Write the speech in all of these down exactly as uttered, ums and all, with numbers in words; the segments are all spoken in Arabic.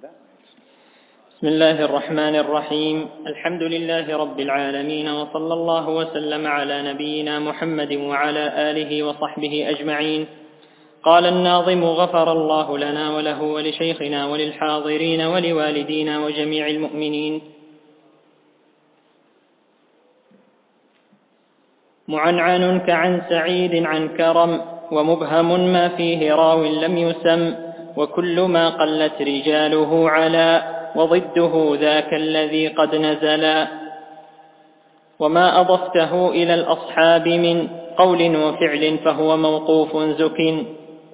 بسم الله الرحمن الرحيم. الحمد لله رب العالمين، وصلى الله وسلم على نبينا محمد وعلى آله وصحبه أجمعين. قال الناظم: غفر الله لنا وله ولشيخنا وللحاضرين ولوالدينا وجميع المؤمنين. معنعن كعن سعيد عن كرم، ومبهم ما فيه راو لم يسم، وكل ما قلت رجاله على، وضده ذاك الذي قد نزلا. وما أضفته إلى الأصحاب من قول وفعل فهو موقوف زك،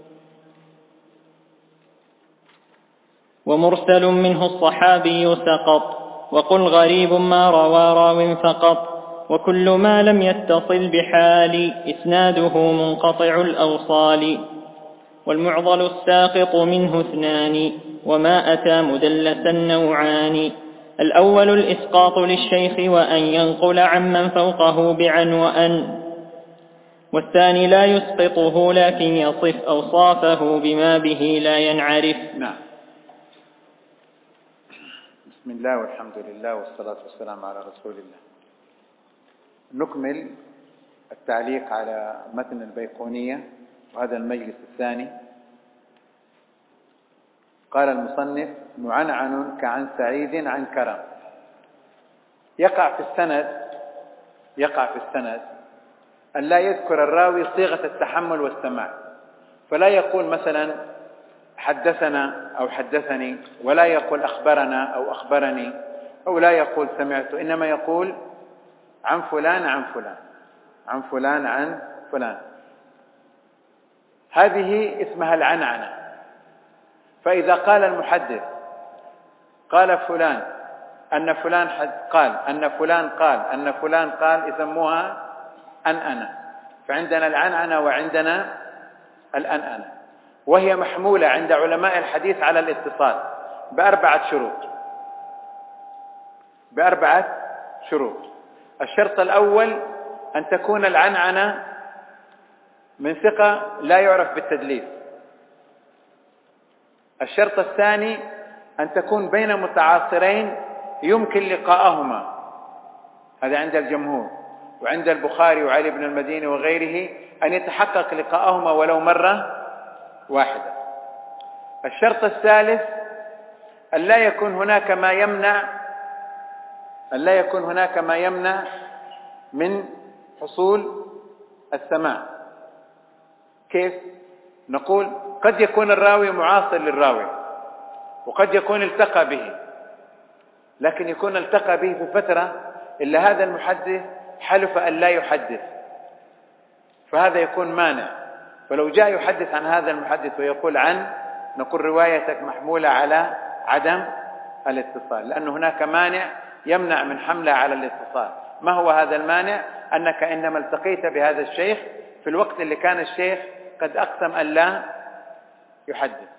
ومرسل منه الصحابي سقط، وقل غريب ما روى راو فقط. وكل ما لم يتصل بحال إسناده منقطع الأوصال، والمعضل الساقط منه اثنان، وما أتى مدلسا نوعان. الأول الإسقاط للشيخ وأن ينقل عمن فوقه بعن وأن، والثاني لا يسقطه لكن يصف أوصافه بما به لا ينعرف. نعم. بسم الله والحمد لله والصلاة والسلام على رسول الله. نكمل التعليق على متن البيقونية وهذا المجلس الثاني. قال المصنف: معنعن كعن سعيد عن كرم. يقع في السند يقع في السند أن لا يذكر الراوي صيغة التحمل والسماع، فلا يقول مثلا حدثنا أو حدثني، ولا يقول أخبرنا أو أخبرني، أو لا يقول سمعت، إنما يقول عن فلان عن فلان عن فلان عن فلان. هذه اسمها العنعنة. فإذا قال المحدث قال فلان أن فلان قال أن فلان قال أن فلان قال يسموها أنأنة. فعندنا العنعنة وعندنا الأنأنة، وهي محمولة عند علماء الحديث على الاتصال بأربعة شروط بأربعة شروط. الشرط الأول أن تكون العنعنة من ثقة لا يعرف بالتدليس. الشرط الثاني أن تكون بين متعاصرين يمكن لقاءهما، هذا عند الجمهور، وعند البخاري وعلي بن المديني وغيره أن يتحقق لقاءهما ولو مرة واحدة. الشرط الثالث أن لا يكون هناك ما يمنع أن لا يكون هناك ما يمنع من حصول السماع. كيف؟ نقول قد يكون الراوي معاصر للراوي، وقد يكون التقى به، لكن يكون التقى به في فترة إلا هذا المحدث حلف أن لا يحدث، فهذا يكون مانع. فلو جاء يحدث عن هذا المحدث ويقول عن، نقول روايتك محمولة على عدم الاتصال، لأن هناك مانع يمنع من حمله على الاتصال. ما هو هذا المانع؟ أنك إنما التقيت بهذا الشيخ في الوقت اللي كان الشيخ قد أقسم أن لا يحدث.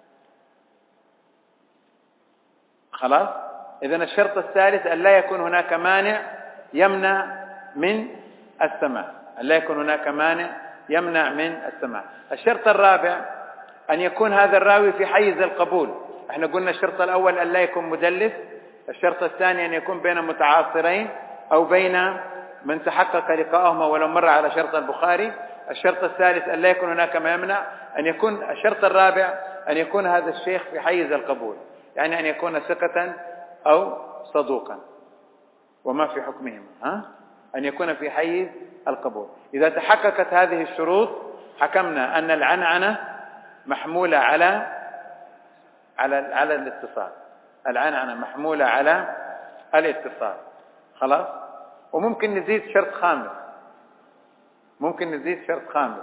خلاص؟ إذن الشرط الثالث أن لا يكون هناك مانع يمنع من السماع أن لا يكون هناك مانع يمنع من السماع. الشرط الرابع أن يكون هذا الراوي في حيز القبول. احنا قلنا الشرط الأول أن لا يكون مدلس، الشرط الثاني أن يكون بين متعاصرين أو بين من تحقق لقاءهما ولو مر على شرط البخاري. الشرط الثالث أن لا يكون هناك ما يمنع أن يكون الشرط الرابع أن يكون هذا الشيخ في حيز القبول، يعني أن يكون ثقة أو صدوقا، وما في حكمهما ها أن يكون في حيز القبول. إذا تحققت هذه الشروط حكمنا أن العنعنة محمولة على على على الاتصال. العنعنة محمولة على الاتصال. خلاص؟ وممكن نزيد شرط خامس ممكن نزيد شرط خامس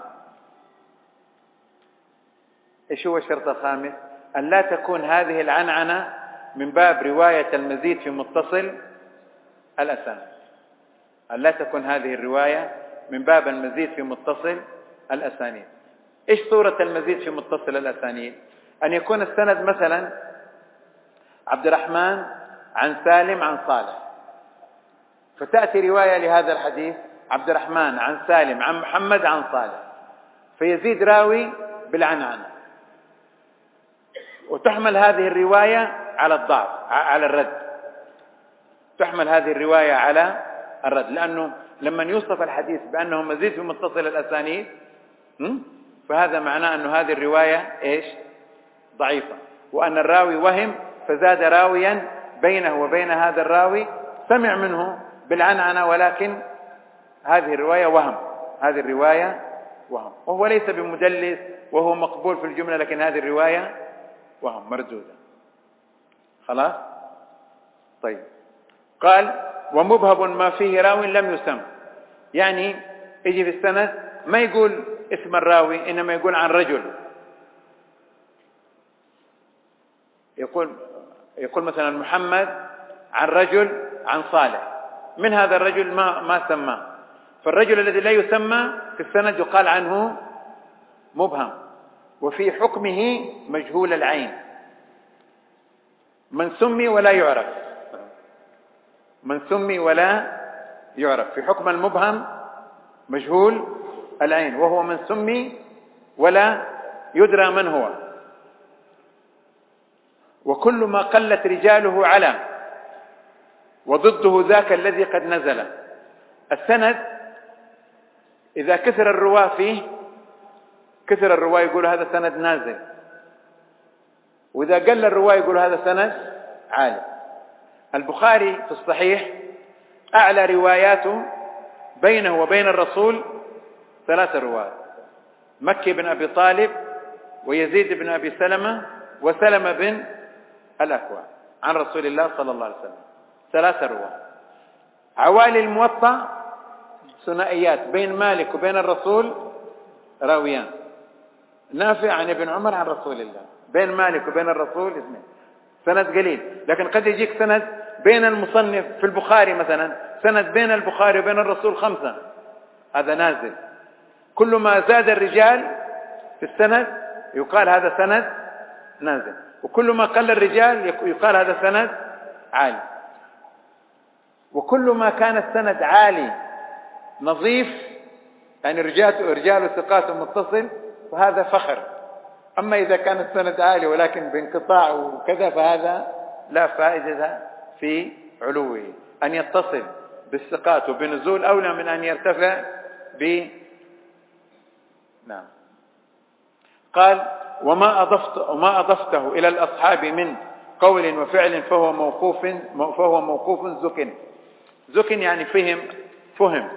إيش هو الشرط الخامس؟ أن لا تكون هذه العنعنة من باب رواية المزيد في متصل الأسانيد. أن لا تكون هذه الرواية من باب المزيد في متصل الأسانيد. إيش صورة المزيد في متصل الأسانيد؟ أن يكون السند مثلا عبد الرحمن عن سالم عن صالح، فتأتي رواية لهذا الحديث عبد الرحمن عن سالم عن محمد عن صالح، فيزيد راوي بالعنعنة. وتحمل هذه الرواية على الضعف، على الرد، تحمل هذه الرواية على الرد، لأنه لما يوصف الحديث بأنه مزيد في متصل الأسانيد فهذا معناه أن هذه الرواية إيش؟ ضعيفة، وأن الراوي وهم فزاد راويا بينه وبين هذا الراوي سمع منه بالعنعنة، ولكن هذه الرواية وهم، هذه الرواية وهم، وهو ليس بمدلس وهو مقبول في الجملة، لكن هذه الرواية وهم مردودة. خلاص؟ طيب. قال ومبهم ما فيه راو لم يسم، يعني يجي في السند ما يقول اسم الراوي، إنما يقول عن رجل، يقول يقول مثلا محمد عن رجل عن صالح، من هذا الرجل ما ما سماه، فالرجل الذي لا يسمى في السند يقال عنه مبهم، وفي حكمه مجهول العين، من سمي ولا يعرف، من سمي ولا يعرف، في حكم المبهم مجهول العين، وهو من سمي ولا يدرى من هو. وكل ما قلت رجاله على، وضده ذاك الذي قد نزل. السند إذا كثر الرواة فيه، كثر الرواة يقول هذا سند نازل، وإذا قل الرواة يقول هذا سند عالي. البخاري في الصحيح أعلى رواياته بينه وبين الرسول ثلاث رواة: مكي بن أبي طالب، ويزيد بن أبي سلمة، وسلمة بن الأكوع، عن رسول الله صلى الله عليه وسلم، ثلاث رواة. عوالي الموطأ ثنائيات بين مالك وبين الرسول راويان: نافع عن ابن عمر عن رسول الله، بين مالك وبين الرسول اثنين، سند قليل. لكن قد يجيك سند بين المصنف في البخاري مثلا، سند بين البخاري وبين الرسول خمسة، هذا نازل. كل ما زاد الرجال في السند يقال هذا سند نازل، وكل ما قل الرجال يقال هذا سند عالي. وكل ما كان السند عالي نظيف، يعني رجاله رجال ثقات متصل، فهذا فخر. أما إذا كان السند عالي ولكن بانقطاع وكذا فهذا لا فائدة في علوه. أن يتصل بالثقات وبنزول أولى من أن يرتفع ب نعم. قال وما أضفت وما أضفته إلى الأصحاب من قول وفعل فهو موقوف فهو موقوف زكن. زكن يعني فهم فهم.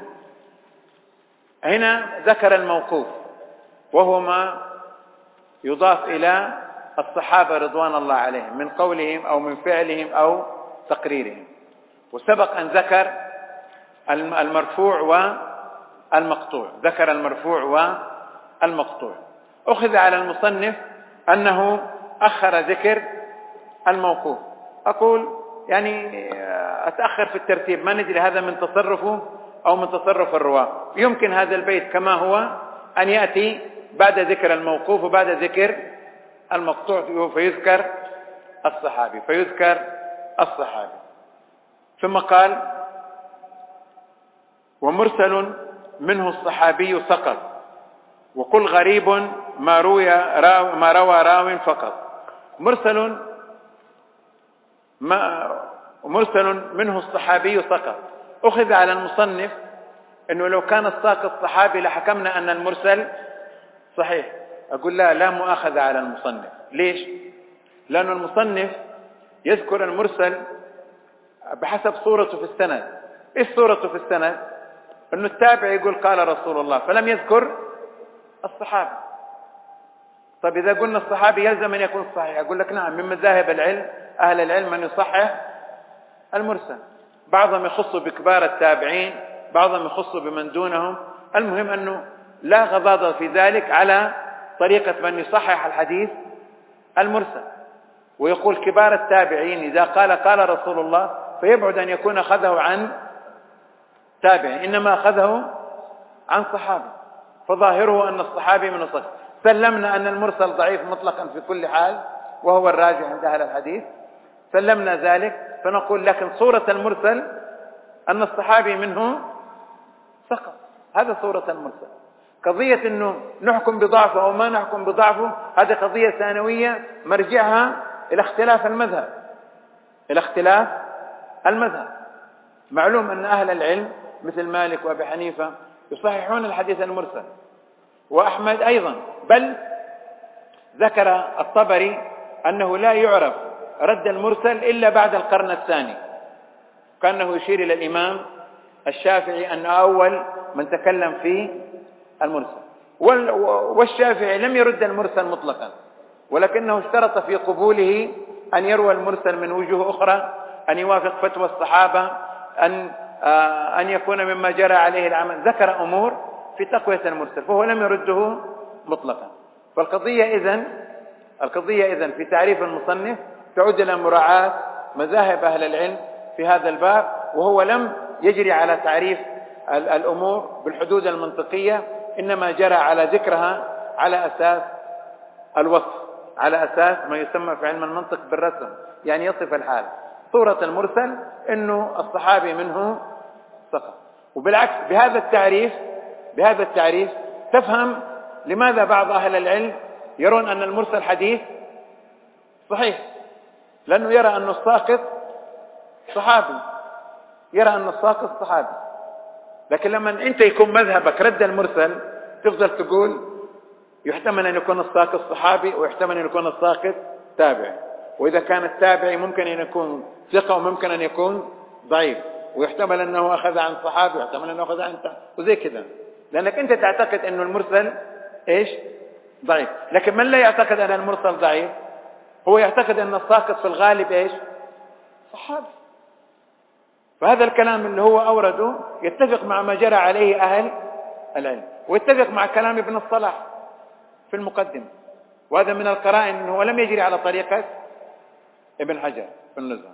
هنا ذكر الموقوف وهو ما يضاف إلى الصحابة رضوان الله عليهم من قولهم أو من فعلهم أو تقريرهم. وسبق أن ذكر المرفوع والمقطوع، ذكر المرفوع والمقطوع. أخذ على المصنف أنه أخر ذكر الموقوف. أقول يعني أتأخر في الترتيب، ما ندري هذا من تصرفه أو من تصرف الرواة. يمكن هذا البيت كما هو أن يأتي بعد ذكر الموقوف وبعد ذكر المقطوع فيذكر الصحابي فيذكر الصحابي ثم قال ومرسل منه الصحابي سقط، وقل غريب ما روي راو ما روى راو فقط. مرسل ما مرسل منه الصحابي سقط. أخذ على المصنف أنه لو كان الساقط صحابي لحكمنا أن المرسل صحيح. أقول لا لا مؤاخذة على المصنف. ليش؟ لأن المصنف يذكر المرسل بحسب صورته في السند. إيش صورته في السند؟ أنه التابع يقول قال رسول الله، فلم يذكر الصحابي. طيب إذا قلنا الصحابي يلزم أن يكون صحيح، أقول لك نعم، من مذاهب العلم أهل العلم من يصحح المرسل. بعضهم يخص بكبار التابعين، بعضهم يخص بمن دونهم. المهم أنه لا غضاضة في ذلك على طريقة من يصحح الحديث المرسل، ويقول كبار التابعين إذا قال قال رسول الله فيبعد أن يكون أخذه عن تابع، إنما أخذه عن صحابي، فظاهره أن الصحابي من الصحابي. سلمنا أن المرسل ضعيف مطلقا في كل حال، وهو الراجح عند أهل الحديث، سلمنا ذلك، فنقول لكن صورة المرسل أن الصحابي منه سقط، هذا صورة المرسل. قضية أنه نحكم بضعفه أو ما نحكم بضعفه هذه قضية ثانوية مرجعها إلى اختلاف المذهب، إلى اختلاف المذهب. معلوم أن أهل العلم مثل مالك وأبي حنيفة يصححون الحديث المرسل، وأحمد أيضا، بل ذكر الطبري أنه لا يعرف رد المرسل إلا بعد القرن الثاني، كأنه يشير إلى الإمام الشافعي أن أول من تكلم في المرسل. والشافعي لم يرد المرسل مطلقا، ولكنه اشترط في قبوله أن يروى المرسل من وجوه أخرى، أن يوافق فتوى الصحابة، أن أن يكون مما جرى عليه العمل، ذكر أمور في تقوية المرسل، فهو لم يرده مطلقا. فالقضية إذن القضية إذن في تعريف المصنف تعود إلى مراعاة مذاهب أهل العلم في هذا الباب، وهو لم يجري على تعريف الأمور بالحدود المنطقية، إنما جرى على ذكرها على أساس الوصف، على أساس ما يسمى في علم المنطق بالرسم، يعني يصف الحال. صورة المرسل إنه الصحابي منه سقط. وبالعكس بهذا التعريف بهذا التعريف تفهم لماذا بعض أهل العلم يرون أن المرسل حديث صحيح، لأنه يرى أن الساقط صحابي، يرى أن الساقط صحابي. لكن لما أنت يكون مذهبك رد المرسل تفضل تقول يحتمل أن يكون الساقط صحابي، ويحتمل أن يكون الساقط تابعي، وإذا كان التابعي ممكن أن يكون ثقة وممكن أن يكون ضعيف، ويحتمل أنه أخذ عن صحابي ويحتمل أنه أخذ عن وزي كذا، لأنك أنت تعتقد أنه المرسل إيش؟ ضعيف. لكن من لا يعتقد أن المرسل ضعيف هو يعتقد أن الساقط في الغالب إيش؟ صحابي. فهذا الكلام اللي هو أورده يتفق مع ما جرى عليه أهل العلم، ويتفق مع كلام ابن الصلاح في المقدمة، وهذا من القرائن أنه هو لم يجري على طريقة ابن حجر في النزهة.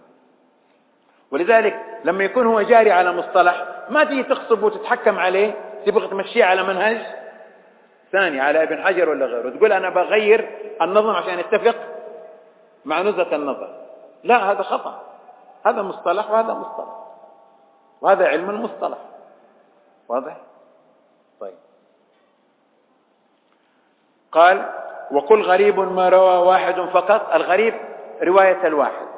ولذلك لما يكون هو جاري على مصطلح ما تيجي تخطب وتتحكم عليه، تبغى تمشيه على منهج ثاني على ابن حجر ولا غيره، تقول أنا بغير النظم عشان يتفق مع نزهة النظر. لا، هذا خطأ، هذا مصطلح وهذا مصطلح، وهذا علم المصطلح. واضح؟ طيب. قال وقل غريب ما روى واحد فقط. الغريب رواية الواحد،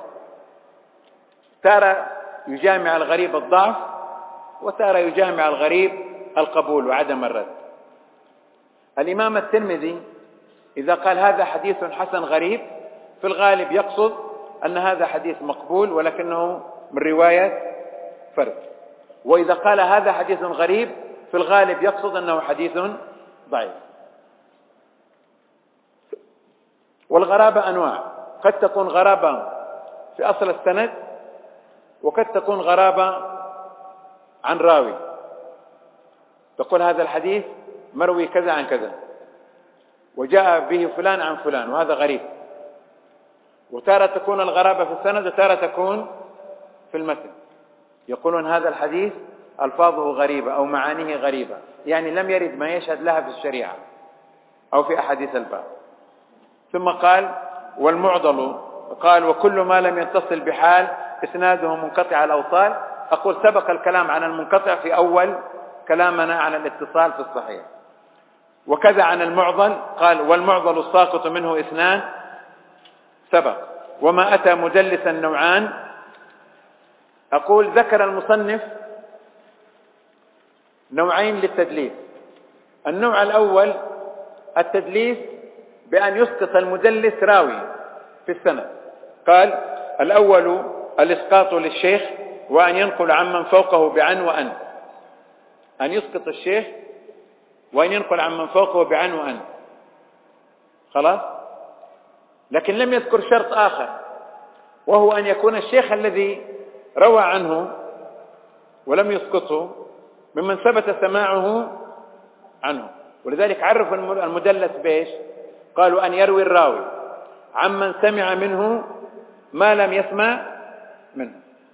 تارة يجامع الغريب الضعف، وتارة يجامع الغريب القبول وعدم الرد. الإمام الترمذي إذا قال هذا حديث حسن غريب في الغالب يقصد أن هذا حديث مقبول ولكنه من رواية فرد، وإذا قال هذا حديث غريب في الغالب يقصد أنه حديث ضعيف. والغرابة أنواع، قد تكون غرابة في أصل السند، وقد تكون غرابة عن راوي، تقول هذا الحديث مروي كذا عن كذا وجاء به فلان عن فلان وهذا غريب. وتارة تكون الغرابة في السند، وتارة تكون في المتن، يقولون هذا الحديث ألفاظه غريبة أو معانيه غريبة، يعني لم يرد ما يشهد لها في الشريعة أو في أحاديث الباب. ثم قال والمعضل، قال وكل ما لم يتصل بحال إسناده منقطع الأوصال. أقول سبق الكلام عن المنقطع في أول كلامنا عن الاتصال في الصحيح، وكذا عن المعضل. قال والمعضل الساقط منه اثنان سبق، وما أتى مدلسا نوعان. أقول ذكر المصنف نوعين للتدليس. النوع الأول التدليس بأن يسقط المدلس راوي في السند. قال الأول الإسقاط للشيخ، وأن ينقل عمن فوقه بعن وأن، أن يسقط الشيخ وأن ينقل عمن فوقه بعن وأن، خلاص. لكن لم يذكر شرط آخر، وهو أن يكون الشيخ الذي روى عنه ولم يسقطه ممن ثبت سماعه عنه. ولذلك عرف المدلس بإيش؟ قالوا أن يروي الراوي عمن سمع منه ما لم يسمع منه.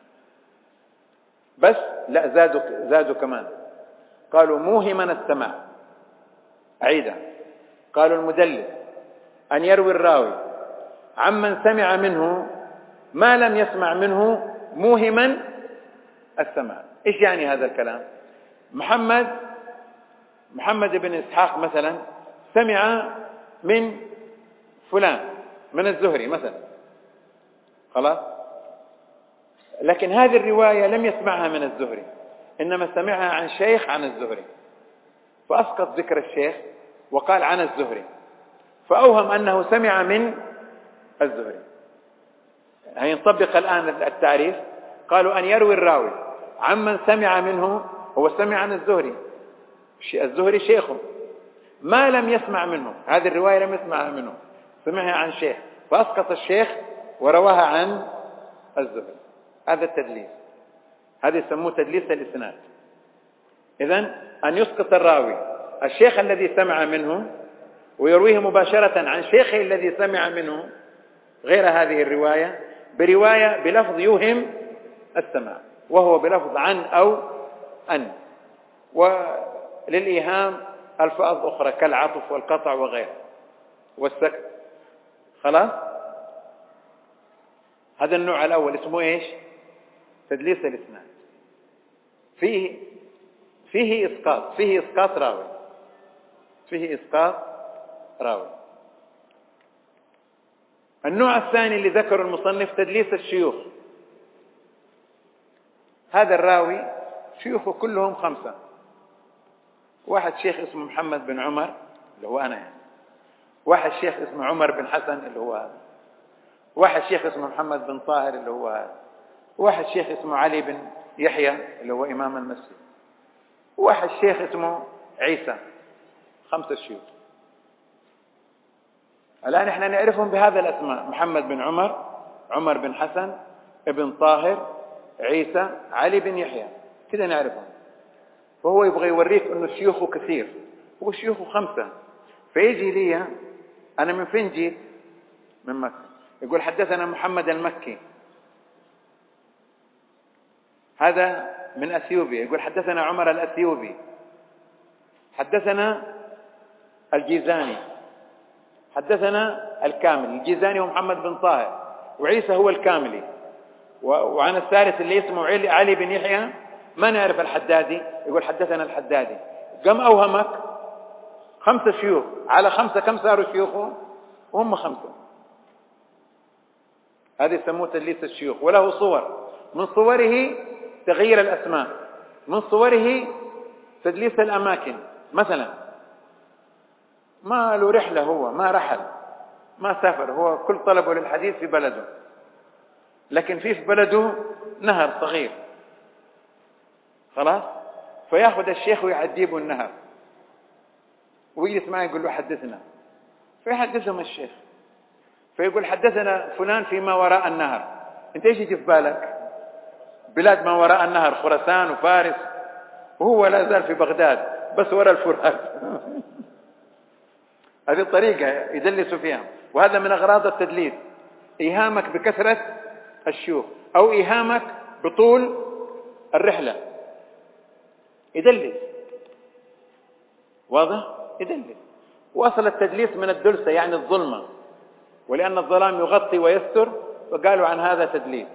بس لا، زادوا زادوا كمان، قالوا موهما السماع. أعيدها، قالوا المدلس أن يروي الراوي عمن سمع منه ما لم يسمع منه موهما السماع. إيش يعني هذا الكلام؟ محمد محمد بن إسحاق مثلا سمع من فلان من الزهري مثلا، خلاص، لكن هذه الرواية لم يسمعها من الزهري، إنما سمعها عن شيخ عن الزهري، فأسقط ذكر الشيخ وقال عن الزهري، فأوهم أنه سمع من الزهري. هي نطبق الآن التعريف، قالوا أن يروي الراوي عمن سمع منه، هو سمع عن الزهري، الزهري شيخه، ما لم يسمع منه، هذه الرواية لم يسمعها منه، سمعها عن شيخ فأسقط الشيخ ورواها عن الزهري. هذا التدليس، هذا يسموه تدليس الإسناد. إذن أن يسقط الراوي الشيخ الذي سمع منه ويرويه مباشرة عن شيخه الذي سمع منه غير هذه الرواية برواية بلفظ يوهم السماع، وهو بلفظ عن أو أن، وللإيهام ألفاظ أخرى كالعطف والقطع وغيره والسكت. خلاص، هذا النوع الأول اسمه إيش؟ تدليس الإسناد. فيه فيه إسقاط فيه إسقاط راوي فيه إسقاط راوي. النوع الثاني اللي ذكر المصنف تدليس الشيوخ. هذا الراوي شيوخه كلهم خمسة، واحد شيخ اسمه محمد بن عمر اللي هو أنا يعني. واحد شيخ اسمه عمر بن حسن اللي هو هذا. واحد شيخ اسمه محمد بن طاهر اللي هو هذا. واحد شيخ اسمه علي بن يحيى اللي هو إمام المسجد. واحد شيخ اسمه عيسى. خمسة شيوخ. الآن احنا نعرفهم بهذا الأسماء: محمد بن عمر، عمر بن حسن، ابن طاهر، عيسى، علي بن يحيى، كده نعرفهم. فهو يبغى يوريك أنه شيوخه كثير، هو شيوخه خمسة. فيجي لي أنا من فين جيت؟ من مكة. يقول حدثنا محمد المكي، هذا من أثيوبيا. يقول حدثنا عمر الأثيوبي، حدثنا الجيزاني، حدثنا الكامل. الجيزاني هو محمد بن طاهر، وعيسى هو الكاملي. وعن الثالث اللي اسمه علي بن يحيى ما نعرف الحدادي، يقول حدثنا الحدادي. كم أوهمك؟ خمسة شيوخ على خمسة، كم صاروا شيوخه؟ وهم خمسة. هذا يسموه تدليس الشيوخ. وله صور، من صوره تغيير الأسماء، من صوره تدليس الأماكن. مثلا ما له رحلة، هو ما رحل، ما سافر، هو كل طلبه للحديث في بلده، لكن في في بلده نهر صغير، خلاص، فياخذ الشيخ ويعديه النهر ويجلس معه يقول له حدثنا، فيحدثهم الشيخ، فيقول حدثنا فلان فيما وراء النهر. انت ايش يجي في بالك؟ بلاد ما وراء النهر، خراسان وفارس، وهو لا زال في بغداد بس وراء الفرات. هذه الطريقة يدلس فيها. وهذا من أغراض التدليس، إيهامك بكثرة الشيوخ أو إيهامك بطول الرحلة، يدلس. واضح؟ يدلس. وأصل التدليس من الدلسة يعني الظلمة، ولأن الظلام يغطي ويستر وقالوا عن هذا تدليس.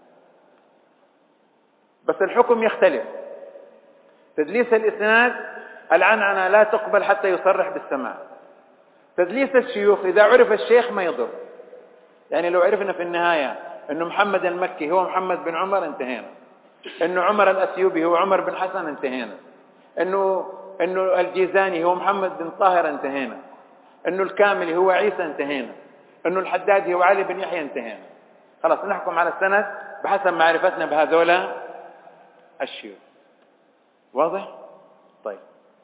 بس الحكم يختلف. تدليس الإسناد العنعنة لا تقبل حتى يصرح بالسماع. تدليس الشيوخ إذا عرف الشيخ ما يضر. يعني لو عرفنا في النهاية أنه محمد المكي هو محمد بن عمر، انتهينا. أنه عمر الأثيوبي هو عمر بن حسن، انتهينا. أنه أنه الجيزاني هو محمد بن طاهر، انتهينا. أنه الكاملي هو عيسى، انتهينا. أنه الحدادي هو علي بن يحيى، انتهينا. خلاص نحكم على السند بحسب معرفتنا بهذولا الشيوخ. واضح؟ طيب.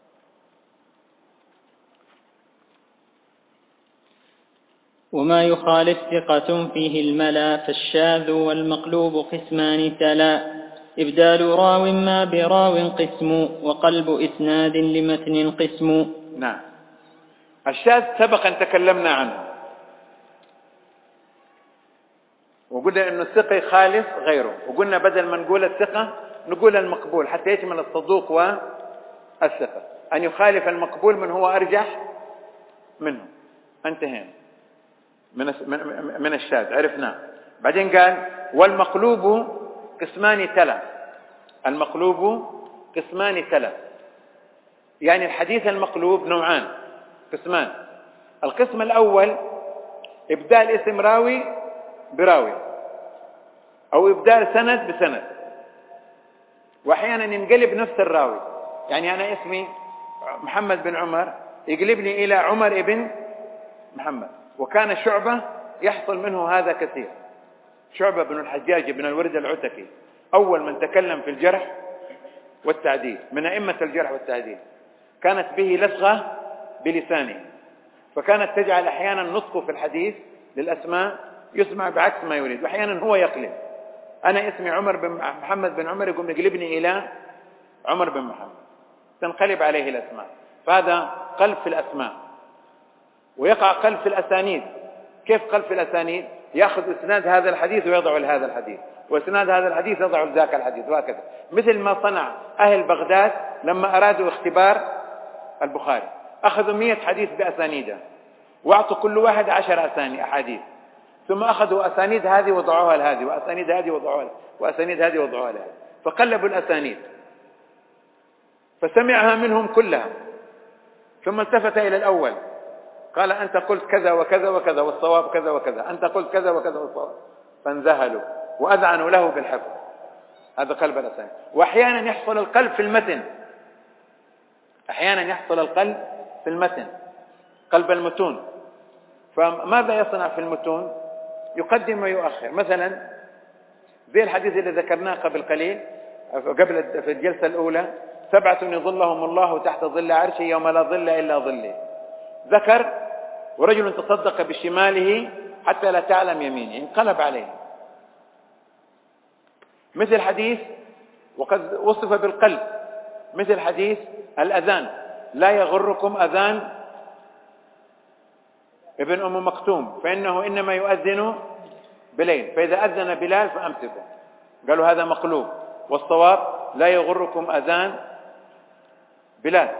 وما يخالف ثقة فيه الملا، فالشاذ والمقلوب قسمان تلا. إبدال راو ما براو قسم، وقلب إسناد لمتن قسم. نعم. الشاذ سبق أن تكلمنا عنه وقلنا أنه الثقة يخالف غيره، وقلنا بدل ما نقول الثقة نقول المقبول حتى يشمل الصدوق والثقة، أن يخالف المقبول من هو أرجح منه. انتهينا من من الشاذ، عرفناه. بعدين قال والمقلوب قسمان تلا. المقلوب قسمان تلا. يعني الحديث المقلوب نوعان قسمان. القسم الأول إبدال اسم راوي براوي أو إبدال سند بسند، وأحيانا ينقلب نفس الراوي. يعني أنا اسمي محمد بن عمر يقلبني إلى عمر ابن محمد. وكان شعبة يحصل منه هذا كثير. شعبة بن الحجاج بن الورد العتكي أول من تكلم في الجرح والتعديل من أئمة الجرح والتعديل، كانت به لصغة بلسانه، فكانت تجعل أحيانا نطقه في الحديث للأسماء يسمع بعكس ما يريد، وأحيانا هو يقلب. أنا اسمي عمر بن محمد بن عمر، يقوم يقلبني إلى عمر بن محمد، تنقلب عليه الأسماء. فهذا قلب في الأسماء. ويقع قلب في الأسانيد. كيف قلب في الأسانيد؟ يأخذ إسناد هذا الحديث ويضع لهذا الحديث، وإسناد هذا الحديث يضع لذاك الحديث، وهكذا. مثل ما صنع أهل بغداد لما أرادوا اختبار البخاري، أخذوا مئة حديث بأسانيده وأعطوا كل واحد عشر أسانيد أحاديث، ثم أخذوا أسانيد هذه وضعوها لهذه، وأسانيد هذه وضعوها لهذه، وأسانيد هذه وضعوها لهذه، فقلبوا الأسانيد فسمعها منهم كلها، ثم التفت إلى الأول قال أنت قلت كذا وكذا وكذا والصواب كذا وكذا، أنت قلت كذا وكذا والصواب، فانذهلوا وأذعنوا له بالحفظ. هذا قلب الأسانيد. وأحيانا يحصل القلب في المتن، أحيانا يحصل القلب في المتن، قلب المتون. فماذا يصنع في المتون؟ يقدم ويؤخر. مثلا زي الحديث اللي ذكرناه قبل قليل قبل في الجلسة الأولى، سبعة يظلهم الله تحت ظل عرشه يوم لا ظل إلا ظله. ذكر ورجل تصدق بشماله حتى لا تعلم يمينه، انقلب عليه. مثل حديث وقد وصف بالقلب، مثل حديث الأذان، لا يغركم أذان ابن أم مكتوم فإنه إنما يؤذن بليل، فإذا أذن بلال فأمسكوا. قالوا هذا مقلوب، والصواب لا يغركم أذان بلال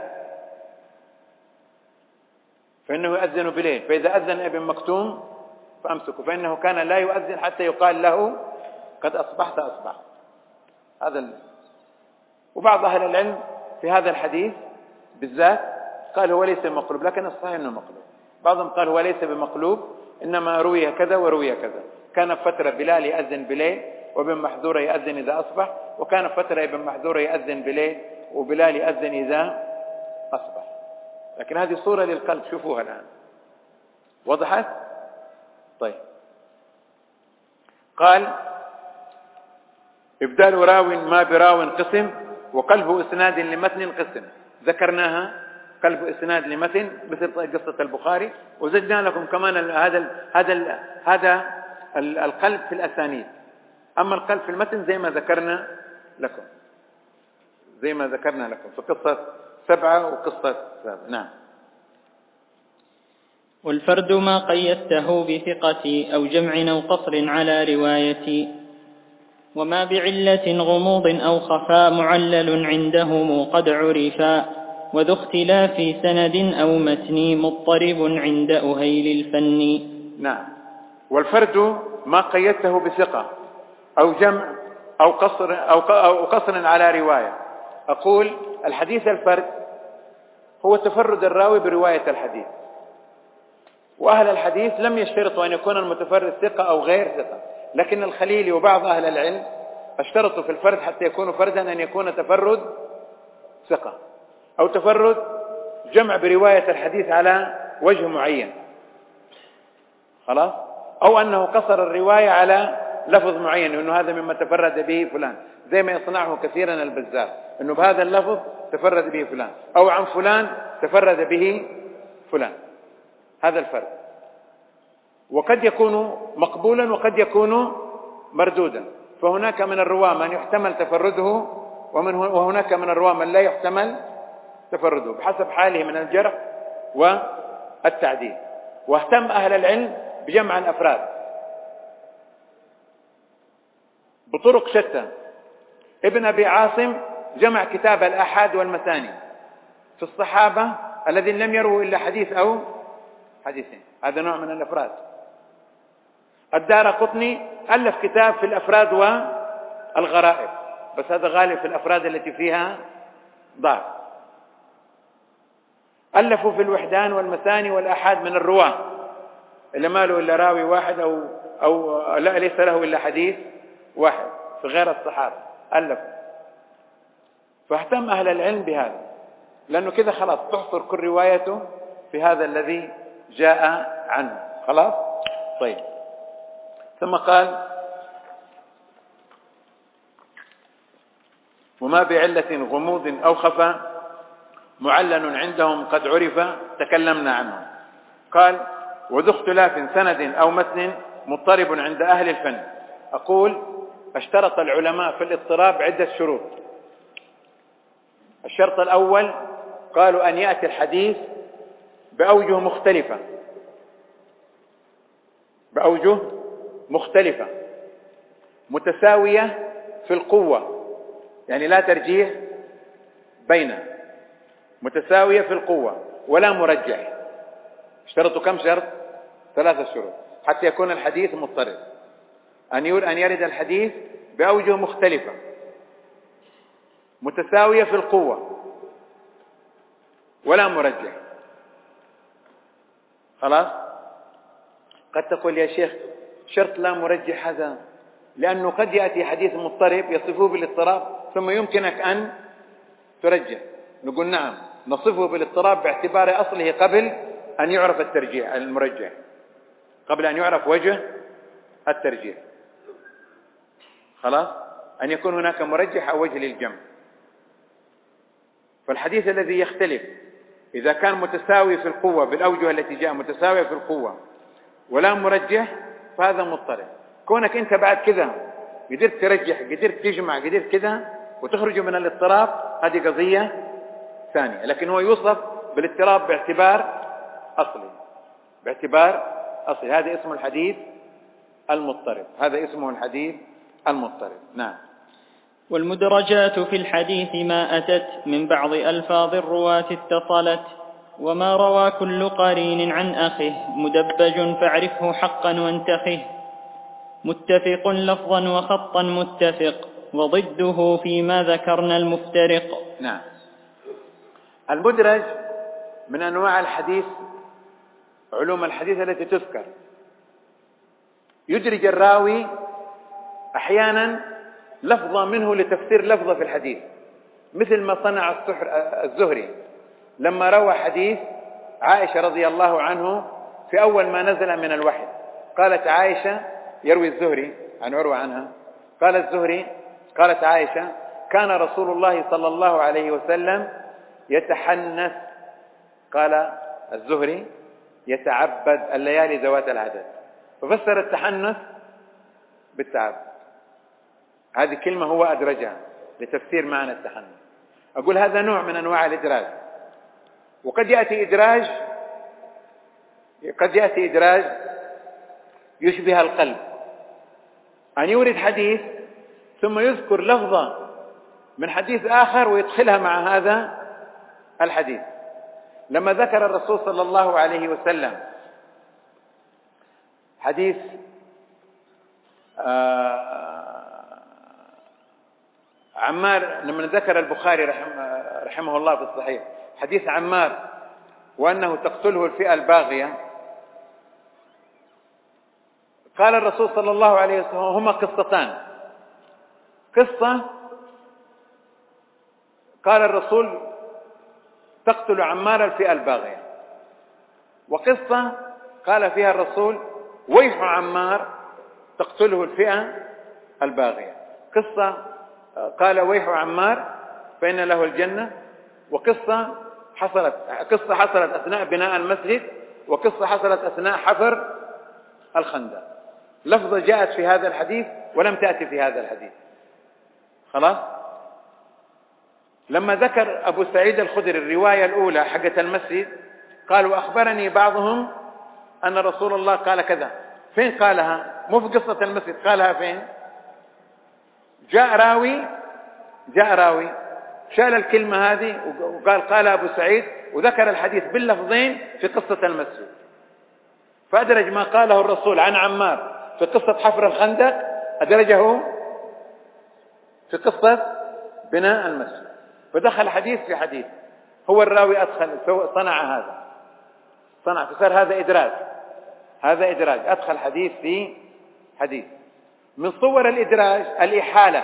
فإنه يؤذن بليل، فإذا أذن ابن مكتوم فأمسكوا، فإنه كان لا يؤذن حتى يقال له قد أصبحت أصبحت. هذا ال... وبعض أهل العلم في هذا الحديث بالذات قال هو ليس مقلوب، لكن الصحيح أنه مقلوب. بعضهم قال هو ليس بمقلوب، إنما روي كذا وروي كذا. كان فترة بلال يأذن بليل وابن محذورة يأذن إذا أصبح، وكان فترة ابن محذورة يأذن بليل وبلال يأذن إذا أصبح. لكن هذه صورة للقلب، شوفوها الآن وضحت؟ طيب، قال إبدال راو ما براو قسم، وقلب إسناد لمتن قسم. ذكرناها قلب إسناد لمتن مثل قصة البخاري، وزدنا لكم كمان هذا هذا هذا القلب في الأسانيد. أما القلب في المتن زي ما ذكرنا لكم زي ما ذكرنا لكم في قصة سبعة وقصة سبعة. نعم. والفرد ما قيدته بثقة أو جمع أو قصر على رواية، وما بعلة غموض أو خفاء معلل عندهم قد عرفا، وذو اختلاف سند أو متن مضطرب عند أهيل الفن. نعم. والفرد ما قيدته بثقة أو جمع أو قصر أو قصر على رواية. أقول الحديث الفرد هو تفرد الراوي برواية الحديث، وأهل الحديث لم يشترطوا أن يكون المتفرد ثقة أو غير ثقة، لكن الخليلي وبعض أهل العلم اشترطوا في الفرد حتى يكون فردا أن يكون تفرد ثقة أو تفرد جمع برواية الحديث على وجه معين، خلاص، أو أنه قصر الرواية على لفظ معين، وأنه هذا مما تفرد به فلان، زي ما يصنعه كثيرا البزار، أنه بهذا اللفظ تفرد به فلان، أو عن فلان تفرد به فلان. هذا الفرد، وقد يكون مقبولا وقد يكون مردودا. فهناك من الرواة من يحتمل تفرده، ومن وهناك من الرواة من لا يحتمل تفرده بحسب حاله من الجرح والتعديل. واهتم أهل العلم بجمع الأفراد بطرق شتى. ابن أبي عاصم جمع كتاب الآحاد والمثاني في الصحابة الذين لم يروا إلا حديث أو حديثين، هذا نوع من الأفراد. الدارقطني ألف كتاب في الأفراد والغرائب، بس هذا غالب في الأفراد التي فيها ضعف. ألفوا في الوحدان والمثاني والآحاد من الرواة اللي ما له إلا راوي واحد أو, أو لا ليس له إلا حديث واحد في غير الصحابة ألفوا. فاهتم أهل العلم بهذا، لأنه كذا خلاص تحصر كل روايته في هذا الذي جاء عنه. خلاص طيب. ثم قال: وما بعلة غموض أو خفى معلن عندهم قد عرف تكلمنا عنه. قال: وذو اختلاف سند أو متن مضطرب عند أهل الفن. أقول: اشترط العلماء في الاضطراب عدة شروط. الشرط الأول قالوا أن يأتي الحديث بأوجه مختلفة بأوجه مختلفة متساوية في القوة، يعني لا ترجيح بينه، متساوية في القوة ولا مرجح. اشترطوا كم شرط؟ ثلاثة شروط حتى يكون الحديث مضطرب. أن أن يرد الحديث بأوجه مختلفة متساوية في القوة ولا مرجح. خلاص. قد تقول: يا شيخ شرط لا مرجح هذا، لأنه قد يأتي حديث مضطرب يصفه بالاضطراب ثم يمكنك أن ترجح. نقول: نعم، نصفه بالاضطراب باعتبار أصله قبل أن يعرف الترجيح المرجح، قبل أن يعرف وجه الترجيح. خلاص، أن يكون هناك مرجح أو وجه للجمع. فالحديث الذي يختلف إذا كان متساوي في القوة بالأوجه التي جاء متساوية في القوة ولا مرجح فهذا مضطرب. كونك أنت بعد كذا قدرت ترجح، قدرت تجمع، قدرت كذا وتخرج من الاضطراب، هذه قضية ثانية. لكن هو يوصف بالاضطراب باعتبار أصلي، باعتبار أصلي. هذا اسمه الحديث المضطرب، هذا اسمه الحديث المضطرب. نعم. والمدرجات في الحديث ما أتت من بعض ألفاظ الرواة اتصلت، وما روى كل قرين عن أخه مدبج فاعرفه حقا وانتخه، متفق لفظا وخطا متفق، وضده فيما ذكرنا المفترق. نعم. المدرج من أنواع الحديث، علوم الحديث التي تذكر. يدرج الراوي أحيانا لفظة منه لتفسير لفظة في الحديث، مثل ما صنع الزهري لما روى حديث عائشة رضي الله عنه في أول ما نزل من الوحي. قالت عائشة، يروي الزهري عن عروة عنها، قال الزهري قالت عائشة: كان رسول الله صلى الله عليه وسلم يتحنث، قال الزهري يتعبد الليالي ذوات العدد، ففسر التحنث بالتعبد. هذه كلمة هو أدرجها لتفسير معنى التحنث. أقول هذا نوع من أنواع الإدراج. وقد يأتي إدراج قد يأتي إدراج يشبه القلب، أن يورد حديث ثم يذكر لفظة من حديث آخر ويدخلها مع هذا الحديث. لما ذكر الرسول صلى الله عليه وسلم حديث عمار، لما ذكر البخاري رحمه, رحمه الله في الصحيح حديث عمار وأنه تقتله الفئة الباغية، قال الرسول صلى الله عليه وسلم هما قصتان. قصة قال الرسول تقتل عمار الفئة الباغية، وقصة قال فيها الرسول ويح عمار تقتله الفئة الباغية. قصة قال ويح عمار فإن له الجنة، وقصة حصلت قصة حصلت أثناء بناء المسجد، وقصة حصلت أثناء حفر الخندق. لفظة جاءت في هذا الحديث ولم تأتي في هذا الحديث. خلاص. لما ذكر أبو سعيد الخدري الرواية الأولى حقة المسجد قال وأخبرني بعضهم أن رسول الله قال كذا. فين قالها؟ مو في قصة المسجد، قالها فين؟ جاء راوي جاء راوي شال الكلمة هذه وقال قال أبو سعيد، وذكر الحديث باللفظين في قصة المسجد، فأدرج ما قاله الرسول عن عمار في قصة حفر الخندق أدرجه في قصة بناء المسجد، فدخل حديث في حديث. هو الراوي أدخل صنع هذا، صنع فصار هذا إدراج، هذا إدراج أدخل حديث في حديث. من صور الإدراج الإحالة،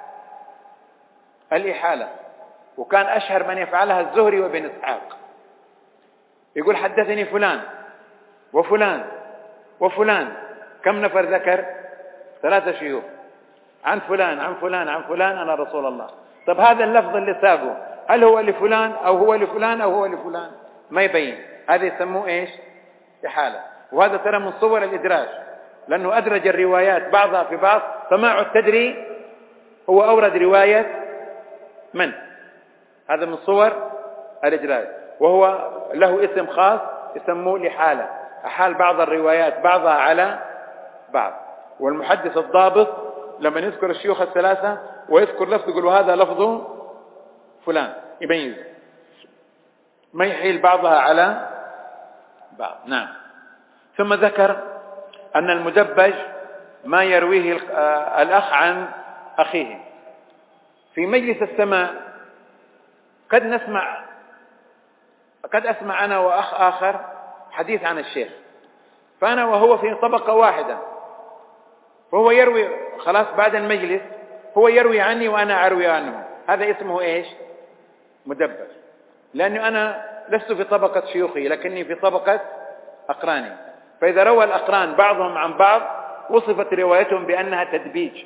الإحالة، وكان أشهر من يفعلها الزهري وابن إسحاق، يقول حدثني فلان وفلان وفلان، كم نفر ذكر؟ ثلاثة شيوخ، عن فلان عن فلان عن فلان أنا رسول الله. طب هذا اللفظ اللي ساقه هل هو لفلان أو هو لفلان أو هو لفلان؟ ما يبين، هذا يسموه إيش؟ إحالة. وهذا ترى من صور الإدراج، لأنه أدرج الروايات بعضها في بعض، فما عد تدري هو أورد رواية من. هذا من صور الإدراج، وهو له اسم خاص يسموه الإحالة، أحال بعض الروايات بعضها على بعض. والمحدث الضابط لما يذكر الشيوخ الثلاثة ويذكر لفظ يقول وهذا لفظ فلان، يميز، ما يحيل بعضها على بعض. نعم. ثم ذكر أن المدبج ما يرويه الأخ عن أخيه. في مجلس السماع قد نسمع، قد أسمع أنا وأخ آخر حديث عن الشيخ، فأنا وهو في طبقة واحدة، فهو يروي خلاص بعد المجلس هو يروي عني وأنا أروي عنه، هذا اسمه إيش؟ مدبج، لأنه أنا لست في طبقة شيوخي لكني في طبقة أقراني. فإذا روى الأقران بعضهم عن بعض وصفت روايتهم بأنها تدبيج،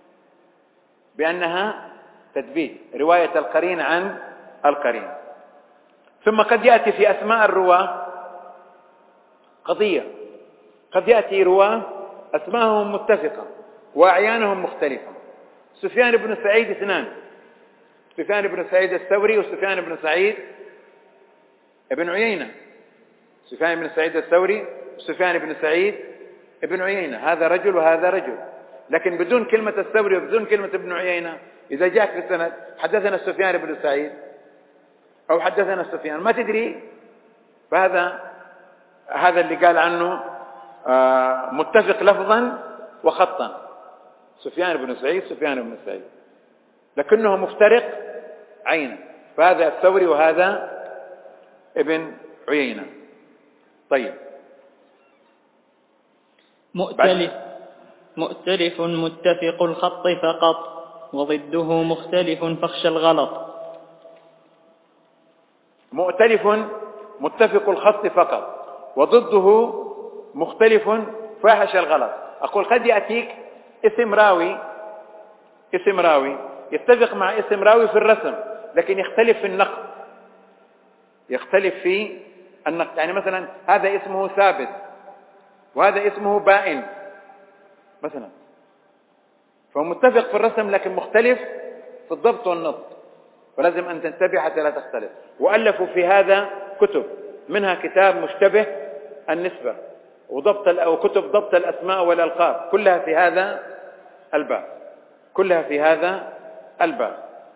بأنها تدبيج، رواية القرين عن القرين. ثم قد يأتي في أسماء الرواة قضية، قد يأتي رواة أسماءهم متفقة وأعيانهم مختلفة. سفيان بن سعيد اثنان، سفيان بن سعيد الثوري وسفيان بن سعيد ابن عيينة، سفيان بن سعيد الثوري وسفيان بن سعيد ابن عيينة، هذا رجل وهذا رجل، لكن بدون كلمة الثوري وبدون كلمة ابن عيينة. إذا جاء في السند حدثنا سفيان بن سعيد أو حدثنا سفيان ما تدري، فهذا هذا اللي قال عنه متفق لفظا وخطا، سفيان بن سعيد سفيان بن سعيد، لكنه مفترق عينا، فهذا الثوري وهذا ابن عيينة. طيب، مؤتلف مؤتلف متفق الخط فقط، وضده مختلف فاخشى الغلط. مؤتلف متفق الخط فقط، وضده مختلف فاحش الغلط. أقول قد يأتيك اسم راوي، اسم راوي يتفق مع اسم راوي في الرسم لكن يختلف في النقد، يختلف في النقد. يعني مثلا هذا اسمه ثابت وهذا اسمه بائن مثلا، فهو متفق في الرسم لكن مختلف في الضبط والنطق، فلازم أن تنتبه حتى لا تختلف. وألفوا في هذا كتب، منها كتاب مشتبه النسبة، وضبط وكتب ضبط الأسماء والألقاب، كلها في هذا الباب، كلها في هذا الباب.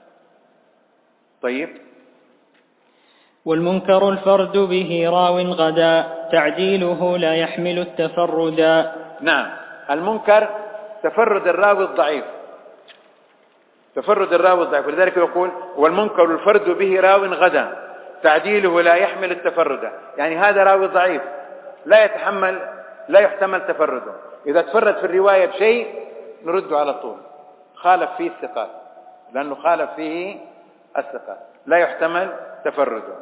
طيب، والمنكر الفرد به راو غدا، تعديله لا يحمل التفردا. نعم، المنكر تفرد الراوي الضعيف، تفرد الراوي الضعيف، ولذلك يقول والمنكر الفرد به راو غدا، تعديله لا يحمل التفرد. يعني هذا راوي ضعيف لا يتحمل، لا يحتمل تفرده، إذا تفرد في الرواية بشيء نرده على طول، خالف فيه الثقات، لأنه خالف فيه الثقات، لا يحتمل تفرده.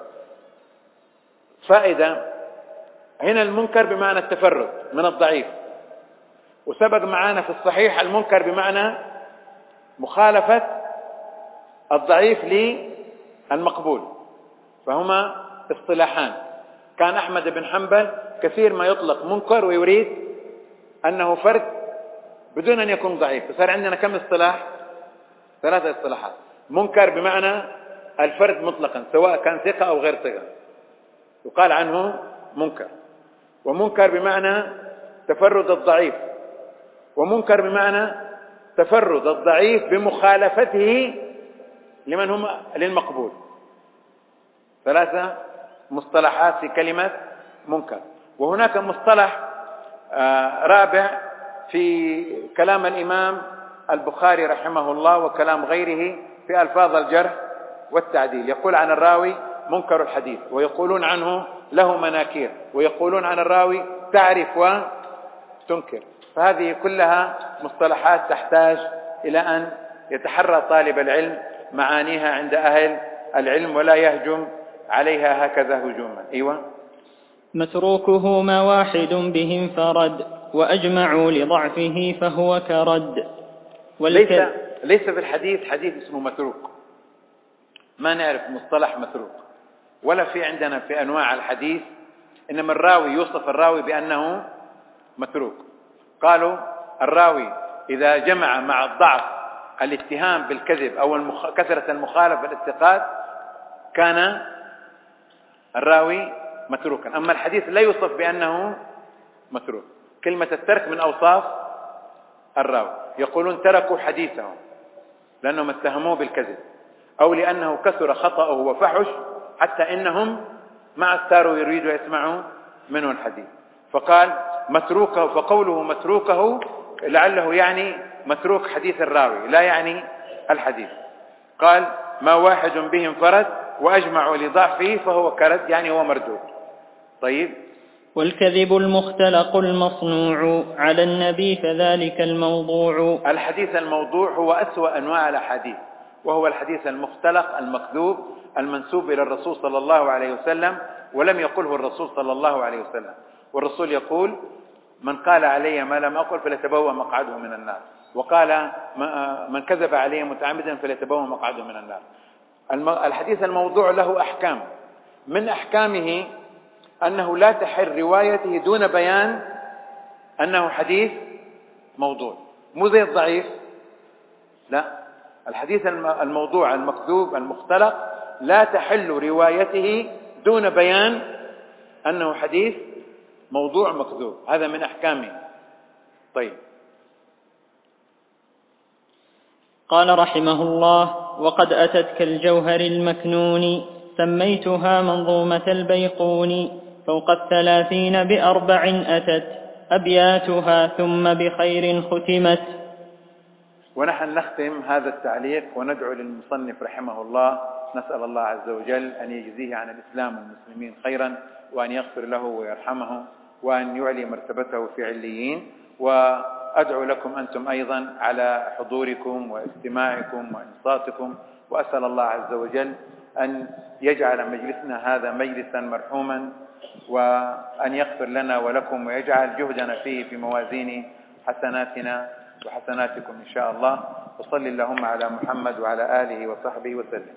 فائدة هنا، المنكر بمعنى التفرد من الضعيف، وسبق معنا في الصحيح المنكر بمعنى مخالفة الضعيف للمقبول، فهما اصطلاحان. كان أحمد بن حنبل كثير ما يطلق منكر ويريد أنه فرد بدون أن يكون ضعيف، فصار عندنا كم اصطلاح؟ ثلاثة اصطلاحات. منكر بمعنى الفرد مطلقا سواء كان ثقة أو غير ثقة يقال عنه منكر، ومنكر بمعنى تفرد الضعيف، ومنكر بمعنى تفرد الضعيف بمخالفته لمن هم للمقبول. ثلاثة مصطلحات في كلمة منكر. وهناك مصطلح رابع في كلام الإمام البخاري رحمه الله وكلام غيره في ألفاظ الجرح والتعديل، يقول عن الراوي منكر الحديث، ويقولون عنه له مناكير، ويقولون عن الراوي تعرف وتنكر. فهذه كلها مصطلحات تحتاج إلى أن يتحرى طالب العلم معانيها عند أهل العلم ولا يهجم عليها هكذا هجوما. أيوة. متروكه ما واحد به انفرد وأجمعوا لضعفه فهو كرد. ليس, ليس في الحديث حديث اسمه متروك، ما نعرف مصطلح متروك، ولا في عندنا في أنواع الحديث، إنما الراوي يوصف الراوي بأنه متروك. قالوا الراوي إذا جمع مع الضعف الاتهام بالكذب أو المخ... كثرة المخالفة الاتقاد كان الراوي متروكا. أما الحديث لا يوصف بأنه متروك. كلمة الترك من أوصاف الراوي. يقولون تركوا حديثه لأنهم اتهموه بالكذب، أو لأنه كثر خطأه وفحش حتى إنهم ما اختاروا يريدوا يسمعوا منه الحديث، فقال متروكه. فقوله متروكه لعله يعني متروك حديث الراوي، لا يعني الحديث. قال ما واحد به انفرد وأجمعوا لضعفه فهو كرد، يعني هو مردود. طيب. والكذب المختلق المصنوع على النبي فذلك الموضوع. الحديث الموضوع هو أسوأ أنواع الأحاديث، وهو الحديث المختلق المكذوب المنسوب إلى الرسول صلى الله عليه وسلم ولم يقله الرسول صلى الله عليه وسلم. والرسول يقول من قال علي ما لم أقل فليتبوأ مقعده من النار، وقال من كذب علي متعمدا فليتبوأ مقعده من النار. الحديث الموضوع له أحكام، من أحكامه أنه لا تحل روايته دون بيان أنه حديث موضوع، مو زي الضعيف. لا، الحديث الموضوع المكذوب المختلق لا تحل روايته دون بيان أنه حديث موضوع مكذوب، هذا من أحكامه. طيب. قال رحمه الله وقد أتت كالجوهر المكنون سميتها منظومة البيقون فوق الثلاثين بأربع أتت أبياتها ثم بخير ختمت. ونحن نختم هذا التعليق وندعو للمصنف رحمه الله، نسأل الله عز وجل أن يجزيه عن الإسلام والمسلمين خيرا، وأن يغفر له ويرحمه، وأن يعلي مرتبته في عليين. وأدعو لكم أنتم أيضا على حضوركم واستماعكم وإنصاتكم، وأسأل الله عز وجل أن يجعل مجلسنا هذا مجلسا مرحوما، وأن يغفر لنا ولكم ويجعل جهدنا فيه في موازين حسناتنا وحسناتكم إن شاء الله. وصل اللهم على محمد وعلى آله وصحبه وسلم.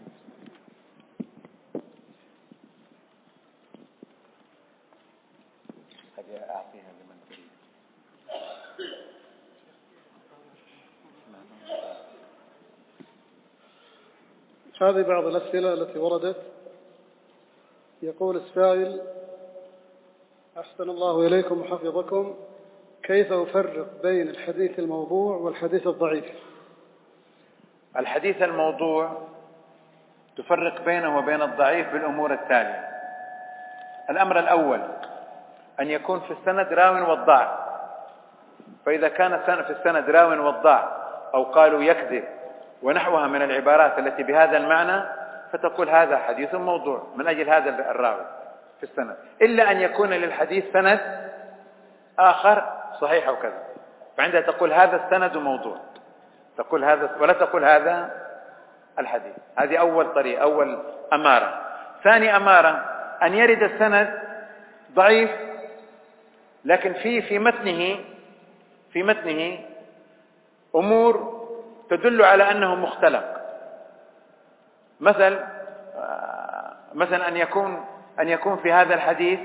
هذه بعض الأسئلة التي وردت. يقول السائل أحسن الله إليكم وحفظكم، كيف أفرق بين الحديث الموضوع والحديث الضعيف؟ الحديث الموضوع تفرق بينه وبين الضعيف بالأمور التالية. الأمر الأول أن يكون في السند راو وضاع، فإذا كان في السند راو وضاع أو قالوا يكذب ونحوها من العبارات التي بهذا المعنى، فتقول هذا حديث موضوع من أجل هذا الراوي في السند، إلا أن يكون للحديث سند آخر صحيح أو كذا، فعندها تقول هذا السند موضوع، تقول هذا ولا تقول هذا الحديث. هذه أول طريقة، أول أمارة. ثاني أمارة أن يرد السند ضعيف لكن في في متنه في متنه أمور تدل على أنه مختلق. مثل مثلا أن يكون أن يكون في هذا الحديث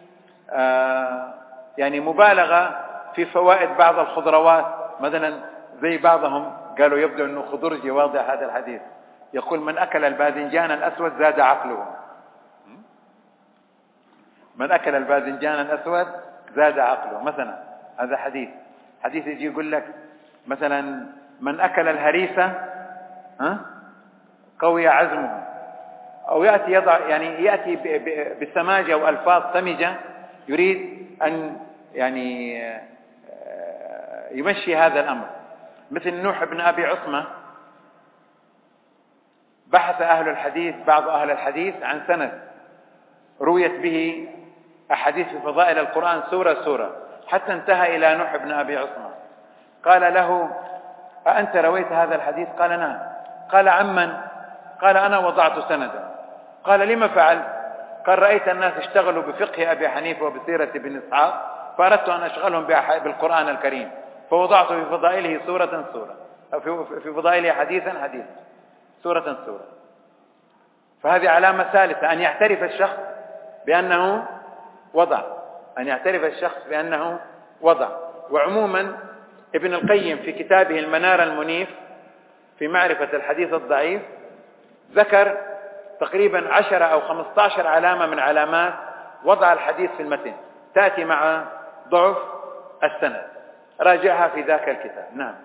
يعني مبالغة في فوائد بعض الخضروات، مثلا زي بعضهم قالوا يبدو أنه خضرجي واضح هذا الحديث، يقول من أكل الباذنجان الأسود زاد عقله، من أكل الباذنجان الأسود زاد عقله مثلا. هذا حديث حديث يجي يقول لك مثلا من أكل الهريسة ها قوي عزمه، أو يأتي يضع يعني يأتي بسماجة وألفاظ سمجة يريد أن يعني يمشي هذا الأمر. مثل نوح بن أبي عصمة بحث أهل الحديث بعض أهل الحديث عن سند رويت به أحاديث في فضائل القرآن سورة سورة حتى انتهى إلى نوح بن أبي عصمة. قال له: أأنت رويت هذا الحديث؟ قال: نعم. قال: عمن؟ قال: أنا وضعت سندا. قال: لما فعل؟ قال: رأيت الناس اشتغلوا بفقه أبي حنيفة وبسيرة ابن إسحاق فأردت أن أشغلهم بالقرآن الكريم فوضعت في فضائله سورة سورة، في فضائله حديثا حديثا، سورة سورة. فهذه علامة ثالثة، أن يعترف الشخص بأنه وضع، أن يعترف الشخص بأنه وضع. وعموما ابن القيم في كتابه المنار المنيف في معرفة الحديث الضعيف ذكر تقريبا عشرة أو خمسة عشر علامة من علامات وضع الحديث في المتن تأتي مع ضعف السند، راجعها في ذاك الكتاب. نعم.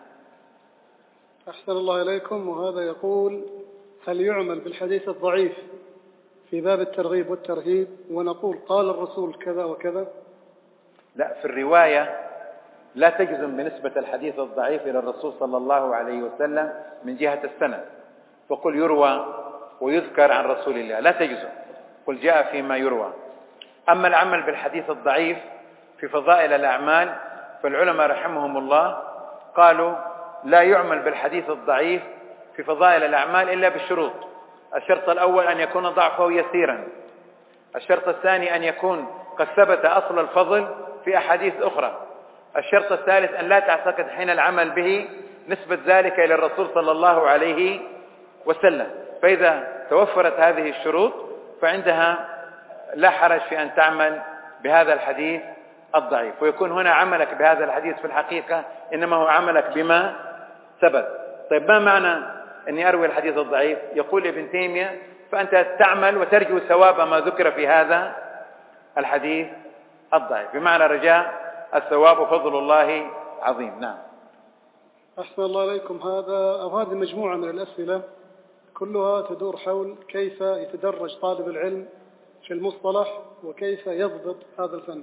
أحسن الله إليكم. وهذا يقول: هل يعمل بالحديث الضعيف في باب الترغيب والترهيب ونقول قال الرسول كذا وكذا؟ لا، في الرواية لا تجزم بنسبة الحديث الضعيف إلى الرسول صلى الله عليه وسلم من جهة السند، فقل يروى ويذكر عن رسول الله، لا تجزم، قل جاء فيما يروى. أما العمل بالحديث الضعيف في فضائل الأعمال فالعلماء رحمهم الله قالوا لا يعمل بالحديث الضعيف في فضائل الأعمال إلا بالشروط. الشرط الأول أن يكون ضعفه يسيرا، الشرط الثاني أن يكون قد ثبت أصل الفضل في أحاديث أخرى، الشرط الثالث أن لا تعتقد حين العمل به نسبة ذلك إلى الرسول صلى الله عليه وسلم. فإذا توفرت هذه الشروط فعندها لا حرج في أن تعمل بهذا الحديث الضعيف، ويكون هنا عملك بهذا الحديث في الحقيقة إنما هو عملك بما ثبت. طيب ما معنى أني أروي الحديث الضعيف؟ يقول ابن تيمية: فأنت تعمل وترجو ثواب ما ذكر في هذا الحديث الضعيف، بمعنى رجاء الثواب وفضل الله عظيم. نعم. أحسن الله إليكم. هذا أو هذه مجموعة من الأسئلة كلها تدور حول كيف يتدرج طالب العلم في المصطلح وكيف يضبط هذا الفن.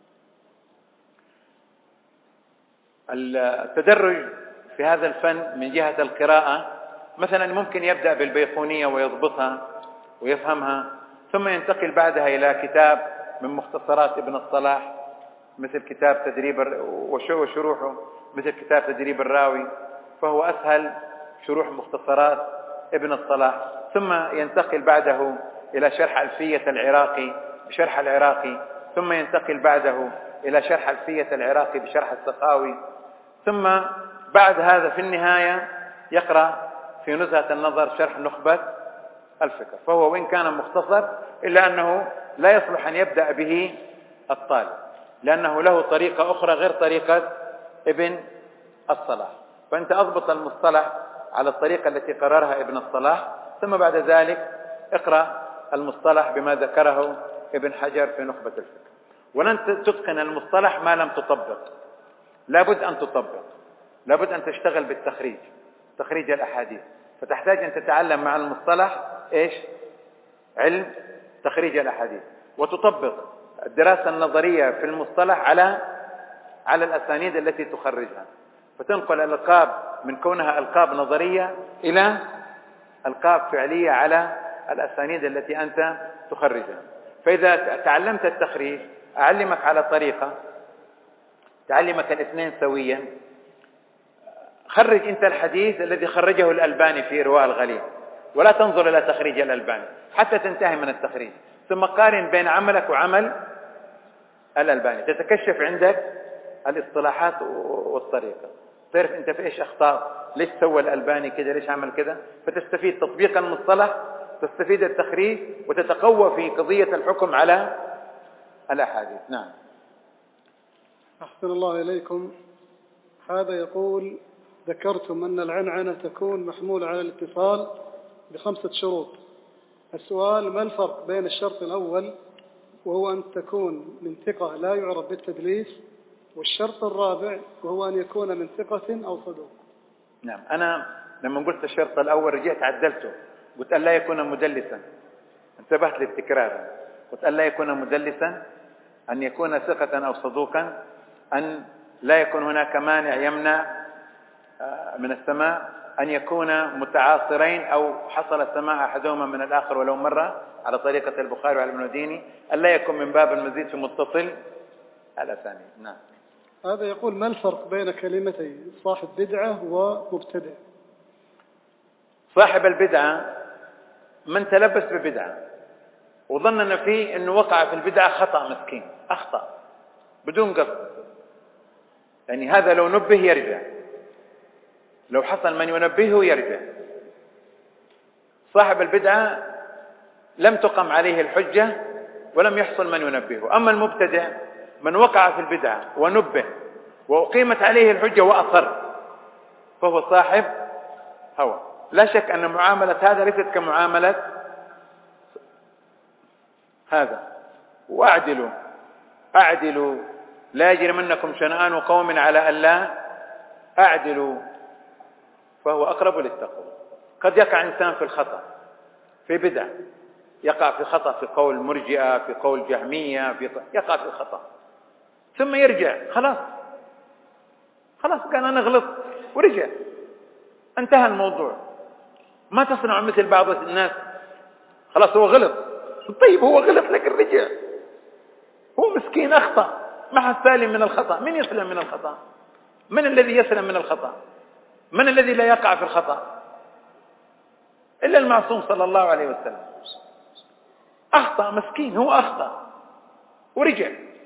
التدرج في هذا الفن من جهة القراءة مثلا ممكن يبدأ بالبيقونية ويضبطها ويفهمها، ثم ينتقل بعدها إلى كتاب من مختصرات ابن الصلاح مثل كتاب تدريب وشروحه مثل كتاب تدريب الراوي، فهو أسهل شروح مختصرات ابن الصلاح. ثم ينتقل بعده إلى شرح ألفية العراقي بشرح العراقي، ثم ينتقل بعده إلى شرح ألفية العراقي بشرح السخاوي، ثم بعد هذا في النهاية يقرأ في نزهة النظر شرح نخبة الفكر. فهو وإن كان مختصر إلا أنه لا يصلح أن يبدأ به الطالب، لأنه له طريقة أخرى غير طريقة ابن الصلاح. فأنت أضبط المصطلح على الطريقة التي قررها ابن الصلاح، ثم بعد ذلك اقرأ المصطلح بما ذكره ابن حجر في نخبة الفكر. ولن تتقن المصطلح ما لم تطبق، لابد أن تطبق، لابد أن تشتغل بالتخريج، تخريج الأحاديث، فتحتاج أن تتعلم مع المصطلح إيش؟ علم تخريج الأحاديث، وتطبق الدراسة النظرية في المصطلح على على الأسانيد التي تخرجها، فتنقل الألقاب من كونها ألقاب نظرية إلى ألقاب فعلية على الأسانيد التي أنت تخرجها. فإذا تعلمت التخريج أعلمك على طريقة تعلمك الاثنين سويا. خرج أنت الحديث الذي خرجه الألباني في إرواء الغليل، ولا تنظر إلى تخريج الألباني حتى تنتهي من التخريج، ثم قارن بين عملك وعمل الألباني، تتكشف عندك الاصطلاحات والطريقة، تعرف أنت في إيش أخطاء، ليش سوى الألباني كذا، ليش عمل كذا، فتستفيد تطبيق المصطلح، تستفيد التخريج، وتتقوى في قضية الحكم على الأحاديث. نعم. أحسن الله إليكم. هذا يقول: ذكرتم أن العنعنة تكون محمولة على الاتصال بخمسة شروط. السؤال: ما الفرق بين الشرط الأول وهو أن تكون من ثقة لا يعرف بالتدليس، والشرط الرابع وهو أن يكون من ثقة أو صدوق؟ نعم. أنا لما قلت الشرط الأول رجعت عدلته، قلت أن لا يكون مدلسا، انتبهت للتكرار، قلت أن لا يكون مدلسا، أن يكون ثقة أو صدوقا، أن لا يكون هناك مانع يمنع من السماع، أن يكون متعاصرين أو حصل سماع أحدهما من الآخر ولو مرة على طريقة البخاري وعلي بن المديني، ألا يكون من باب المزيد في متصل على ثاني. نعم. هذا يقول: ما الفرق بين كلمتي صاحب بدعة ومبتدع؟ صاحب البدعة من تلبس ببدعة وظننا فيه أنه وقع في البدعة خطأ، مسكين أخطأ بدون قصد، يعني هذا لو نبه يرجع، لو حصل من ينبهه يرجع. صاحب البدعة لم تقم عليه الحجة ولم يحصل من ينبهه. أما المبتدع من وقع في البدعة ونبه وأقيمت عليه الحجة وأصر فهو صاحب هوى. لا شك أن معاملة هذا ليست كمعاملة هذا. وأعدلوا أعدلوا لا يجرمنكم شنآن قوم على ألا أعدلوا فهو أقرب للتقوى. قد يقع إنسان في الخطأ في بدع، يقع في خطأ في قول مرجئة، في قول جهمية، في يقع في الخطأ ثم يرجع، خلاص خلاص قال أنا غلط ورجع، انتهى الموضوع. ما تصنع مثل بعض الناس، خلاص هو غلط، طيب هو غلط لكن رجع، هو مسكين أخطأ، ما حد سالم من الخطأ. من يسلم من الخطأ؟ من الذي يسلم من الخطأ؟ من الذي لا يقع في الخطأ؟ إلا المعصوم صلى الله عليه وسلم. أخطأ مسكين، هو أخطأ ورجع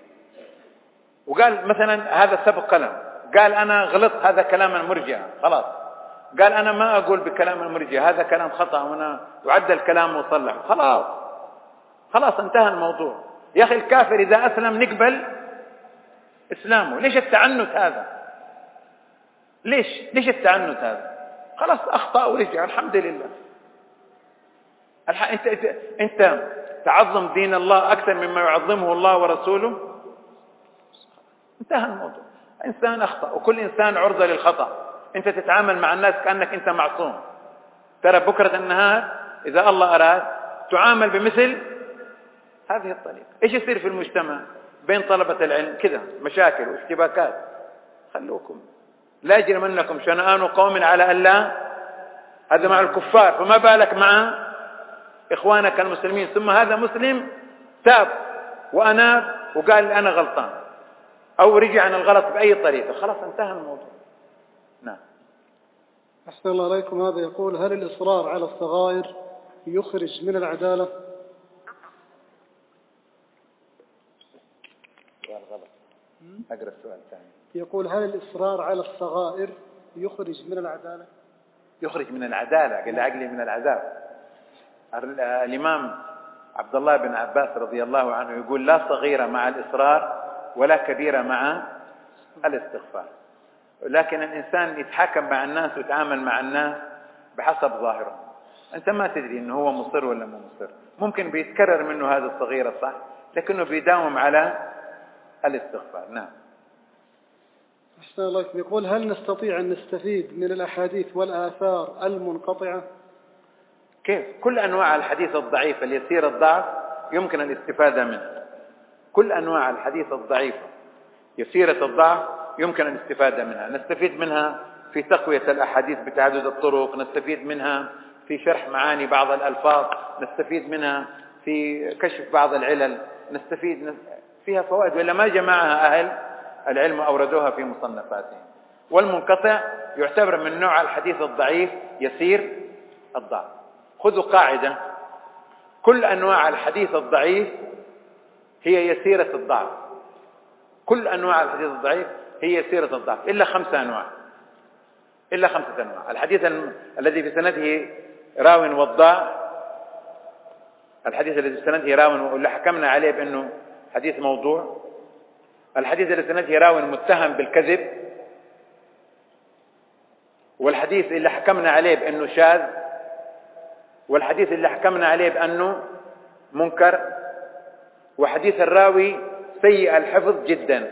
وقال مثلا هذا سبق كلام، قال أنا غلط، هذا كلام المرجئة، خلاص قال أنا ما أقول بكلام المرجئة، هذا كلام خطأ وأنا وعد الكلام وصلح، خلاص خلاص انتهى الموضوع. يا أخي الكافر إذا أسلم نقبل إسلامه، ليش التعنت هذا؟ ليش ليش التعنت هذا؟ خلاص أخطأ ورجع، الحمد لله. انت انت, انت تعظم دين الله اكثر مما يعظمه الله ورسوله، انتهى الموضوع. انسان اخطا وكل انسان عرضه للخطا، انت تتعامل مع الناس كانك انت معصوم. ترى بكره النهار اذا الله اراد تعامل بمثل هذه الطريقه. ايش يصير في المجتمع بين طلبه العلم؟ كذا مشاكل واشتباكات. خلوكم لا يجرمنكم شنآن قوم على الا، هذا مع الكفار، فما بالك مع إخوانك المسلمين. ثم هذا مسلم تاب وأناب وقال أنا غلطان أو رجع عن الغلط بأي طريقة، خلاص انتهى الموضوع. نعم. أحسن الله عليكم. هذا يقول: هل الإصرار على الصغائر يخرج من العدالة؟ سؤال غلط، أقرأ السؤال الثاني. يقول: هل الإصرار على الصغائر يخرج من العدالة؟ يخرج من العدالة، قال عقلي من العذاب. الإمام عبد الله بن عباس رضي الله عنه يقول: لا صغيرة مع الإصرار ولا كبيرة مع الاستغفار. لكن الإنسان يتحاكم مع الناس ويتعامل مع الناس بحسب ظاهرهم، أنت ما تدري إنه هو مصر ولا مو مصر. ممكن بيتكرر منه هذا الصغيرة صح، لكنه بيداوم على الاستغفار. نعم. أحسن الله. يقول: هل نستطيع أن نستفيد من الأحاديث والآثار المنقطعة؟ كيف؟ كل أنواع الحديث الضعيف اليسير الضعف يمكن الاستفادة منه. كل أنواع الحديث الضعيفة يسيرة الضعف يمكن الاستفادة منها. نستفيد منها في تقوية الأحاديث بتعدد الطرق، نستفيد منها في شرح معاني بعض الألفاظ، نستفيد منها في كشف بعض العلل، نستفيد فيها فوائد ولا ما جمعها أهل العلم أوردوها في مصنفاتهم. والمنقطع يعتبر من نوع الحديث الضعيف يسير الضعف. خذوا قاعدة: كل أنواع الحديث الضعيف هي يسيرة الضعف. كل أنواع الحديث الضعيف هي يسيرة الضعف إلا خمسة أنواع. إلا خمسة أنواع. الحديث الم... الذي في سنده راو وضاع، الحديث الذي في سنده راو واللي حكمنا عليه بأنه حديث موضوع، الحديث الذي في سنده راو متهم بالكذب، والحديث اللي حكمنا عليه بأنه شاذ، والحديث اللي حكمنا عليه بأنه منكر، وحديث الراوي سيء الحفظ جدا.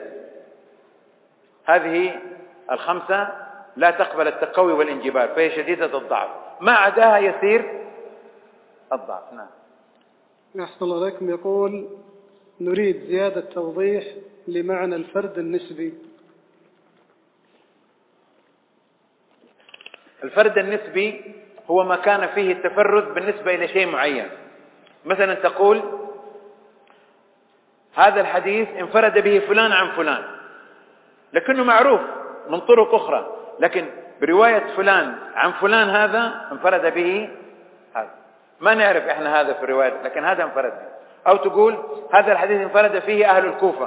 هذه الخمسة لا تقبل التقوي والانجبار، فهي شديدة الضعف، ما عداها يسير الضعف. نعم. أحسن الله عليكم. يقول: نريد زيادة توضيح لمعنى الفرد النسبي. الفرد النسبي هو ما كان فيه التفرد بالنسبة إلى شيء معين. مثلا تقول هذا الحديث انفرد به فلان عن فلان، لكنه معروف من طرق أخرى، لكن برواية فلان عن فلان هذا انفرد به هذا، ما نعرف إحنا هذا في الرواية، لكن هذا انفرد به. أو تقول هذا الحديث انفرد فيه أهل الكوفة،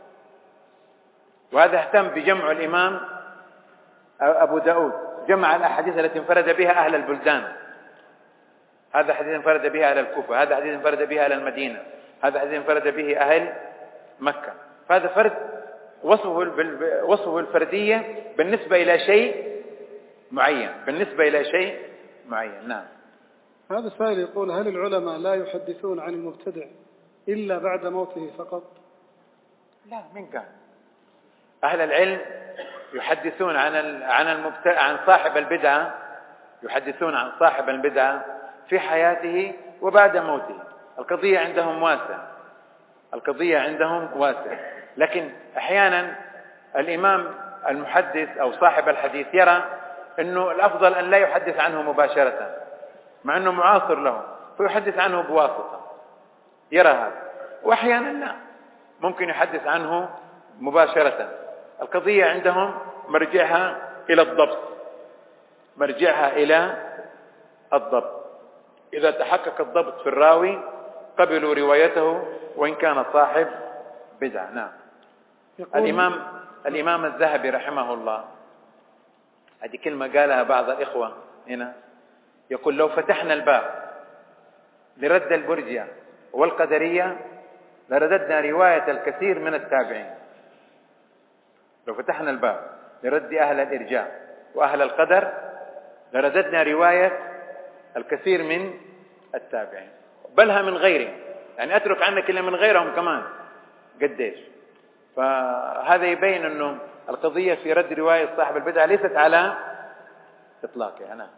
وهذا اهتم بجمع الإمام أبو داود، جمع الأحاديث التي انفرد بها أهل البلدان. هذا حديث انفرد به أهل الكوفة، هذا حديث انفرد به أهل المدينة، هذا حديث انفرد به أهل مكة. فهذا فرد وصفه وصفه الفردية بالنسبة إلى شيء معين، بالنسبة إلى شيء معين. نعم. هذا السائل يقول هل العلماء لا يحدثون عن المبتدع إلا بعد موته فقط؟ لا، من قال؟ أهل العلم يحدثون عن عن المبتدع، عن صاحب البدعة، يحدثون عن صاحب البدعة في حياته وبعد موته. القضية عندهم واسعة، القضية عندهم واسعة. لكن أحيانا الإمام المحدث أو صاحب الحديث يرى أنه الأفضل أن لا يحدث عنه مباشرة مع أنه معاصر له، فيحدث عنه بواسطة، يرى هذا. وأحيانا لا، ممكن يحدث عنه مباشرة. القضية عندهم مرجعها إلى الضبط، مرجعها إلى الضبط. إذا تحقق الضبط في الراوي قبلوا روايته وإن كان صاحب بدعة. نعم. الإمام الإمام الذهبي رحمه الله، هذه كلمة قالها بعض الإخوة هنا، يقول لو فتحنا الباب لرد البرجية والقدرية لرددنا رواية الكثير من التابعين. لو فتحنا الباب لرد أهل الإرجاء وأهل القدر لرددنا رواية الكثير من التابعين، بلها من غيرهم، يعني أترك عنك إلا من غيرهم كمان قديش. فهذا يبين أنه القضية في رد رواية صاحب البدعة ليست على إطلاقها. نعم.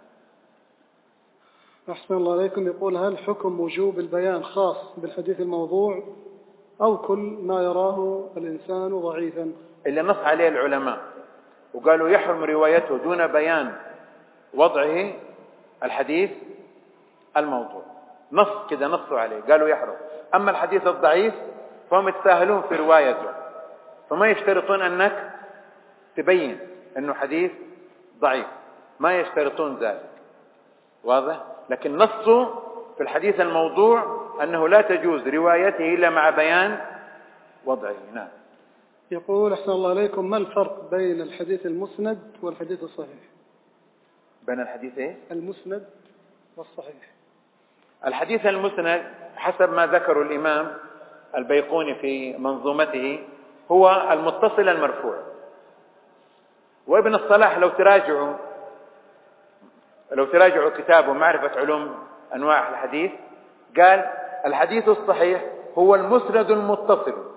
أحسن الله عليكم. يقول هل حكم وجوب البيان خاص بالحديث الموضوع أو كل ما يراه الإنسان ضعيفا؟ اللي نص عليه العلماء وقالوا يحرم روايته دون بيان وضعه الحديث الموضوع، نص كده نصوا عليه قالوا يحرم. أما الحديث الضعيف فهم يتساهلون في روايته، فما يشترطون أنك تبين أنه حديث ضعيف، ما يشترطون ذلك، واضح؟ لكن نصوا في الحديث الموضوع أنه لا تجوز روايته إلا مع بيان وضعه. نعم. يقول أحسن الله عليكم ما الفرق بين الحديث المسند والحديث الصحيح؟ بين الحديث إيه؟ المسند والصحيح. الحديث المسند حسب ما ذكر الإمام البيقوني في منظومته هو المتصل المرفوع. وابن الصلاح لو تراجعوا لو تراجعوا كتابه معرفة علوم أنواع الحديث قال الحديث الصحيح هو المسند المتصل،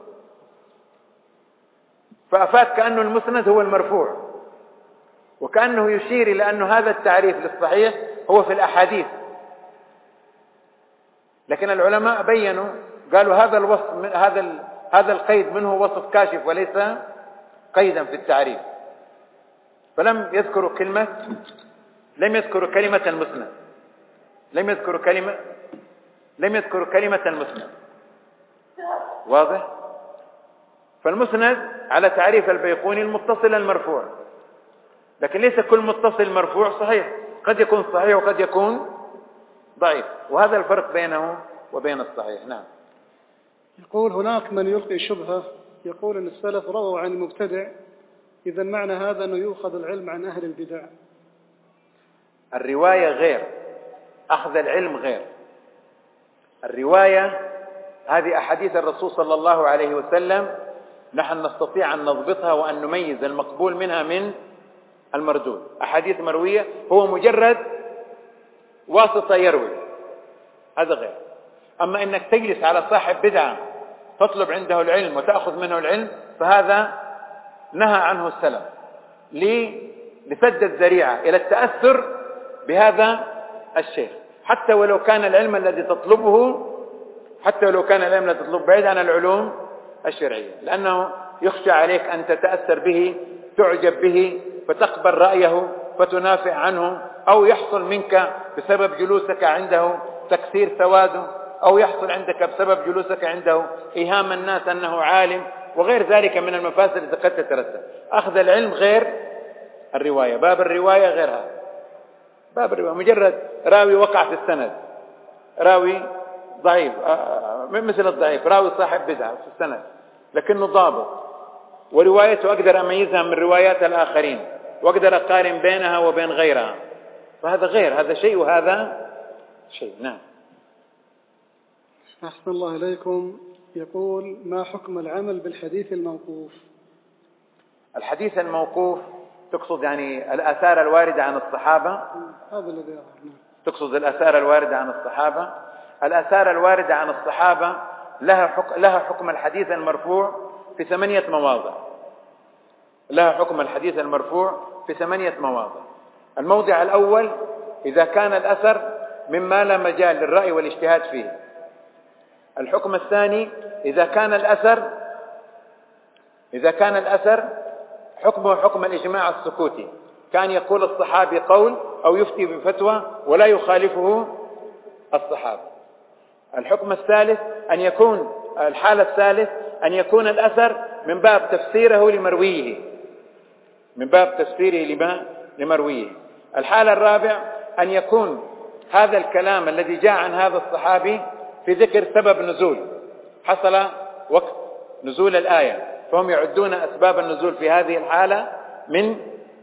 فأفاد كأنه المسند هو المرفوع، وكأنه يشير إلى أن هذا التعريف للصحيح هو في الأحاديث. لكن العلماء بيّنوا قالوا هذا الوصف هذا هذا القيد منه وصف كاشف وليس قيدا في التعريف، فلم يذكروا كلمة لم يذكروا كلمة المسند لم يذكروا كلمة لم يذكروا كلمة المسند. واضح؟ فالمسند على تعريف البيقوني المتصل المرفوع، لكن ليس كل متصل مرفوع صحيح، قد يكون صحيح وقد يكون ضعيف، وهذا الفرق بينه وبين الصحيح. نعم. يقول هناك من يلقي شبهة يقول أن السلف رووا عن المبتدع، إذا معنى هذا أنه يؤخذ العلم عن أهل البدع. الرواية غير، أخذ العلم غير. الرواية هذه أحاديث الرسول صلى الله عليه وسلم، نحن نستطيع أن نضبطها وأن نميز المقبول منها من المردود. أحاديث مروية هو مجرد واسطة يروي، هذا غير. أما إنك تجلس على صاحب بدعة تطلب عنده العلم وتأخذ منه العلم، فهذا نهى عنه السلف لسد الذريعة إلى التأثر بهذا الشيخ، حتى ولو كان العلم الذي تطلبه حتى ولو كان العلم الذي تطلبه بعيد عن العلوم الشرعية، لأنه يخشى عليك أن تتأثر به، تعجب به، فتقبل رأيه، فتنافع عنه، أو يحصل منك بسبب جلوسك عنده تكثير سواده، أو يحصل عندك بسبب جلوسك عنده إيهام الناس أنه عالم، وغير ذلك من المفاسد التي قد تترتب. أخذ العلم غير الرواية، باب الرواية غيرها. باب الرواية مجرد راوي وقع في السند، راوي ضعيف مثل الضعيف، راوي صاحب بدعة في السند لكنه ضابط، وروايته أقدر أميزها من روايات الآخرين، وأقدر أقارن بينها وبين غيرها، فهذا غير، هذا شيء وهذا شيء. نعم. أحسن الله إليكم. يقول: ما حكم العمل بالحديث الموقوف؟ الحديث الموقوف تقصد يعني الآثار الواردة عن الصحابة؟ هذا الذي أعرفه. تقصد الآثار الواردة عن الصحابة؟ الآثار الواردة عن الصحابة لها حكم, لها حكم الحديث المرفوع في ثمانية مواضع. لها حكم الحديث المرفوع في ثمانية مواضع. الموضع الأول: إذا كان الأثر مما لا مجال للرأي والاجتهاد فيه. الحكم الثاني: إذا كان الأثر إذا كان الأثر حكمه حكم الإجماع السكوتي، كان يقول الصحابي قول أو يفتي بفتوى ولا يخالفه الصحابة. الحكم الثالث أن يكون الحالة الثالث أن يكون الأثر من باب تفسيره لمرويه من باب تفسيره لما لمرويه. الحالة الرابعة أن يكون هذا الكلام الذي جاء عن هذا الصحابي في ذكر سبب نزول، حصل وقت نزول الآية، فهم يعدون أسباب النزول في هذه الحالة من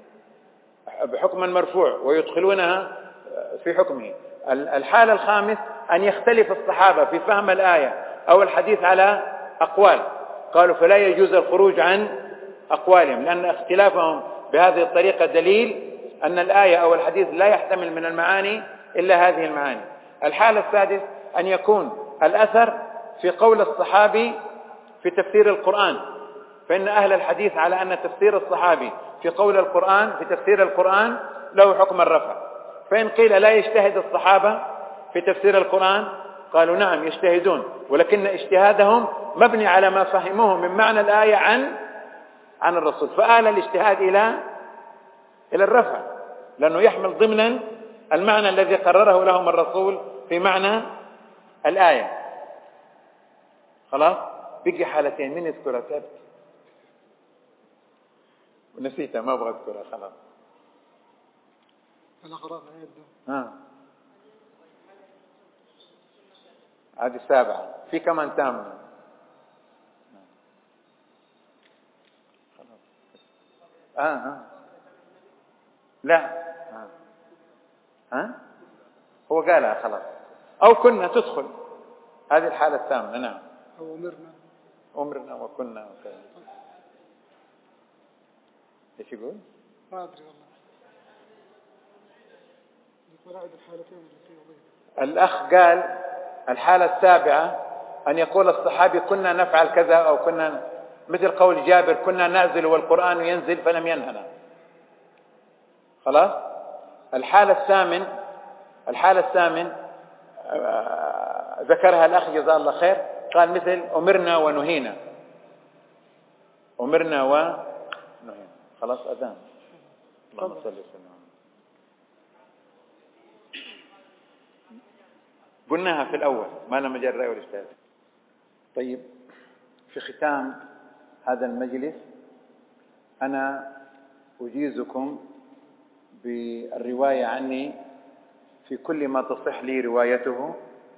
بحكم مرفوع ويدخلونها في حكمه. الحالة الخامس أن يختلف الصحابة في فهم الآية أو الحديث على أقوال، قالوا فلا يجوز الخروج عن أقوالهم، لأن اختلافهم بهذه الطريقة دليل أن الآية أو الحديث لا يحتمل من المعاني إلا هذه المعاني. الحالة السادسة أن يكون الأثر في قول الصحابي في تفسير القرآن، فإن أهل الحديث على أن تفسير الصحابي في قول القرآن في تفسير القرآن له حكم الرفع. فإن قيل لا يجتهد الصحابة في تفسير القرآن، قالوا نعم يجتهدون، ولكن اجتهادهم مبني على ما فهموه من معنى الآية عن عن الرسول، فآل الاجتهاد إلى إلى الرفع، لأنه يحمل ضمنا المعنى الذي قرره لهم الرسول في معنى الآية. خلاص، بقي حالتين، من يذكرها؟ ثابت ونسيتها، ما أبغى أذكرها. خلاص أنا قرأت عدة. ها هذه السابعة، في كمان ثامنة. خلاص آه ها لا ها ها هو قالها خلاص. أو كنا تدخل هذه الحالة الثامنة. نعم. أو أمرنا أمرنا وكنا وكذا. ايش يقول؟ ما أدري والله. يقول أعد الحالتين التي يضيف. الأخ قال الحالة السابعة أن يقول الصحابي كنا نفعل كذا، أو كنا مثل قول جابر كنا نعزل والقرآن ينزل فلم ينهنا. خلاص. الحالة الثامن الحالة الثامن ذكرها الأخ جزاه الله خير، قال مثل أمرنا ونهينا. أمرنا ونهينا. خلاص أذان. اللهم صل وسلم. قلناها في الأول ما لم يجر رأي والاجتهاد. طيب، في ختام هذا المجلس أنا أجيزكم بالرواية عني في كل ما تصح لي روايته،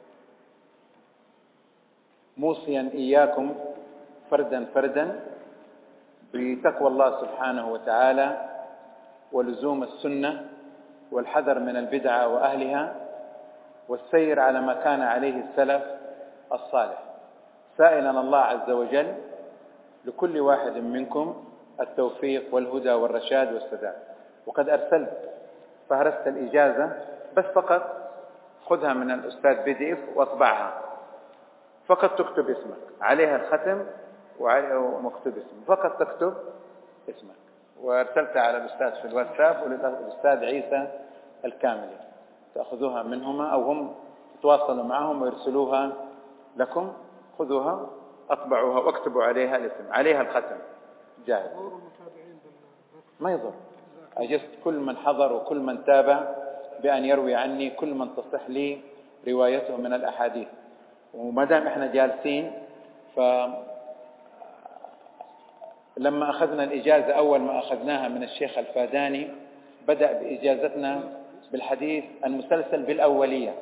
موصيا إياكم فردا فردا بتقوى الله سبحانه وتعالى ولزوم السنة والحذر من البدعة وأهلها والسير على ما كان عليه السلف الصالح، سائلا الله عز وجل لكل واحد منكم التوفيق والهدى والرشاد والسداد. وقد أرسلت فهرست الإجازة، بس فقط خذها من الأستاذ بي دي إف واطبعها، فقط تكتب اسمك عليها الختم ومكتوب اسمك، فقط تكتب اسمك. وارسلتها على الأستاذ في الواتساب وللأستاذ عيسى الكاملي، تأخذوها منهما أو هم تتواصلوا معهم ويرسلوها لكم. خذوها أطبعوها واكتبوا عليها الاسم، عليها الختم جاهز، ما يضر. أجزت كل من حضر وكل من تابع بأن يروي عني كل من تصح لي روايته من الأحاديث. وما دام إحنا جالسين، فلما أخذنا الإجازة أول ما أخذناها من الشيخ الفاداني بدأ بإجازتنا بالحديث المسلسل بالأولية،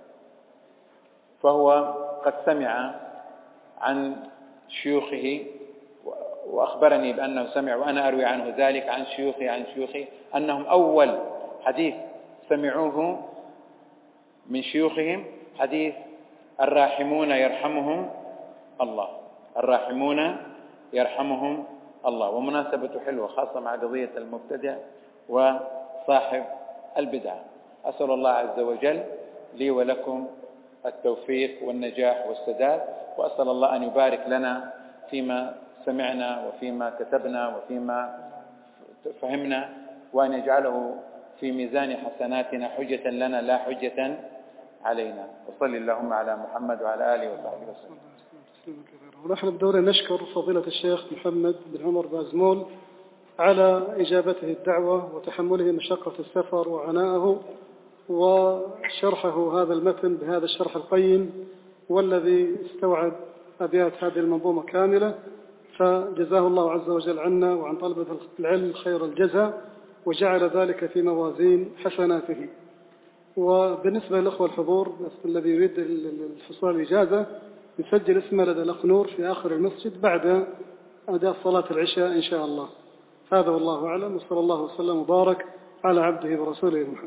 فهو قد سمع عن شيوخه وأخبرني بأنه سمع، وأنا أروي عنه ذلك عن شيوخي عن شيوخي أنهم أول حديث سمعوه من شيوخهم حديث الراحمون يرحمهم الله، الراحمون يرحمهم الله. ومناسبته حلوة خاصة مع قضية المبتدع وصاحب البدعة. أسأل الله عز وجل لي ولكم التوفيق والنجاح والسداد، وأسأل الله أن يبارك لنا فيما سمعنا وفيما كتبنا وفيما فهمنا، وأن يجعله في ميزان حسناتنا حجة لنا لا حجة علينا. وصلي اللهم على محمد وعلى آله وصحبه وسلم. ونحن بدورنا نشكر فضيلة الشيخ محمد بن عمر بازمول على إجابته الدعوة وتحمله مشقة السفر وعناءه وشرحه هذا المتن بهذا الشرح القيم والذي استوعب أبيات هذه المنظومة كاملة، فجزاه الله عز وجل عنا وعن طلبة العلم خير الجزاء وجعل ذلك في موازين حسناته. وبالنسبة للأخوة الحضور الذي يريد الحصول على الإجازة يسجل اسمه لدى الأخ نور في آخر المسجد بعد أداء صلاة العشاء إن شاء الله. هذا والله أعلم، وصلى الله وسلم وبارك على عبده ورسوله محمد.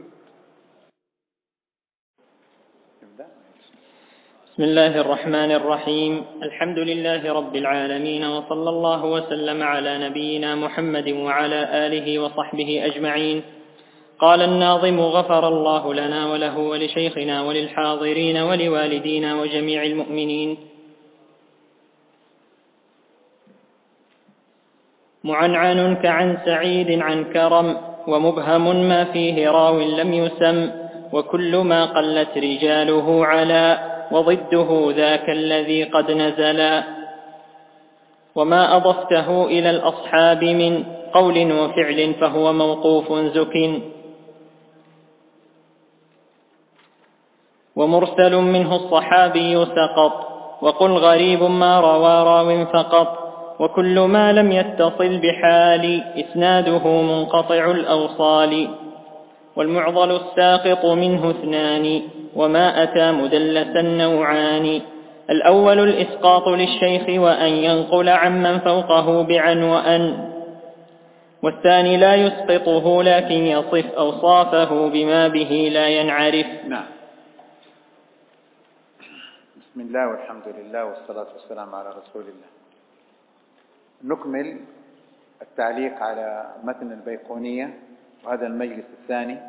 بسم الله الرحمن الرحيم. الحمد لله رب العالمين، وصلى الله وسلم على نبينا محمد وعلى آله وصحبه أجمعين. قال الناظم: غفر الله لنا وله ولشيخنا وللحاضرين ولوالدينا وجميع المؤمنين. معنعن كعن سعيد عن كرم، ومبهم ما فيه راو لم يسم، وكل ما قلت رجاله على، وضده ذاك الذي قد نزلا. وما أضفته إلى الأصحاب من قول وفعل فهو موقوف زك، ومرسل منه الصحابي سقط، وقل غريب ما روى راو فقط، وكل ما لم يتصل بحال إسناده منقطع الأوصال. والمعضل الساقط منه اثنان، وما أتى مدلسا نوعان. الأول الإسقاط للشيخ وأن ينقل عمن فوقه بعن وأن، والثاني لا يسقطه لكن يصف أوصافه بما به لا ينعرف. نعم. بسم الله والحمد لله والصلاة والسلام على رسول الله. نكمل التعليق على متن البيقونية وهذا المجلس الثاني.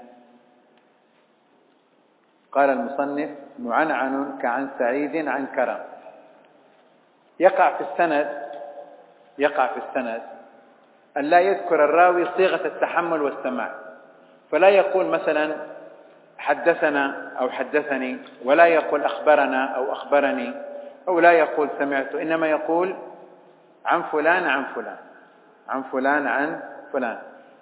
قال المصنف: معنعن كعن سعيد عن كرم. يقع في السند يقع في السند أن لا يذكر الراوي صيغة التحمل والسماع، فلا يقول مثلا حدثنا أو حدثني، ولا يقول أخبرنا أو أخبرني، أو لا يقول سمعت، إنما يقول عن فلان عن فلان عن فلان عن فلان.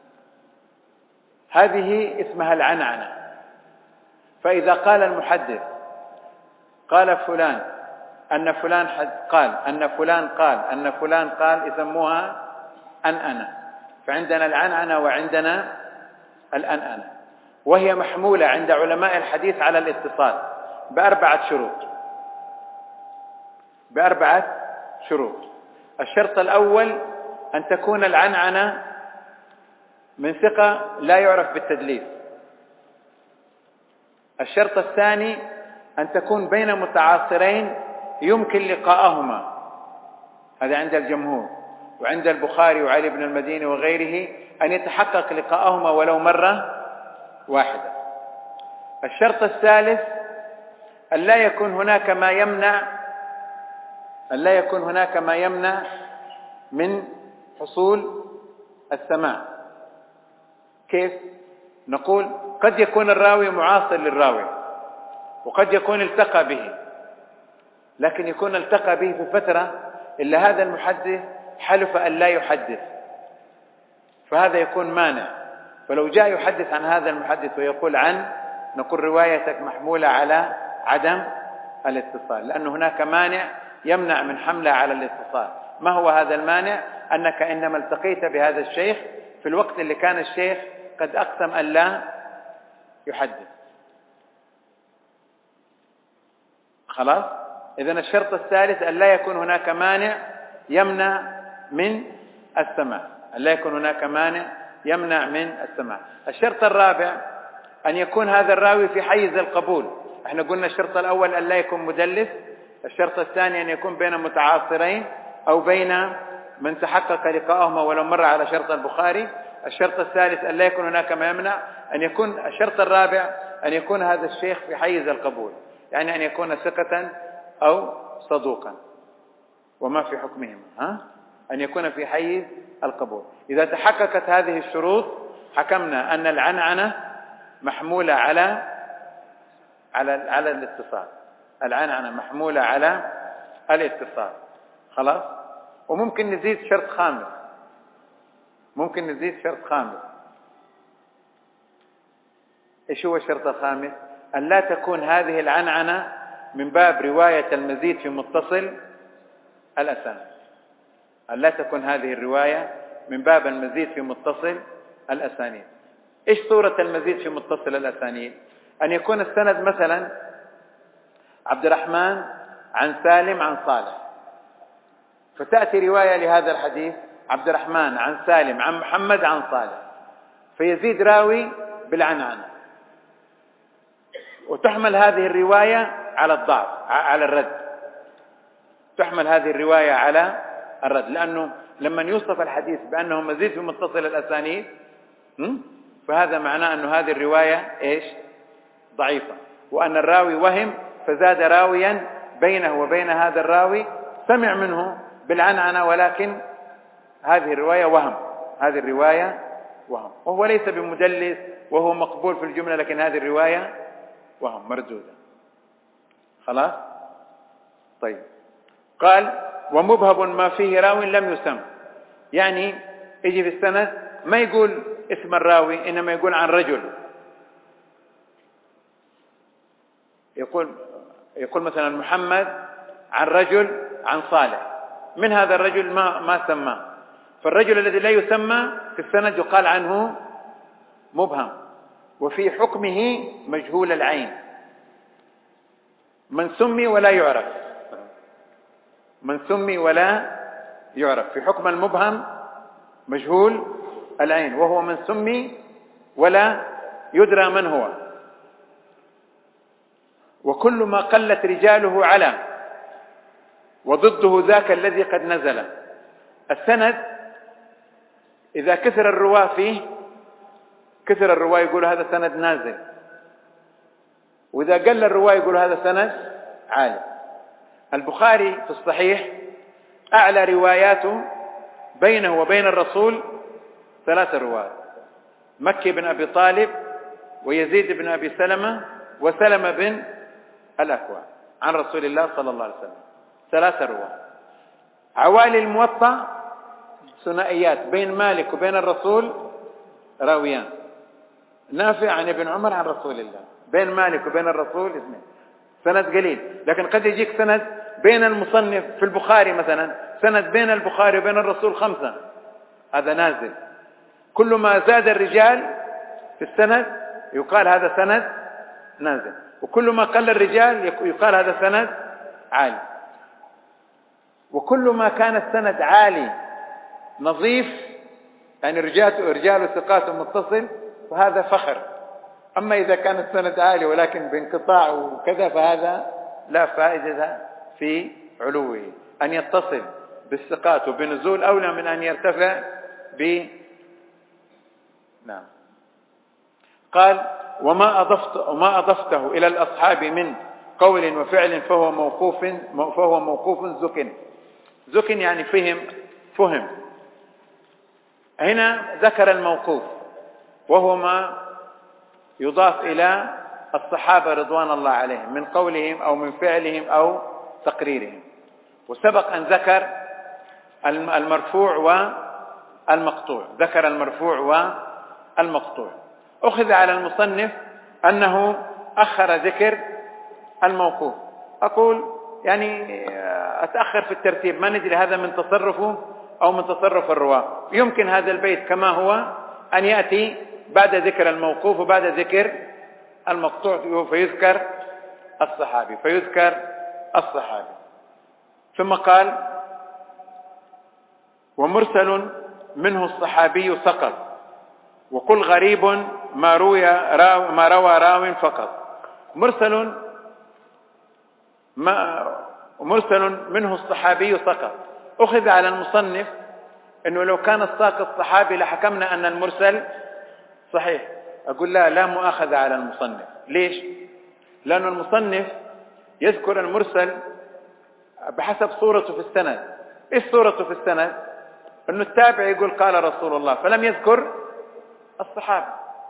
هذه اسمها العنعنة. فإذا قال المحدث قال فلان أن فلان قال أن فلان قال أن فلان قال يسموها أنأنة. فعندنا العنعنة وعندنا الأنأنة، وهي محمولة عند علماء الحديث على الاتصال بأربعة شروط بأربعة شروط. الشرط الأول أن تكون العنعنة من ثقة لا يعرف بالتدليس. الشرط الثاني أن تكون بين متعاصرين يمكن لقاءهما، هذا عند الجمهور، وعند البخاري وعلي بن المديني وغيره أن يتحقق لقاءهما ولو مرة واحدة. الشرط الثالث أن لا يكون هناك ما يمنع أن لا يكون هناك ما يمنع من حصول السماع. كيف؟ نقول قد يكون الراوي معاصر للراوي، وقد يكون التقى به، لكن يكون التقى به في فترة إلا هذا المحدث حلف أن لا يحدث، فهذا يكون مانع فلو جاء يحدث عن هذا المحدث ويقول عن، نقول روايتك محمولة على عدم الاتصال، لأن هناك مانع يمنع من حمله على الاتصال. ما هو هذا المانع؟ أنك إنما التقيت بهذا الشيخ في الوقت اللي كان الشيخ قد أقسم أن لا يحدث. خلاص؟ إذن الشرط الثالث أن لا يكون هناك مانع يمنع من السماع، أن لا يكون هناك مانع يمنع من السماع. الشرط الرابع أن يكون هذا الراوي في حيز القبول. احنا قلنا الشرط الأول أن لا يكون مدلس، الشرط الثاني أن يكون بين متعاصرين أو بين من تحقق لقاءهما ولو مر على شرط البخاري. الشرط الثالث أن لا يكون هناك ما يمنع أن يكون، الشرط الرابع أن يكون هذا الشيخ في حيز القبول، يعني أن يكون ثقة أو صدوقا، وما في حكمهما ها أن يكون في حيز القبول. إذا تحققت هذه الشروط حكمنا أن العنعنة محمولة على على على الاتصال، العنعنة محمولة على الاتصال. خلاص؟ وممكن نزيد شرط خامس، ممكن نزيد شرط خامس. إيش هو الشرط الخامس؟ أن لا تكون هذه العنعنة من باب رواية المزيد في متصل الأسانيد، أن لا تكون هذه الرواية من باب المزيد في متصل الأسانيد. إيش صورة المزيد في متصل الأسانيد؟ أن يكون السند مثلا عبد الرحمن عن سالم عن صالح، فتأتي رواية لهذا الحديث عبد الرحمن عن سالم عن محمد عن صالح، فيزيد راوي بالعنعنة، وتحمل هذه الرواية على الضعف، على الرد، تحمل هذه الرواية على الرد، لأنه لما يوصف الحديث بأنه مزيد في متصل الأسانيد فهذا معناه أن هذه الرواية إيش؟ ضعيفة، وأن الراوي وهم فزاد راويا بينه وبين هذا الراوي سمع منه بالعنعنة، ولكن هذه الرواية وهم، هذه الرواية وهم، وهو ليس بمدلس وهو مقبول في الجملة، لكن هذه الرواية وهم مردودة. خلاص؟ طيب، قال ومبهب ما فيه راو لم يسم، يعني يجي في السند ما يقول اسم الراوي، إنما يقول عن رجل، يقول يقول مثلا محمد عن رجل عن صالح، من هذا الرجل ما ما سماه، فالرجل الذي لا يسمى في السند يقال عنه مبهم، وفي حكمه مجهول العين، من سمي ولا يعرف، من سمي ولا يعرف، في حكم المبهم مجهول العين، وهو من سمي ولا يدرى من هو. وكل ما قلت رجاله على، وضده ذاك الذي قد نزل. السند إذا كثر الرواة فيه، كثر الرواة يقول هذا سند نازل، وإذا قل الرواة يقول هذا سند عالي. البخاري في الصحيح أعلى رواياته بينه وبين الرسول ثلاثة رواة، مكي بن أبي طالب ويزيد بن أبي سلمة وسلمة بن الأكوع عن رسول الله صلى الله عليه وسلم، ثلاثة رواة. عوالي الموطأ ثنائيات بين مالك وبين الرسول راويان، نافع عن ابن عمر عن رسول الله، بين مالك وبين الرسول اثنين، سند قليل. لكن قد يجيك سند بين المصنف في البخاري مثلا، سند بين البخاري وبين الرسول خمسة، هذا نازل. كل ما زاد الرجال في السند يقال هذا سند نازل، وكل ما قل الرجال يقال هذا سند عالي. وكل ما كان السند عالي نظيف، يعني رجال رجال ثقات متصل، فهذا فخر. أما إذا كان السند عالي ولكن بانقطاع وكذا فهذا لا فائدة في علوه. أن يتصل بالثقات وبنزول أولى من أن يرتفع ب نعم. قال وما أضفت وما أضفته إلى الأصحاب من قول وفعل فهو موقوف فهو موقوف زكن. زكن يعني فهم فهم. هنا ذكر الموقوف وهو ما يضاف إلى الصحابة رضوان الله عليهم من قولهم أو من فعلهم أو تقريرهم. وسبق أن ذكر المرفوع والمقطوع، ذكر المرفوع المقطوع. أخذ على المصنف أنه أخر ذكر الموقوف. أقول يعني أتأخر في الترتيب، ما ندري هذا من تصرفه أو من تصرف الرواة. يمكن هذا البيت كما هو أن يأتي بعد ذكر الموقوف وبعد ذكر المقطوع فيذكر الصحابي فيذكر الصحابي ثم قال: ومرسل منه الصحابي سقط، وقل غريب ما روي راو ما روى راو فقط. مرسل ما مرسل منه الصحابي سقط. أخذ على المصنف أنه لو كان الساقط صحابي لحكمنا أن المرسل صحيح. أقول لا لا مؤاخذة على المصنف. ليش؟ لأن المصنف يذكر المرسل بحسب صورته في السند. إيش صورته في السند؟ أنه التابع يقول قال رسول الله، فلم يذكر الصحابي.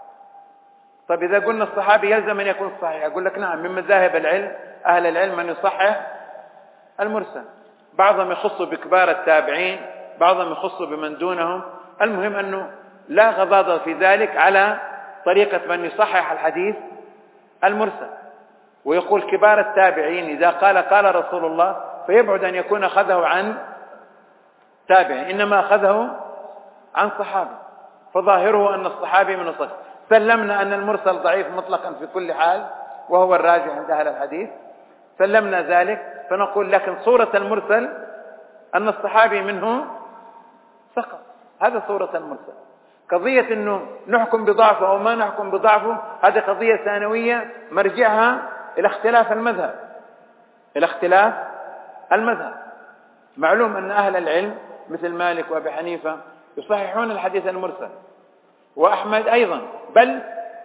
طيب إذا قلنا الصحابي يلزم أن يكون صحيح، أقول لك نعم، من مذاهب العلم أهل العلم من يصحح المرسل. بعضهم يخص بكبار التابعين، بعضهم يخص بمن دونهم. المهم أنه لا غضاضة في ذلك على طريقة من يصحح الحديث المرسل، ويقول كبار التابعين إذا قال قال رسول الله فيبعد أن يكون أخذه عن تابع، إنما أخذه عن صحابي، فظاهره أن الصحابي من الصحابي. سلمنا أن المرسل ضعيف مطلقا في كل حال، وهو الراجح عند أهل الحديث، سلمنا ذلك. فنقول لكن صورة المرسل أن الصحابي منه سقط، هذا صورة المرسل. قضية أنه نحكم بضعفه أو ما نحكم بضعفه هذه قضية ثانوية مرجعها إلى اختلاف المذهب إلى اختلاف المذهب. معلوم أن أهل العلم مثل مالك وأبي حنيفة يصححون الحديث المرسل، وأحمد أيضا، بل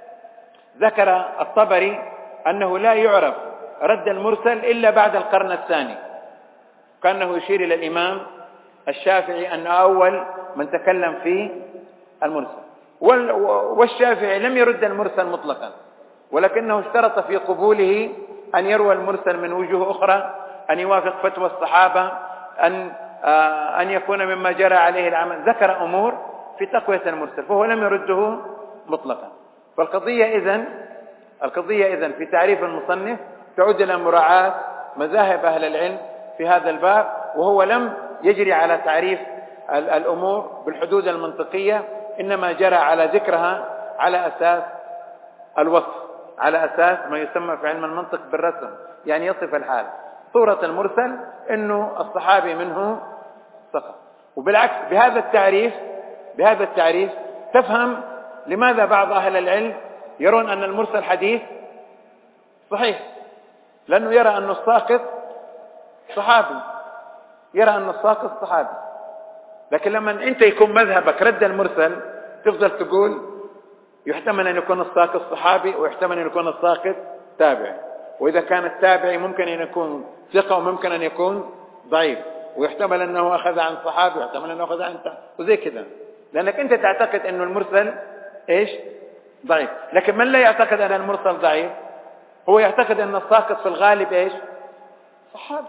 ذكر الطبري أنه لا يعرف رد المرسل إلا بعد القرن الثاني، كأنه يشير إلى الإمام الشافعي أن أول من تكلم في المرسل. والشافعي لم يرد المرسل مطلقا، ولكنه اشترط في قبوله أن يروى المرسل من وجوه أخرى، أن يوافق فتوى الصحابة، أن أن يكون مما جرى عليه العمل. ذكر أمور في تقوية المرسل، فهو لم يرده مطلقا. فالقضية إذن القضية إذن في تعريف المصنف تعود إلى مراعاة مذاهب أهل العلم في هذا الباب، وهو لم يجري على تعريف الأمور بالحدود المنطقية، إنما جرى على ذكرها على أساس الوصف، على أساس ما يسمى في علم المنطق بالرسم، يعني يصف الحال. صورة المرسل إنه الصحابي منه سقط. وبالعكس بهذا التعريف بهذا التعريف تفهم لماذا بعض أهل العلم يرون أن المرسل حديث صحيح، لأنه يرى أن الساقط صحابي يرى أن الساقط صحابي. لكن لما أنت يكون مذهبك رد المرسل تفضل تقول يحتمل أن يكون الساقط صحابي، ويحتمل أن يكون الساقط تابعي، وإذا كان التابعي ممكن أن يكون ثقة وممكن أن يكون ضعيف، ويحتمل أنه أخذ عن صحابي ويحتمل أنه أخذ عن تابعي، وزي كذا، لأنك أنت تعتقد أن المرسل إيش؟ ضعيف. لكن من لا يعتقد أن المرسل ضعيف هو يعتقد أن الساقط في الغالب إيش؟ صحابي.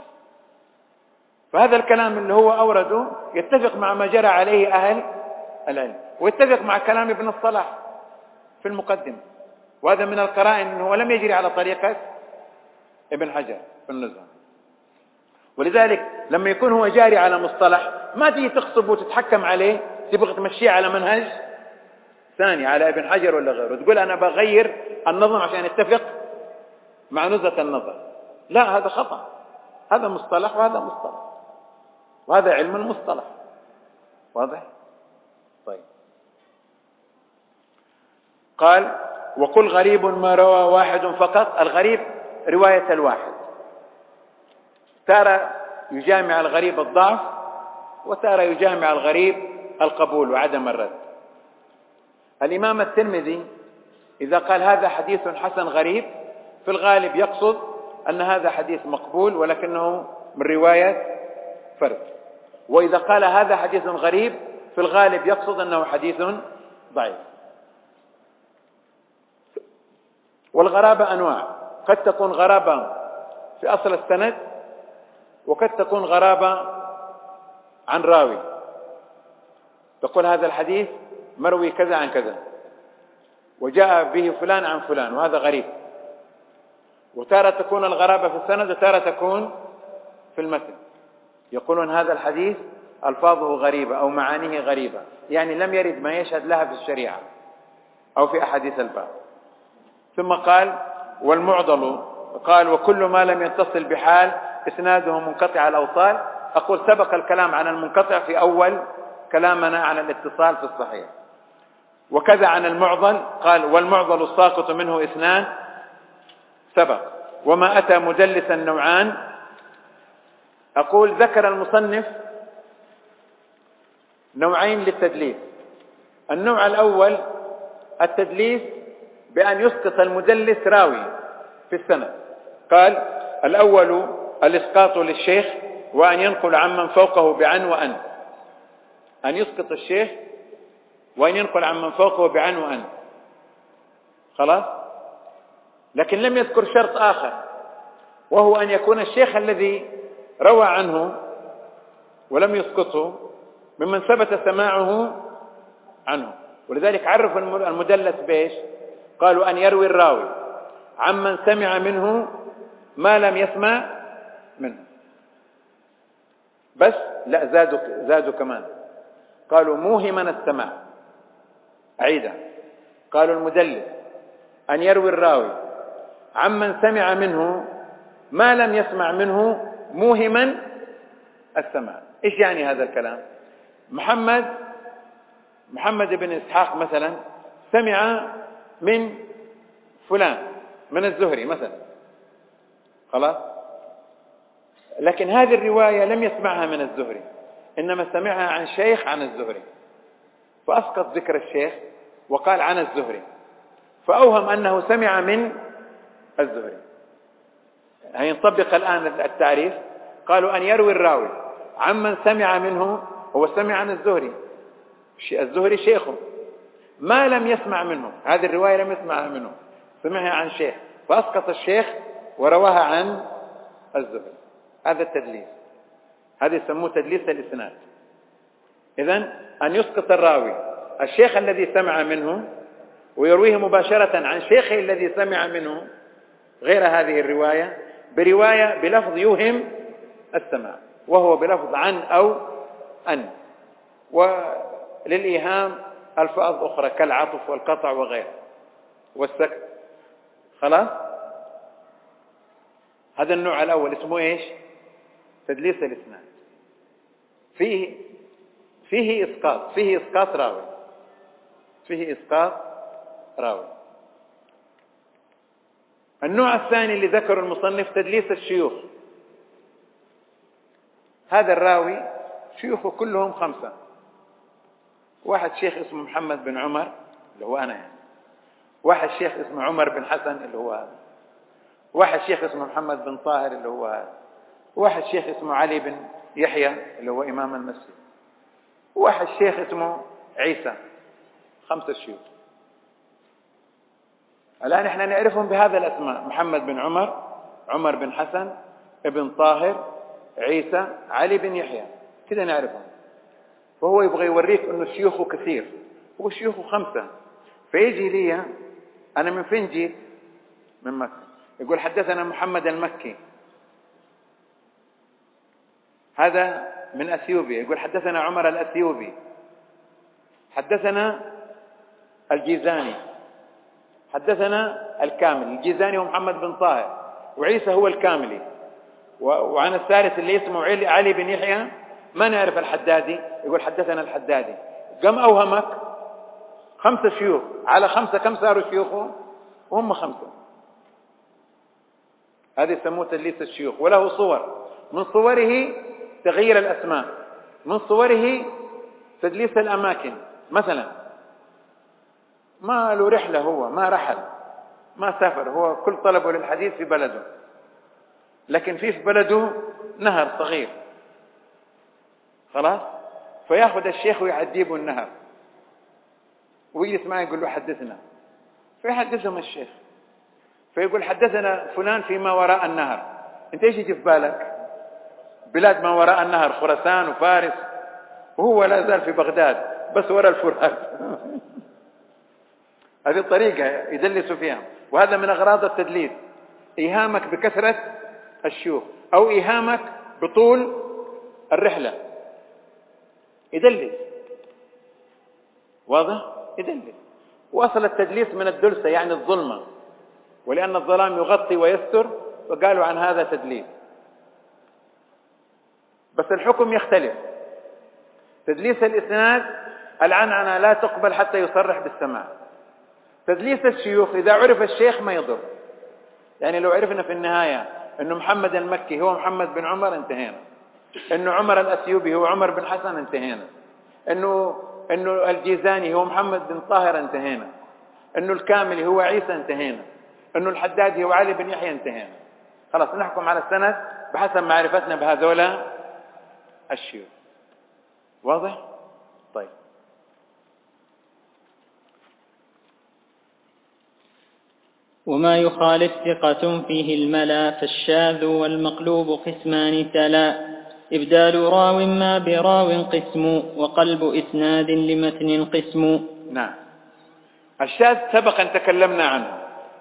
فهذا الكلام اللي هو أورده يتفق مع ما جرى عليه أهل العلم، ويتفق مع كلام ابن الصلاح في المقدمة، وهذا من القرائن أنه هو لم يجري على طريقة ابن حجر في النزهة. ولذلك لما يكون هو جاري على مصطلح ما تيجي تخصب وتتحكم عليه، تبغى تمشيه على منهج ثاني على ابن حجر ولا غيره، تقول أنا بغير النظم عشان يتفق مع نزهة النظر. لا، هذا خطأ. هذا مصطلح وهذا مصطلح، وهذا علم المصطلح. واضح؟ طيب. قال: وقل غريب ما روى واحد فقط. الغريب رواية الواحد، تارة يجامع الغريب الضعف، وتارة يجامع الغريب القبول وعدم الرد. الإمام الترمذي إذا قال هذا حديث حسن غريب في الغالب يقصد أن هذا حديث مقبول ولكنه من رواية فرد، وإذا قال هذا حديث غريب في الغالب يقصد أنه حديث ضعيف. والغرابة أنواع، قد تكون غرابة في أصل السند، وقد تكون غرابة عن راوي، تقول هذا الحديث مروي كذا عن كذا، وجاء به فلان عن فلان، وهذا غريب. وتارة تكون الغرابة في السند وتارة تكون في المتن. يقولون هذا الحديث ألفاظه غريبة أو معانيه غريبة، يعني لم يرد ما يشهد لها في الشريعة أو في أحاديث الباب. ثم قال والمعضل، قال وكل ما لم يتصل بحال إسناده منقطع الأوصال. أقول سبق الكلام عن المنقطع في أول كلامنا عن الاتصال في الصحيح. وكذا عن المعضل، قال والمعضل الساقط منه اثنان سبق. وما أتى مدلسا نوعان. أقول ذكر المصنف نوعين للتدليس. النوع الأول التدليس بأن يسقط المدلس راوي في السند. قال الأول الإسقاط للشيخ وأن ينقل عمن فوقه بعن وأن، أن يسقط الشيخ وأن ينقل عمن فوقه بعن وأن، خلاص. لكن لم يذكر شرط آخر، وهو أن يكون الشيخ الذي روى عنه ولم يسقطه ممن ثبت سماعه عنه. ولذلك عرف المدلس بإيش؟ قالوا أن يروي الراوي عمن سمع منه ما لم يسمع منه. بس لا، زادوا, زادوا كمان، قالوا موهما السماع. أعيدا، قالوا المدلس أن يروي الراوي عمن سمع منه ما لم يسمع منه موهما السماع. إيش يعني هذا الكلام؟ محمد محمد بن إسحاق مثلا سمع من فلان من الزهري مثلا، خلاص، لكن هذه الرواية لم يسمعها من الزهري، إنما سمعها عن شيخ عن الزهري، فأسقط ذكر الشيخ وقال عن الزهري، فأوهم أنه سمع من الزهري. هينطبق الآن التعريف. قالوا أن يروي الراوي عمن سمع منه، هو سمع عن الزهري، الزهري شيخه، ما لم يسمع منه، هذه الرواية لم يسمعها منه، سمعها عن شيخ، فأسقط الشيخ ورواها عن الزهري. هذا التدليس، هذا يسموه تدليس الإسناد. إذن أن يسقط الراوي الشيخ الذي سمع منه ويرويه مباشرة عن شيخه الذي سمع منه غير هذه الرواية برواية بلفظ يوهم السماع، وهو بلفظ عن أو أن، وللإيهام ألفاظ أخرى كالعطف والقطع وغيره والسكت، خلاص. هذا النوع الأول اسمه إيش؟ تدليس الإسناد. فيه فيه إسقاط فيه إسقاط راوي فيه إسقاط راوي. النوع الثاني اللي ذكر المصنف تدليس الشيوخ. هذا الراوي شيوخه كلهم خمسة، واحد شيخ اسمه محمد بن عمر اللي هو أنا يعني، واحد شيخ اسمه عمر بن حسن اللي هو هذا، واحد شيخ اسمه محمد بن طاهر اللي هو هذا، واحد شيخ اسمه علي بن يحيى اللي هو إمام المسجد، واحد شيخ اسمه عيسى. خمسة شيوخ. الآن احنا نعرفهم بهذا الأسماء: محمد بن عمر، عمر بن حسن، ابن طاهر، عيسى، علي بن يحيى، كده نعرفهم. فهو يبغى يوريك أنه شيوخه كثير، هو شيوخه خمسة. فيجي لي أنا من فين جيت؟ من مكة. يقول حدثنا محمد المكي، هذا من أثيوبيا. يقول حدثنا عمر الأثيوبي، حدثنا الجيزاني، حدثنا الكامل. الجيزاني هو محمد بن طاهر، وعيسى هو الكاملي. وعن الثالث اللي اسمه علي بن يحيى ما نعرف الحدادي، يقول حدثنا الحدادي. كم أوهمك؟ خمسة شيوخ على خمسة، كم صاروا شيوخه؟ وهم خمسة. هذا يسموه تدليس الشيوخ. وله صور، من صوره تغيير الأسماء، من صوره تدليس الأماكن. مثلا ما له رحلة، هو ما رحل، ما سافر، هو كل طلبه للحديث في بلده، لكن في في بلده نهر صغير، خلاص، فياخذ الشيخ ويعديه النهر ويجلس معه يقول له حدثنا، فيحدثهم الشيخ، فيقول حدثنا فلان فيما وراء النهر. انت ايش يجي في بالك؟ بلاد ما وراء النهر، خراسان وفارس، وهو لا زال في بغداد بس وراء الفرات. هذه طريقة يدلس فيها، وهذا من أغراض التدليس، إيهامك بكثرة الشيوخ أو إيهامك بطول الرحلة، يدلس. واضح؟ يدلس. وأصل التدليس من الدلسة يعني الظلمة، ولأن الظلام يغطي ويستر فقالوا عن هذا تدليس. بس الحكم يختلف. تدليس الإسناد العنعنة لا تقبل حتى يصرح بالسماع. تدليس الشيوخ إذا عرف الشيخ ما يضر، يعني لو عرفنا في النهاية أنه محمد المكي هو محمد بن عمر انتهينا، أنه عمر الأثيوبي هو عمر بن حسن انتهينا، أنه أنه الجيزاني هو محمد بن طاهر انتهينا، أنه الكاملي هو عيسى انتهينا، أنه الحدادي هو علي بن يحيى انتهينا. خلاص نحكم على السند بحسب معرفتنا بهذولا الشيوخ. واضح؟ طيب. وما يخالف ثقة فيه الملا فالشاذ والمقلوب قسمان تلا، إبدال راو ما براو قسم، وقلب إسناد لمتن قسم. نعم. الشاذ سبق أن تكلمنا عنه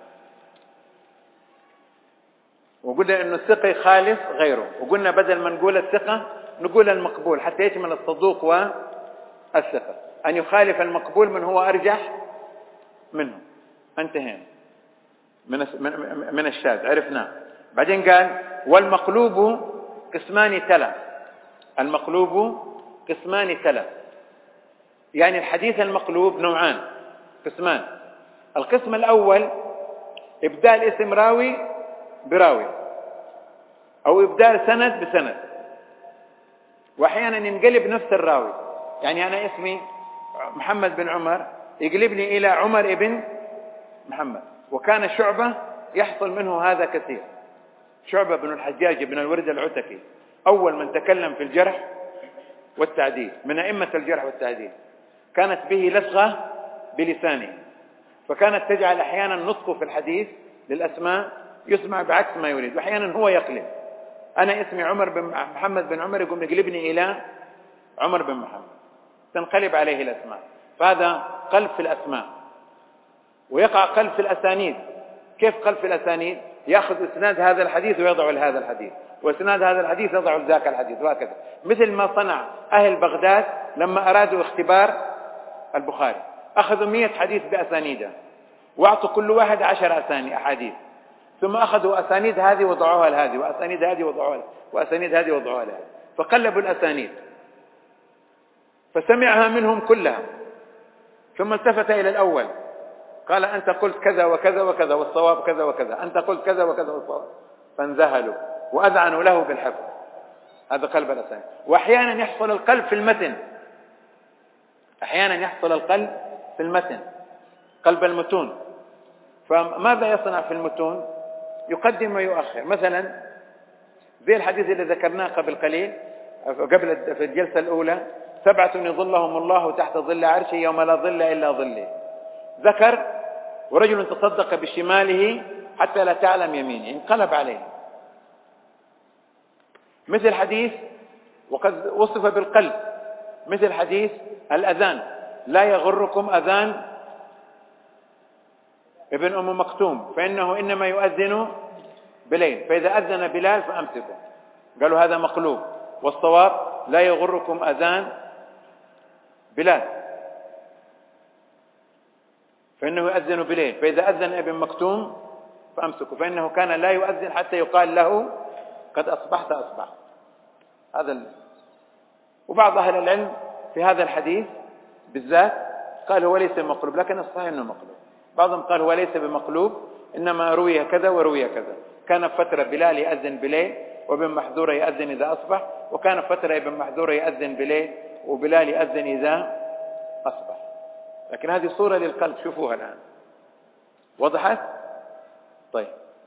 وقلنا أنه الثقة يخالف غيره، وقلنا بدل ما نقول الثقة نقول المقبول حتى يشمل الصدوق والثقة، أن يخالف المقبول من هو أرجح منه. انتهينا من من الشاذ، عرفناه. بعدين قال والمقلوب قسمان تلا. المقلوب قسمان تلا، يعني الحديث المقلوب نوعان قسمان. القسم الأول إبدال اسم راوي براوي، أو إبدال سند بسند، وأحيانا ينقلب نفس الراوي. يعني أنا اسمي محمد بن عمر يقلبني إلى عمر ابن محمد، وكان شعبة يحصل منه هذا كثير. شعبة بن الحجاج بن الورد العتكي أول من تكلم في الجرح والتعديل من أئمة الجرح والتعديل، كانت به لصغة بلسانه، فكانت تجعل أحيانا نطقه في الحديث للأسماء يسمع بعكس ما يريد، وأحيانا هو يقلب. أنا اسمي عمر بن محمد بن عمر، يقوم يقلبني إلى عمر بن محمد، تنقلب عليه الأسماء. فهذا قلب في الأسماء. ويقع قلب في الأسانيد. كيف قلب في الأسانيد؟ يأخذ إسناد هذا الحديث ويضع لهذا الحديث، وإسناد هذا الحديث يضع لذاك الحديث، وهكذا. مثل ما صنع أهل بغداد لما أرادوا اختبار البخاري، أخذوا مئة حديث بأسانيده وأعطوا كل واحد عشر أسانيد أحاديث، ثم أخذوا أسانيد هذه وضعوها لهذه، وأسانيد هذه وضعوها لهذه، وأسانيد هذه وضعوها لهذه، فقلبوا الأسانيد فسمعها منهم كلها، ثم التفت إلى الأول قال أنت قلت كذا وكذا وكذا والصواب كذا وكذا، أنت قلت كذا وكذا والصواب، فانذهلوا وأذعنوا له بالحفظ. هذا قلب الأسانيد. وأحيانا يحصل القلب في المتن، أحيانا يحصل القلب في المتن، قلب المتون. فماذا يصنع في المتون؟ يقدم ويؤخر. مثلا زي الحديث اللي ذكرناه قبل قليل قبل في الجلسة الأولى، سبعة يظلهم الله تحت ظل عرشه يوم لا ظل إلا ظله. ذكر ورجل تصدق بشماله حتى لا تعلم يمينه، انقلب عليه. مثل حديث وقد وصف بالقلب، مثل حديث الأذان، لا يغركم أذان ابن أم مكتوم فإنه إنما يؤذن بليل، فإذا أذن بلال فأمسكوا. قالوا هذا مقلوب، والصواب لا يغركم أذان بلال فإنه يؤذن بليل، فإذا أذن ابن مكتوم فأمسكوا، فإنه كان لا يؤذن حتى يقال له قد أصبحت أصبح. هذا ال... وبعض أهل العلم في هذا الحديث بالذات قال هو ليس مقلوب، لكن الصحيح أنه مقلوب. بعضهم قال هو ليس بمقلوب، إنما روي كذا وروي كذا. كان فترة بلال يأذن بليل وابن محذورة يأذن إذا أصبح، وكان فترة ابن محذورة يأذن بليل وبلال يأذن إذا أصبح. لكن هذه صورة للقلب، شوفوها الآن وضحت؟ طيب.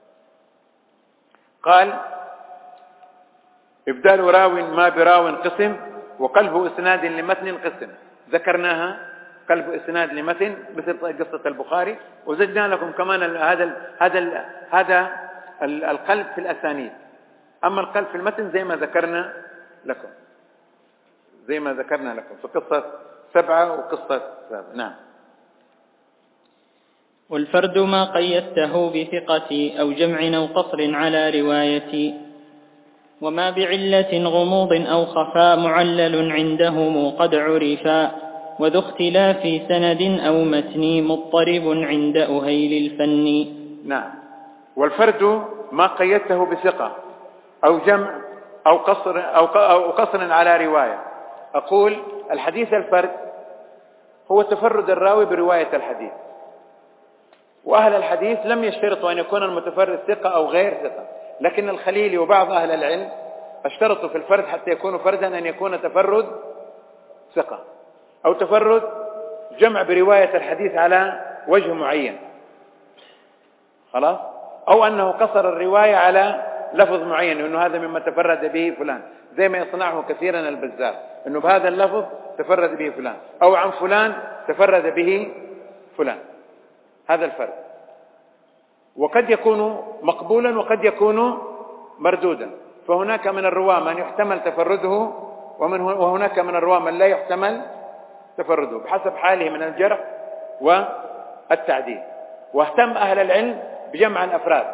قال إبدال راو ما براو قسم، وقلب إسناد لمتن قسم. ذكرناها قلب إسناد لمتن مثل قصة البخاري، وزدنا لكم كمان هذا هذا هذا القلب في الأسانيد. أما القلب في المتن زي ما ذكرنا لكم زي ما ذكرنا لكم في قصة سبعة وقصة سبعة. نعم. والفرد ما قيدته بثقة أو جمع أو قصر على رواية، وما بعلة غموض أو خفاء معلل عندهم قد عرفا، وذو اختلاف سند أو متن مضطرب عند أهيل الفن. نعم. والفرد ما قيدته بثقة أو جمع أو قصر, أو قصر على رواية. أقول الحديث الفرد هو تفرد الراوي برواية الحديث، وأهل الحديث لم يشترطوا أن يكون المتفرد ثقة أو غير ثقة، لكن الخليلي وبعض أهل العلم اشترطوا في الفرد حتى يكون فردا أن يكون تفرد ثقة أو تفرد جمع برواية الحديث على وجه معين، خلاص، أو أنه قصر الرواية على لفظ معين، أنه هذا مما تفرد به فلان، زي ما يصنعه كثيرا البزار، أنه بهذا اللفظ تفرد به فلان، أو عن فلان تفرد به فلان. هذا الفرد، وقد يكون مقبولا وقد يكون مردودا، فهناك من الرواة من يحتمل تفرده، ومن وهناك من الرواة من لا يحتمل تفرده بحسب حاله من الجرح والتعديل. واهتم أهل العلم بجمع الأفراد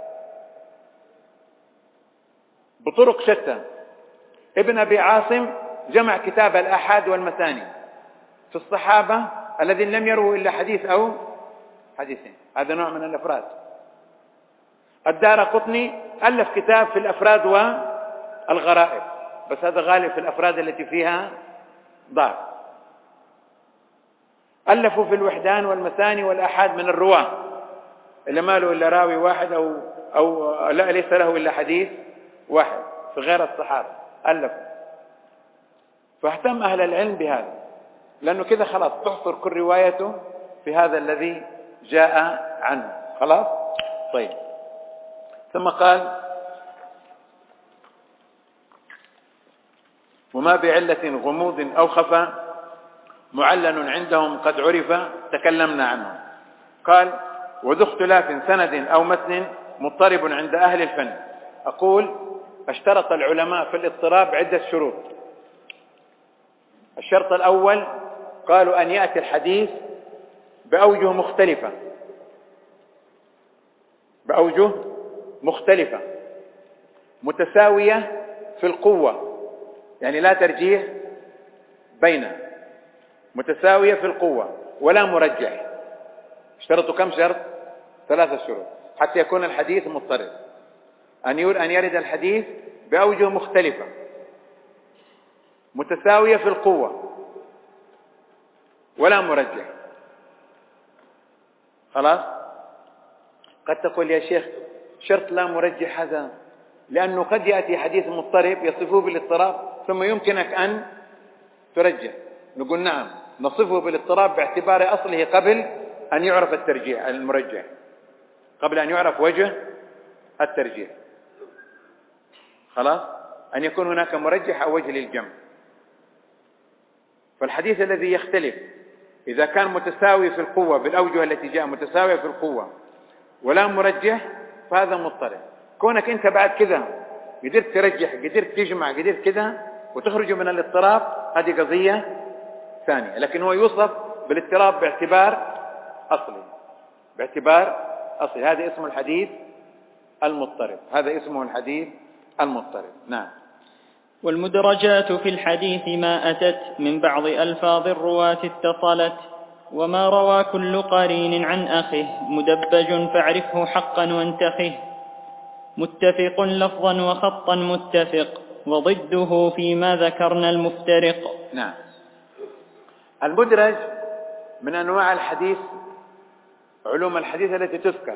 بطرق شتى. ابن أبي عاصم جمع كتاب الآحاد والمثاني في الصحابة الذين لم يروا إلا حديث أو حديثين، هذا نوع من الأفراد. الدارقطني ألف كتاب في الأفراد والغرائب، بس هذا غالب في الأفراد التي فيها ضعف. ألفوا في الوحدان والمثاني والآحاد من الرواة اللي ما له إلا راوي واحد أو, أو لا ليس له إلا حديث واحد في غير الصحابة، ألفوا. فاهتم أهل العلم بهذا، لأنه كذا خلاص تحصر كل روايته في هذا الذي جاء عنه، خلاص. طيب، ثم قال: وما بعلة غموض أو خفى معلن عندهم قد عرف، تكلمنا عنه. قال: وذو اختلاف سند أو متن مضطرب عند أهل الفن. أقول اشترط العلماء في الاضطراب عدة شروط. الشرط الأول قالوا أن يأتي الحديث بأوجه مختلفة بأوجه مختلفة متساوية في القوة، يعني لا ترجيح بينها، متساوية في القوة ولا مرجح. اشترطوا كم شرط؟ ثلاثة شروط حتى يكون الحديث مضطرب. أن أن يرد الحديث بأوجه مختلفة متساوية في القوة ولا مرجح. خلاص. قد تقول يا شيخ شرط لا مرجح هذا، لأنه قد يأتي حديث مضطرب يصفه بالاضطراب ثم يمكنك أن ترجح. نقول نعم، نصفه بالاضطراب باعتبار أصله قبل أن يعرف الترجيح المرجح، قبل أن يعرف وجه الترجيح. خلاص، أن يكون هناك مرجح أو وجه للجمع. فالحديث الذي يختلف إذا كان متساوي في القوة بالأوجه التي جاء متساوية في القوة ولا مرجح فهذا مضطرب. كونك أنت بعد كذا قدرت ترجح، قدرت تجمع، قدرت كذا وتخرج من الاضطراب، هذه قضية ثانية، لكن هو يوصف بالاضطراب باعتبار أصلي، باعتبار أصلي. هذا اسمه الحديث المضطرب، هذا اسمه الحديث المضطرب. نعم. والمدرجات في الحديث ما أتت من بعض ألفاظ الرواة اتصلت، وما روى كل قرين عن أخه مدبج فاعرفه حقا وانتخه، متفق لفظا وخطا متفق، وضده فيما ذكرنا المفترق. نعم. المدرج من أنواع الحديث، علوم الحديث التي تذكر.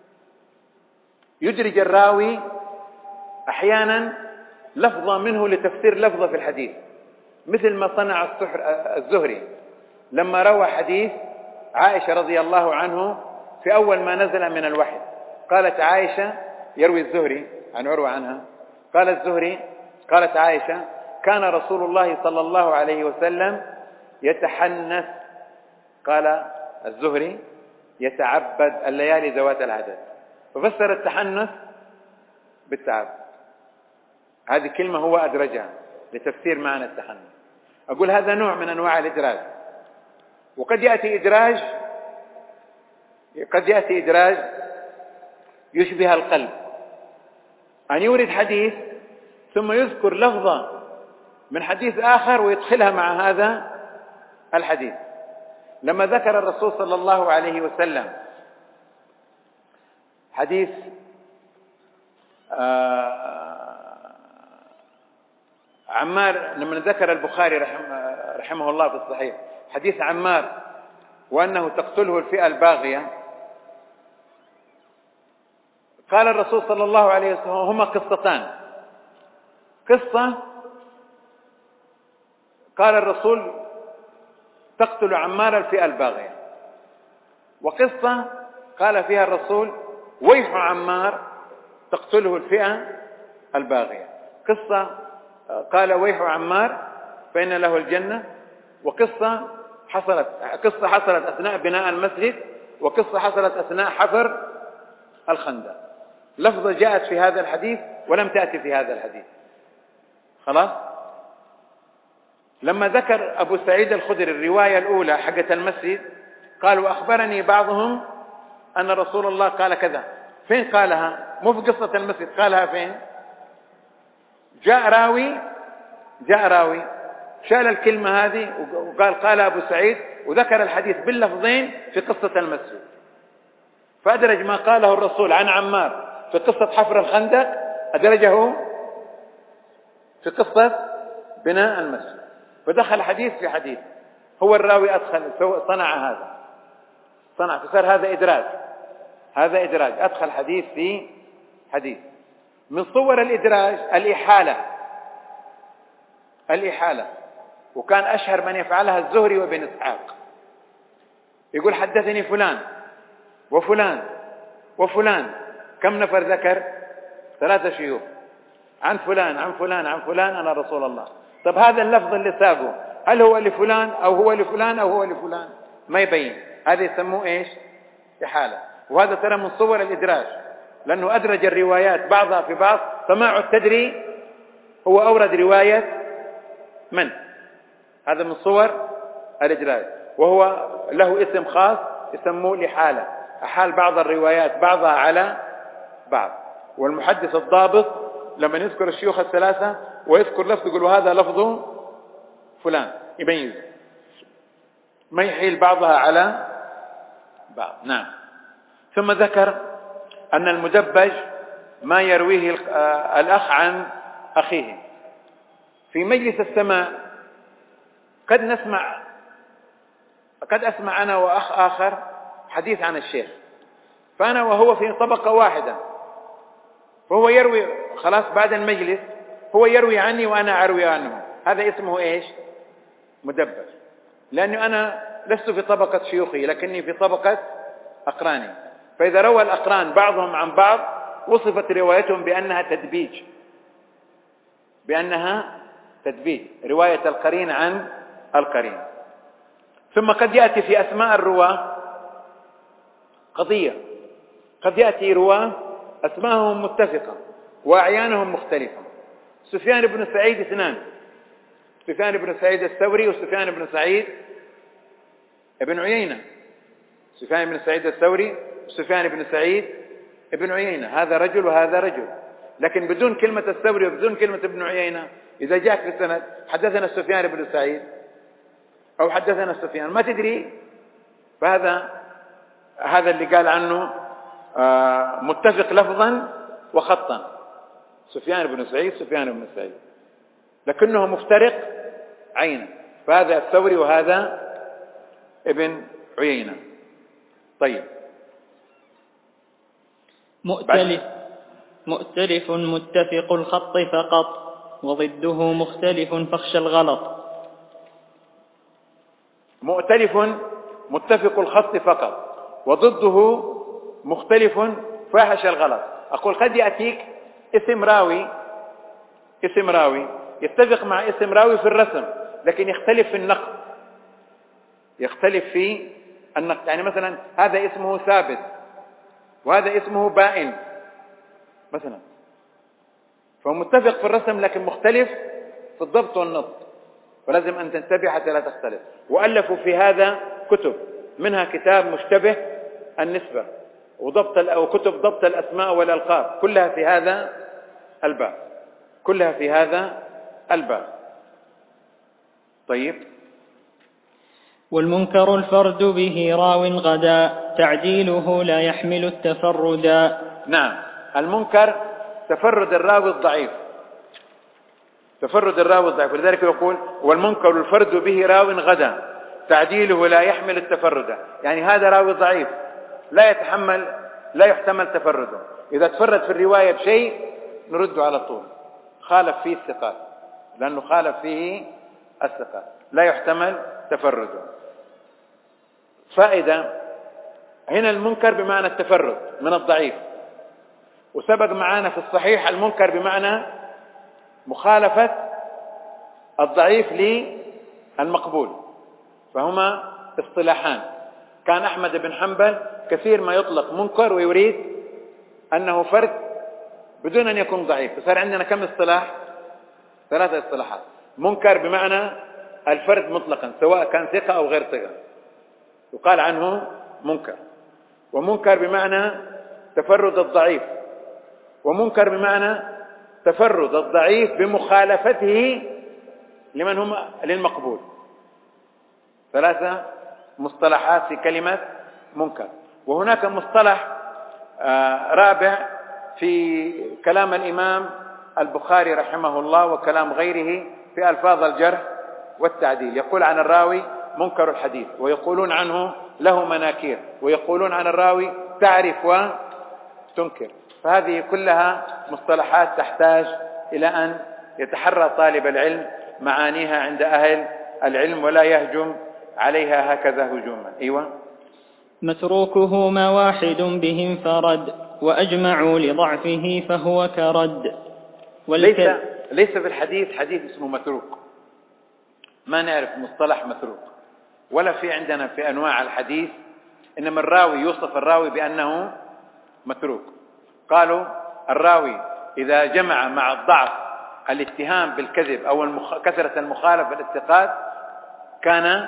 يدرج الراوي أحيانا لفظة منه لتفسير لفظة في الحديث، مثل ما صنع الزهري لما روى حديث عائشة رضي الله عنه في أول ما نزل من الوحي. قالت عائشة، يروي الزهري عن عروة عنها، قال الزهري قالت عائشة: كان رسول الله صلى الله عليه وسلم يتحنث، قال الزهري يتعبد الليالي ذوات العدد، ففسر التحنث بالتعبد. هذه كلمة هو أدرجها لتفسير معنى التحنث. أقول هذا نوع من أنواع الإدراج. وقد يأتي إدراج قد يأتي إدراج يشبه القلب، أن يورد حديث ثم يذكر لفظة من حديث آخر ويدخلها مع هذا الحديث. لما ذكر الرسول صلى الله عليه وسلم حديث آه عمار، لما ذكر البخاري رحمه, رحمه الله في الصحيح حديث عمار وأنه تقتله الفئة الباغية، قال الرسول صلى الله عليه وسلم هما قصتان. قصة قال الرسول تقتل عمار الفئة الباغية، وقصة قال فيها الرسول ويح عمار تقتله الفئة الباغية. قصة قال ويح عمار فإن له الجنة، وقصة حصلت قصة حصلت أثناء بناء المسجد، وقصة حصلت أثناء حفر الخندق. لفظة جاءت في هذا الحديث ولم تأتي في هذا الحديث. خلاص. لما ذكر أبو سعيد الخدري الرواية الأولى حقة المسجد قال وأخبرني بعضهم أن رسول الله قال كذا. فين قالها؟ مو في قصة المسجد، قالها فين؟ جاء راوي جاء راوي شال الكلمة هذه وقال قال أبو سعيد، وذكر الحديث باللفظين في قصة المسجد، فأدرج ما قاله الرسول عن عمار في قصة حفر الخندق أدرجه في قصة بناء المسجد، فدخل حديث في حديث. هو الراوي أدخل صنع هذا صنع فصار هذا إدراج هذا إدراج أدخل حديث في حديث. من صور الإدراج الإحالة الإحالة وكان أشهر من يفعلها الزهري وابن إسحاق. يقول حدثني فلان وفلان وفلان، كم نفر ذكر؟ ثلاثة شيوخ، عن فلان عن فلان عن فلان أنا رسول الله. طب هذا اللفظ اللي ساقه هل هو لفلان أو هو لفلان أو هو لفلان؟ ما يبين. هذا يسموه إيش؟ إحالة. وهذا ترى من صور الإدراج، لأنه أدرج الروايات بعضها في بعض، فما عد تدري هو أورد رواية من. هذا من صور الإدراج، وهو له اسم خاص يسموه الإحالة، أحال بعض الروايات بعضها على بعض. والمحدث الضابط لما يذكر الشيوخ الثلاثة ويذكر لفظ يقول وهذا لفظ فلان، يميز، ما يحيل بعضها على بعض. نعم. ثم ذكر أن المدبج ما يرويه الأخ عن أخيه. في مجلس السماء قد نسمع قد أسمع أنا وأخ آخر حديث عن الشيخ، فأنا وهو في طبقة واحدة، فهو يروي خلاص بعد المجلس هو يروي عني وأنا أروي عنه، هذا اسمه إيش؟ مدبج، لأنه أنا لست في طبقة شيوخي لكني في طبقة أقراني. فإذا روى الأقران بعضهم عن بعض وصفت روايتهم بأنها تدبيج بأنها تدبيج رواية القرين عن القرين. ثم قد يأتي في أسماء الرواة قضية، قد يأتي رواة أسماءهم متفقة وأعيانهم مختلفة. سفيان بن سعيد اثنان، سفيان بن سعيد الثوري وسفيان بن سعيد ابن عيينة، سفيان بن سعيد الثوري وسفيان بن سعيد ابن عيينة، هذا رجل وهذا رجل، لكن بدون كلمة الثوري وبدون كلمة ابن عيينة. إذا جاءك في السند حدثنا سفيان بن سعيد أو حدثنا سفيان ما تدري، فهذا هذا اللي قال عنه آه متفق لفظا وخطا، سفيان بن سعيد سفيان بن سعيد، لكنه مفترق عينا، فهذا الثوري وهذا ابن عيينة. طيب. مؤتلف مؤتلف متفق الخط فقط، وضده مختلف فاخشى الغلط. مؤتلف متفق الخط فقط، وضده مختلف فاحش الغلط. أقول قد يأتيك اسم راوي اسم راوي يتفق مع اسم راوي في الرسم لكن يختلف في النقد، يختلف في النقد. يعني مثلا هذا اسمه ثابت وهذا اسمه بائن مثلا، فهو متفق في الرسم لكن مختلف في الضبط والنطق، ولازم أن تنتبه حتى لا تختلف. وألفوا في هذا كتب، منها كتاب مشتبه النسبة وضبط وكتب ضبط الأسماء والألقاب، كلها في هذا الباب، كلها في هذا الباب. طيب. والمنكر الفرد به راو غدا تعديله لا يحمل التفردا. نعم، المنكر تفرد الراوي الضعيف، تفرد الراوي الضعيف، ولذلك يقول والمنكر الفرد به راو غدا تعديله لا يحمل التفرد، يعني هذا راوي ضعيف لا يتحمل لا يحتمل تفرده، إذا تفرد في الرواية بشيء نرده على طول، خالف فيه الثقات، لأنه خالف فيه الثقات لا يحتمل تفرده. فائدة، هنا المنكر بمعنى التفرد من الضعيف، وسبق معنا في الصحيح المنكر بمعنى مخالفة الضعيف للمقبول، فهما اصطلاحان. كان أحمد بن حنبل كثير ما يطلق منكر ويريد أنه فرد بدون أن يكون ضعيف، فصار عندنا كم اصطلاح؟ ثلاثة اصطلاحات. منكر بمعنى الفرد مطلقا سواء كان ثقة أو غير ثقة يقال عنه منكر، ومنكر بمعنى تفرد الضعيف، ومنكر بمعنى تفرد الضعيف بمخالفته لمن هم للمقبول. ثلاثة مصطلحات في كلمة منكر. وهناك مصطلح رابع في كلام الإمام البخاري رحمه الله وكلام غيره في ألفاظ الجرح والتعديل، يقول عن الراوي منكر الحديث، ويقولون عنه له مناكير، ويقولون عن الراوي تعرف وتنكر. فهذه كلها مصطلحات تحتاج إلى أن يتحرى طالب العلم معانيها عند أهل العلم ولا يهجم عليها هكذا هجوما. أيوة. متروكه ما واحد به انفرد وأجمعوا لضعفه فهو كرد. ليس ليس في الحديث حديث اسمه متروك، ما نعرف مصطلح متروك، ولا في عندنا في أنواع الحديث، إنما الراوي يوصف الراوي بأنه متروك. قالوا الراوي إذا جمع مع الضعف الاتهام بالكذب أو المخ... كثرة المخالفة للثقات كان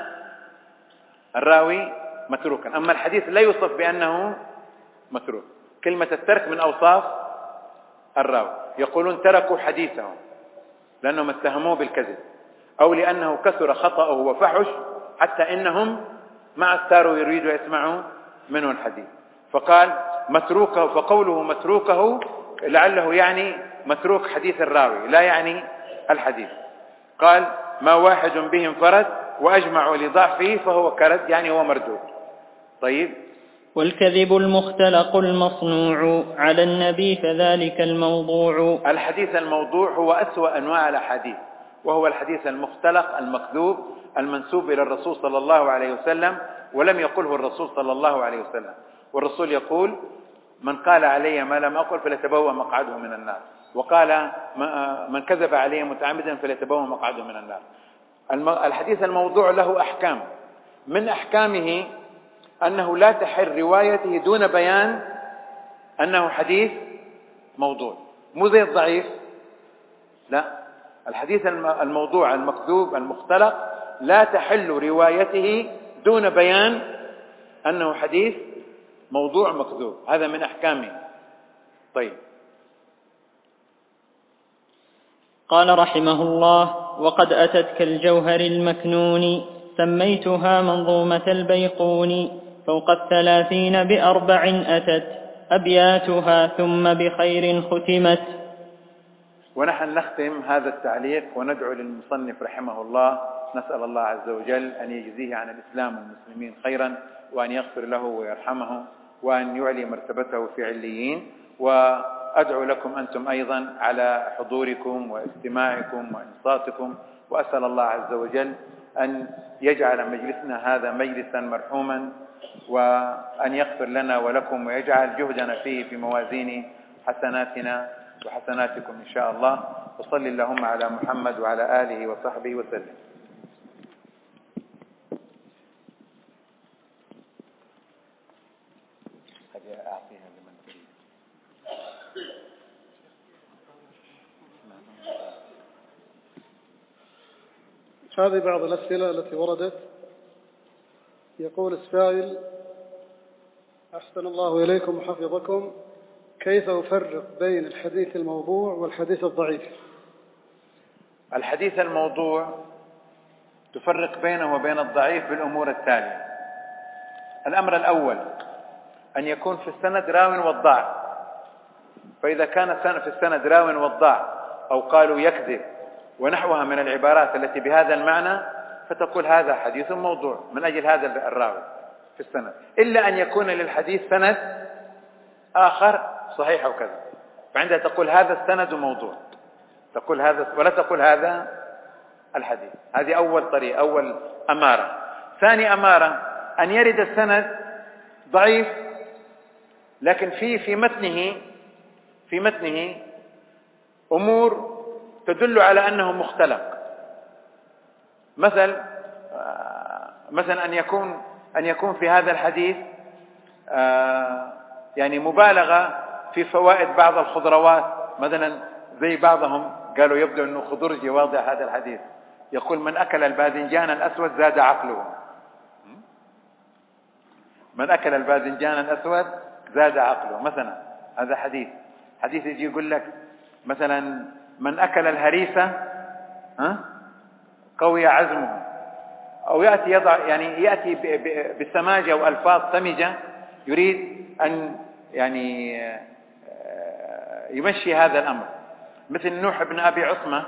الراوي متروكا. أما الحديث لا يوصف بأنه متروك. كلمة الترك من أوصاف الراوي، يقولون تركوا حديثه لأنهم اتهموه بالكذب أو لأنه كثر خطأه وفحش حتى إنهم مع الساروا يريدوا يسمعوا منه الحديث، فقال متروكه، فقوله متروكه لعله يعني متروك حديث الراوي لا يعني الحديث. قال ما واحد به انفرد وأجمعوا لضعفه فهو كرد، يعني هو مردود. طيب. والكذب المختلق المصنوع على النبي فذلك الموضوع. الحديث الموضوع هو أسوأ أنواع الأحاديث، وهو الحديث المختلق المكذوب المنسوب إلى الرسول صلى الله عليه وسلم ولم يقله الرسول صلى الله عليه وسلم. والرسول يقول من قال علي ما لم أقل فليتبوأ مقعده من النار، وقال من كذب علي متعمدا فليتبوأ مقعده من النار. الحديث الموضوع له أحكام، من أحكامه أنه لا تحل روايته دون بيان أنه حديث موضوع، مو زي الضعيف، لا، الحديث الموضوع المكذوب المختلق لا تحل روايته دون بيان أنه حديث موضوع مكذوب، هذا من أحكامه. طيب. قال رحمه الله وقد أتت كالجوهر المكنون سميتها منظومة البيقون فوق الثلاثين بأربع أتت أبياتها ثم بخير ختمت. ونحن نختم هذا التعليق وندعو للمصنف رحمه الله، نسأل الله عز وجل أن يجزيه عن الإسلام والمسلمين خيرا، وأن يغفر له ويرحمه، وأن يعلي مرتبته في عليين. وأدعو لكم أنتم أيضا على حضوركم واستماعكم وإنصاتكم، وأسأل الله عز وجل أن يجعل مجلسنا هذا مجلسا مرحوما، وأن يغفر لنا ولكم ويجعل جهدنا فيه في موازين حسناتنا وحسناتكم إن شاء الله. وصل اللهم على محمد وعلى آله وصحبه وسلم. هذه بعض الأسئلة التي وردت. يقول السائل أحسن الله إليكم وحفظكم. كيف أفرق بين الحديث الموضوع والحديث الضعيف؟ الحديث الموضوع تفرق بينه وبين الضعيف بالأمور التالية. الأمر الأول أن يكون في السند راو وضاع، فإذا كان في السند راو وضاع أو قالوا يكذب ونحوها من العبارات التي بهذا المعنى، فتقول هذا حديث موضوع من أجل هذا الراوي في السند، إلا أن يكون للحديث سند آخر صحيح أو كذا، فعندها تقول هذا السند موضوع، تقول هذا ولا تقول هذا الحديث. هذه أول طريقة، أول أمارة. ثاني أمارة أن يرد السند ضعيف لكن في في متنه في متنه أمور تدل على أنه مختلق. مثل مثلا أن يكون أن يكون في هذا الحديث يعني مبالغة في فوائد بعض الخضروات، مثلا زي بعضهم قالوا يبدو أنه خضرجي واضح هذا الحديث، يقول من أكل الباذنجان الأسود زاد عقله، من أكل الباذنجان الأسود زاد عقله مثلا. هذا حديث حديث يجي يقول لك مثلا من أكل الهريسة ها قوي عزمه، أو يأتي يضع يعني يأتي بسماجة وألفاظ سمجة يريد أن يعني يمشي هذا الأمر. مثل نوح بن أبي عصمة،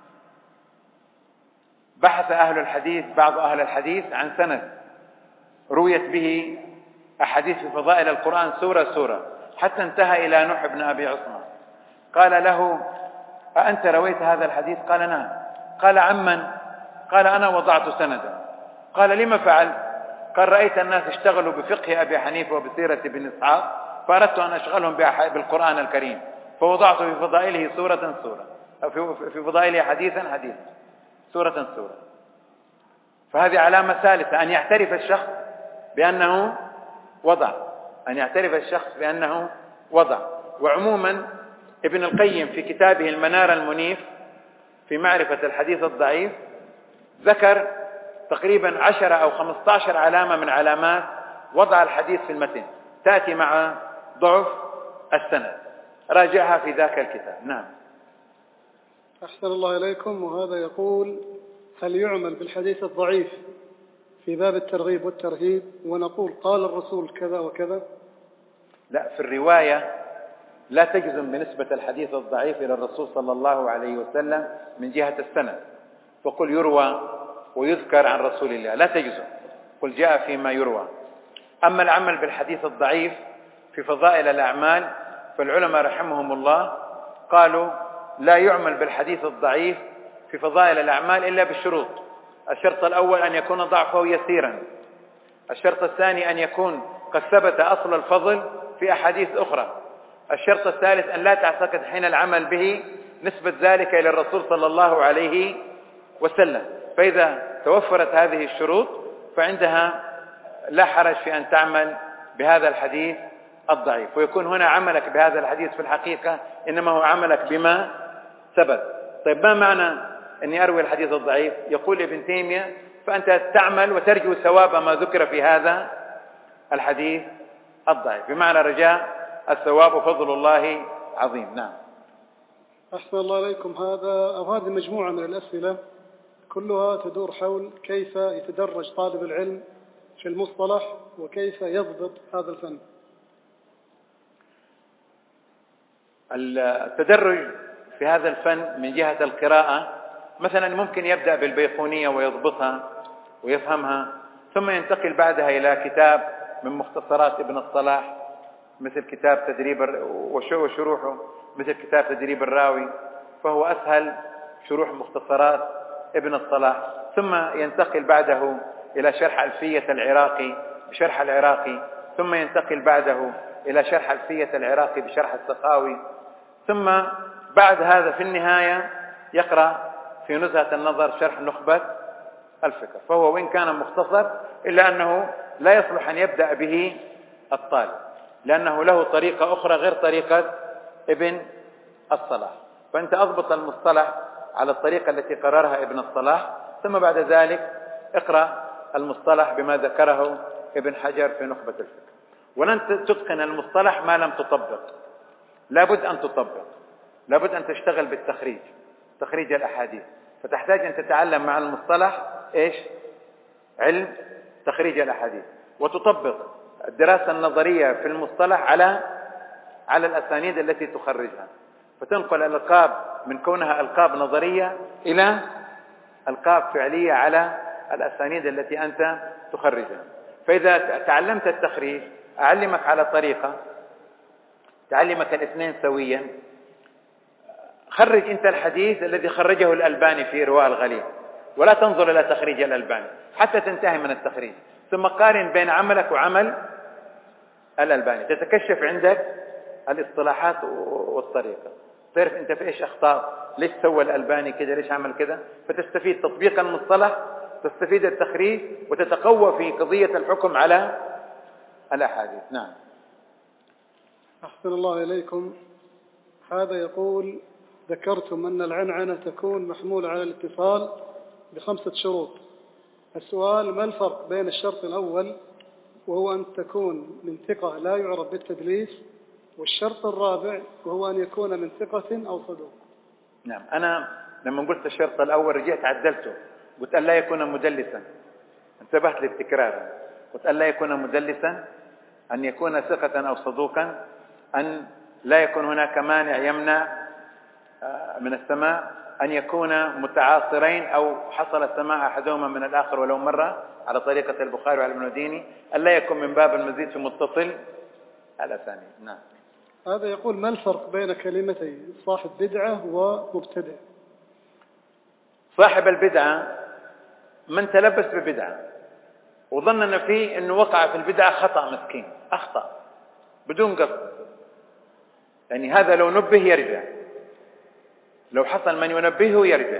بحث أهل الحديث بعض أهل الحديث عن سند رويت به أحاديث في فضائل القرآن سورة سورة حتى انتهى إلى نوح بن أبي عصمة. قال له أأنت رويت هذا الحديث؟ قال نعم. قال عمن؟ قال أنا وضعت سندا. قال لما فعل؟ قال رأيت الناس اشتغلوا بفقه أبي حنيفة وبسيرة ابن إسحاق فأردت أن أشغلهم بالقرآن الكريم فوضعت في فضائله سورة سورة، في فضائله حديثا حديثا، سورة سورة. فهذه علامة ثالثة، أن يعترف الشخص بأنه وضع أن يعترف الشخص بأنه وضع. وعموما ابن القيم في كتابه المنار المنيف في معرفة الحديث الضعيف ذكر تقريبا عشرة أو خمسة عشر علامة من علامات وضع الحديث في المتن تأتي مع ضعف السند، راجعها في ذاك الكتاب. نعم. أحسن الله إليكم. وهذا يقول هل يعمل بالحديث الضعيف في باب الترغيب والترهيب ونقول قال الرسول كذا وكذا؟ لا، في الرواية لا تجزم بنسبة الحديث الضعيف إلى الرسول صلى الله عليه وسلم من جهة السند، فقل يروى ويذكر عن رسول الله، لا تجزم، قل جاء فيما يروى. أما العمل بالحديث الضعيف في فضائل الأعمال فالعلماء رحمهم الله قالوا لا يعمل بالحديث الضعيف في فضائل الأعمال إلا بالشروط. الشرط الأول أن يكون ضعفه يسيرا، الشرط الثاني أن يكون قد ثبت أصل الفضل في أحاديث أخرى، الشرط الثالث أن لا تعتقد حين العمل به نسبة ذلك إلى الرسول صلى الله عليه وسلم. فإذا توفرت هذه الشروط فعندها لا حرج في أن تعمل بهذا الحديث الضعيف، ويكون هنا عملك بهذا الحديث في الحقيقة إنما هو عملك بما ثبت. طيب ما معنى أني أروي الحديث الضعيف؟ يقول ابن تيمية فأنت تعمل وترجو ثواب ما ذكر في هذا الحديث الضعيف، بمعنى رجاء الثواب وفضل الله عظيم. نعم. أحسن الله إليكم. هذا أو هذه مجموعة من الأسئلة كلها تدور حول كيف يتدرج طالب العلم في المصطلح وكيف يضبط هذا الفن. التدرج في هذا الفن من جهة القراءة مثلا ممكن يبدأ بالبيقونية ويضبطها ويفهمها، ثم ينتقل بعدها إلى كتاب من مختصرات ابن الصلاح مثل كتاب تدريب وشروحه مثل كتاب تدريب الراوي، فهو أسهل شروح مختصرات ابن الصلاح. ثم ينتقل بعده إلى شرح ألفية العراقي بشرح العراقي، ثم ينتقل بعده إلى شرح ألفية العراقي بشرح السخاوي، ثم بعد هذا في النهاية يقرأ في نزهة النظر شرح نخبة الفكر. فهو وإن كان مختصر إلا أنه لا يصلح أن يبدأ به الطالب، لأنه له طريقة أخرى غير طريقة ابن الصلاح. فأنت أضبط المصطلح على الطريقة التي قررها ابن الصلاح، ثم بعد ذلك اقرأ المصطلح بما ذكره ابن حجر في نخبة الفكر. ولن تتقن المصطلح ما لم تطبق. لابد أن تطبق، لابد أن تشتغل بالتخريج، تخريج الأحاديث. فتحتاج أن تتعلم مع المصطلح إيش؟ علم تخريج الأحاديث، وتطبق الدراسة النظرية في المصطلح على على الأسانيد التي تخرجها، فتنقل الألقاب من كونها ألقاب نظرية إلى ألقاب فعلية على الأسانيد التي أنت تخرجها. فإذا تعلمت التخريج أعلمك على طريقة تعلمك الاثنين سويا. خرج أنت الحديث الذي خرجه الألباني في رواء الغليل، ولا تنظر إلى تخريج الألباني حتى تنتهي من التخريج، ثم قارن بين عملك وعمل الألباني، تتكشف عندك الاصطلاحات والطريقة، تعرف أنت في إيش أخطاء، ليش سوى الألباني كذا، ليش عمل كذا، فتستفيد تطبيق المصطلح، تستفيد التخريج، وتتقوى في قضية الحكم على الأحاديث. نعم. أحسن الله إليكم. هذا يقول: ذكرتم أن العنعنة تكون محمولة على الاتصال بخمسة شروط. السؤال: ما الفرق بين الشرط الأول وهو أن تكون من ثقة لا يعرف بالتدليس، والشرط الرابع وهو أن يكون من ثقة أو صدوق؟ نعم. أنا لما قلت الشرط الأول رجعت عدلته، قلت أن لا يكون مدلسا، انتبهت للتكرار، قلت أن لا يكون مدلسا، أن يكون ثقة أو صدوقا، أن لا يكون هناك مانع يمنع من السماع، أن يكون متعاصرين أو حصل السماع أحدهما من الآخر ولو مرة على طريقة البخاري وعلى ابن المديني، أن لا يكون من باب المزيد في متصل على ثاني. نعم. هذا يقول: ما الفرق بين كلمتي صاحب بدعة ومبتدع؟ صاحب البدعة من تلبس ببدعة وظننا فيه أنه وقع في البدعة خطأ، مسكين أخطأ بدون قصد، يعني هذا لو نبه يرجع، لو حصل من ينبهه يرجع.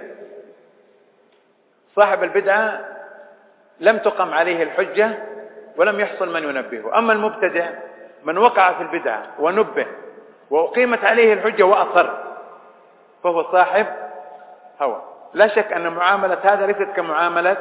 صاحب البدعة لم تقم عليه الحجة ولم يحصل من ينبهه. أما المبتدع من وقع في البدعة ونبه وأقيمت عليه الحجة وأصر، فهو صاحب هوى. لا شك أن معاملة هذا ليست كمعاملة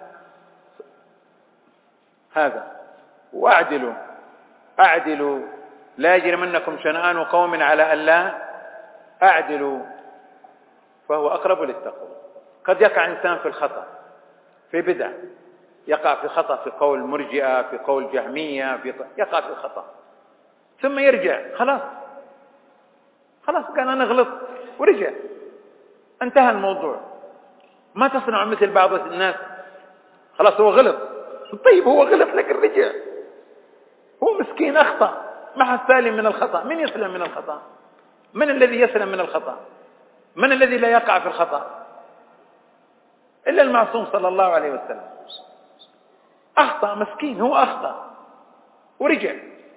هذا. وأعدلوا أعدلوا لا يجرمنكم شنآن قوم على ألا أعدلوا فهو أقرب للتقوى. قد يقع إنسان في الخطأ في بدع، يقع في خطأ في قول مرجئة، في قول جهمية، في يقع في الخطأ ثم يرجع، خلاص خلاص قال أنا غلط ورجع، انتهى الموضوع. ما تصنع مثل بعض الناس، خلاص هو غلط، طيب هو غلط لكن رجع، هو مسكين أخطأ، ما حد سالم من الخطأ. من يسلم من الخطأ؟ من الذي يسلم من الخطأ؟ من الذي لا يقع في الخطأ؟ إلا المعصوم صلى الله عليه وسلم. أخطأ مسكين، هو أخطأ ورجع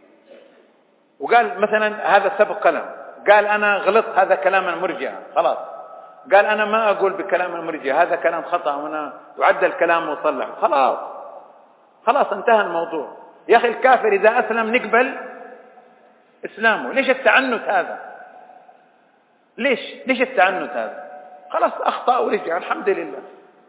وقال مثلا هذا سبق كلام، قال أنا غلط، هذا كلام المرجئة، خلاص قال أنا ما أقول بكلام المرجئة، هذا كلام خطأ وأنا وعد الكلام وصلح، خلاص خلاص انتهى الموضوع. يا أخي الكافر إذا أسلم نقبل إسلامه، ليش التعنت هذا؟ ليش ليش التعنت هذا؟ خلاص أخطأ ورجع، الحمد لله.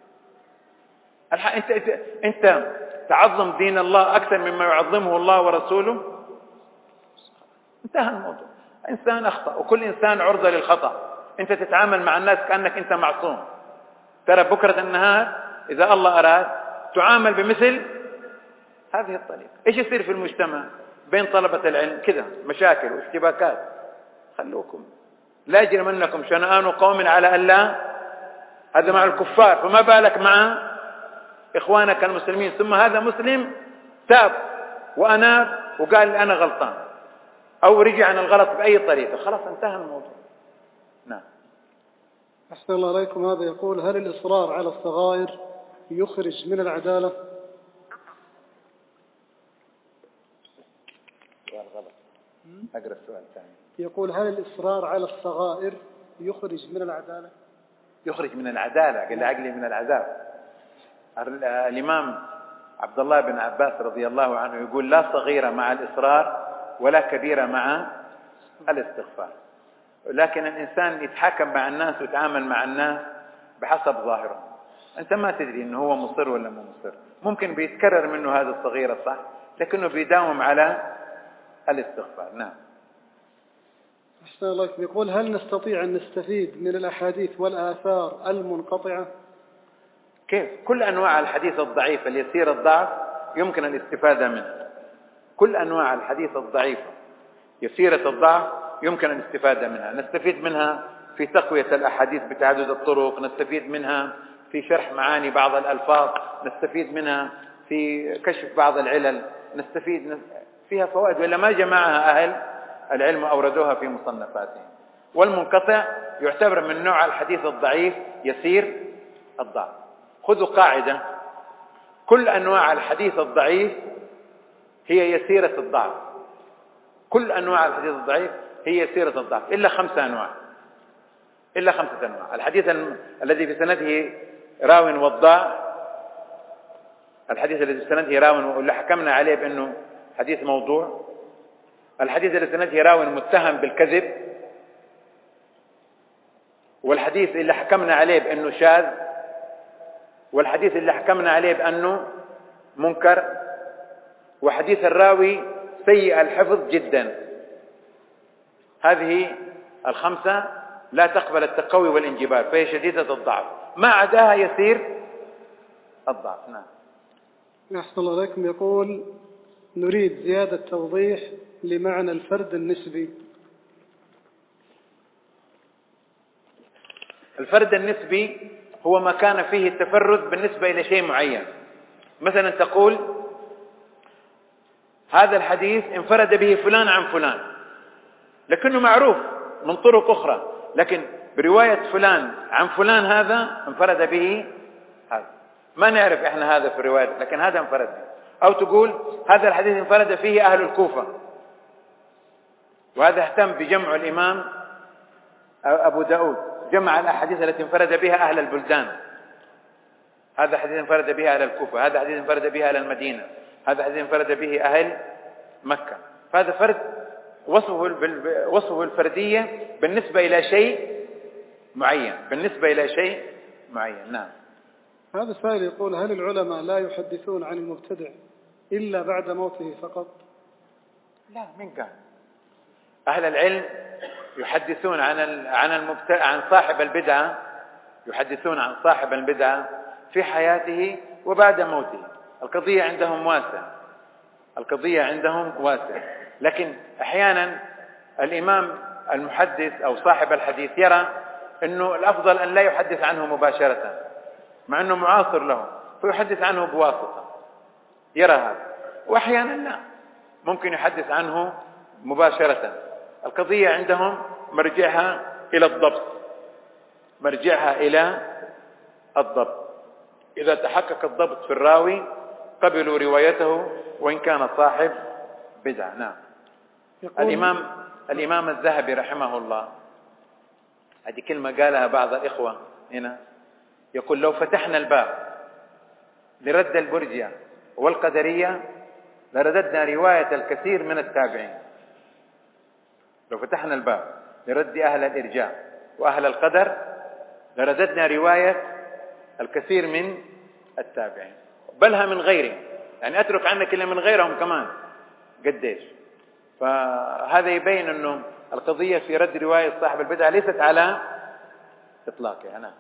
انت انت, انت تعظم دين الله أكثر مما يعظمه الله ورسوله، انتهى الموضوع. إنسان أخطأ، وكل إنسان عرضة للخطأ. أنت تتعامل مع الناس كأنك أنت معصوم. ترى بكرة النهار إذا الله أراد تعامل بمثل هذه الطريقة. إيش يصير في المجتمع بين طلبة العلم؟ كذا مشاكل واشتباكات. خلوكم لا يجرمنكم شنآن قوم على ألا، هذا مع الكفار، فما بالك مع إخوانك المسلمين. ثم هذا مسلم تاب وأناب وقال أنا غلطان أو رجع عن الغلط بأي طريقة، خلاص انتهى الموضوع. نعم. أحسن الله عليكم. هذا يقول: هل الإصرار على الصغائر يخرج من العدالة؟ سؤال غلط، أقرأ السؤال الثاني. يقول: هل الإصرار على الصغائر يخرج من العدالة؟ يخرج من العدالة، قال عقلي من العذاب. الإمام عبد الله بن عباس رضي الله عنه يقول: لا صغيرة مع الإصرار ولا كبيرة مع الاستغفار. لكن الإنسان يتحاكم مع الناس ويتعامل مع الناس بحسب ظاهرهم. أنت ما تدري إنه هو مصر ولا مو مصر. ممكن بيتكرر منه هذا الصغيرة صح، لكنه بيداوم على الاستغفار. نعم. أحسن الله إليكم. يقول هل نستطيع أن نستفيد من الأحاديث والآثار المنقطعة؟ كيف؟ كل أنواع الحديث الضعيف اليسير الضعف يمكن الاستفادة منه. كل أنواع الحديث الضعيفة يسيرة الضعف يمكن الاستفادة منها. نستفيد منها في تقوية الأحاديث بتعدد الطرق، نستفيد منها في شرح معاني بعض الألفاظ، نستفيد منها في كشف بعض العلل، نستفيد فيها فوائد ولا ما جمعها أهل العلم أوردوها في مصنفاتهم. والمنقطع يعتبر من نوع الحديث الضعيف يسير الضعف. خذوا قاعدة: كل أنواع الحديث الضعيف هي يسيرة الضعف. كل أنواع الحديث الضعيف هي يسيرة الضعف إلا خمسة أنواع. إلا خمسة أنواع. الحديث الم... الذي في سنده راو وضاع، الحديث الذي في سنده راو واللي حكمنا عليه بأنه حديث موضوع، الحديث الذي في سنده راو متهم بالكذب، والحديث اللي حكمنا عليه بأنه شاذ، والحديث اللي حكمنا عليه بأنه منكر، وحديث الراوي سيء الحفظ جدا. هذه الخمسة لا تقبل التقوي والانجبار، فهي شديدة الضعف، ما عداها يسير الضعف. نعم. أحسن الله إليكم. يقول نريد زيادة توضيح لمعنى الفرد النسبي. الفرد النسبي هو ما كان فيه التفرد بالنسبة إلى شيء معين. مثلا تقول هذا الحديث انفرد به فلان عن فلان، لكنه معروف من طرق أخرى، لكن برواية فلان عن فلان هذا انفرد به هذا، ما نعرف إحنا هذا في الرواية، لكن هذا انفرد به. أو تقول هذا الحديث انفرد فيه أهل الكوفة، وهذا اهتم بجمع الإمام أبو داود، جمع الأحاديث التي انفرد بها أهل البلدان. هذا حديث انفرد به أهل الكوفة، هذا حديث انفرد به أهل المدينة، هذا حديث انفرد به أهل مكة. فهذا فرد وصفه وصفه الفردية بالنسبة إلى شيء معين، بالنسبة إلى شيء معين. نعم. هذا السائل يقول هل العلماء لا يحدثون عن المبتدع إلا بعد موته فقط؟ لا، من قال؟ أهل العلم يحدثون عن عن المبتدع، عن صاحب البدعة، يحدثون عن صاحب البدعة في حياته وبعد موته. القضية عندهم واسعة، القضية عندهم واسعة. لكن أحيانا الإمام المحدث أو صاحب الحديث يرى أنه الأفضل أن لا يحدث عنه مباشرة مع أنه معاصر له، فيحدث عنه بواسطة، يرى هذا. وأحيانا لا، ممكن يحدث عنه مباشرة. القضية عندهم مرجعها إلى الضبط، مرجعها إلى الضبط. إذا تحقق الضبط في الراوي قبلوا روايته وإن كان صاحب بدعة. نعم. الإمام الإمام الذهبي رحمه الله، هذه كلمة قالها بعض الإخوة هنا، يقول لو فتحنا الباب لرد البرجية والقدرية لرددنا رواية الكثير من التابعين. لو فتحنا الباب لرد أهل الإرجاء وأهل القدر لرددنا رواية الكثير من التابعين، بلها من غيرهم، يعني أترك عنك إلا من غيرهم كمان قديش. فهذا يبين أنه القضية في رد رواية صاحب البدعة ليست على إطلاقها. نعم.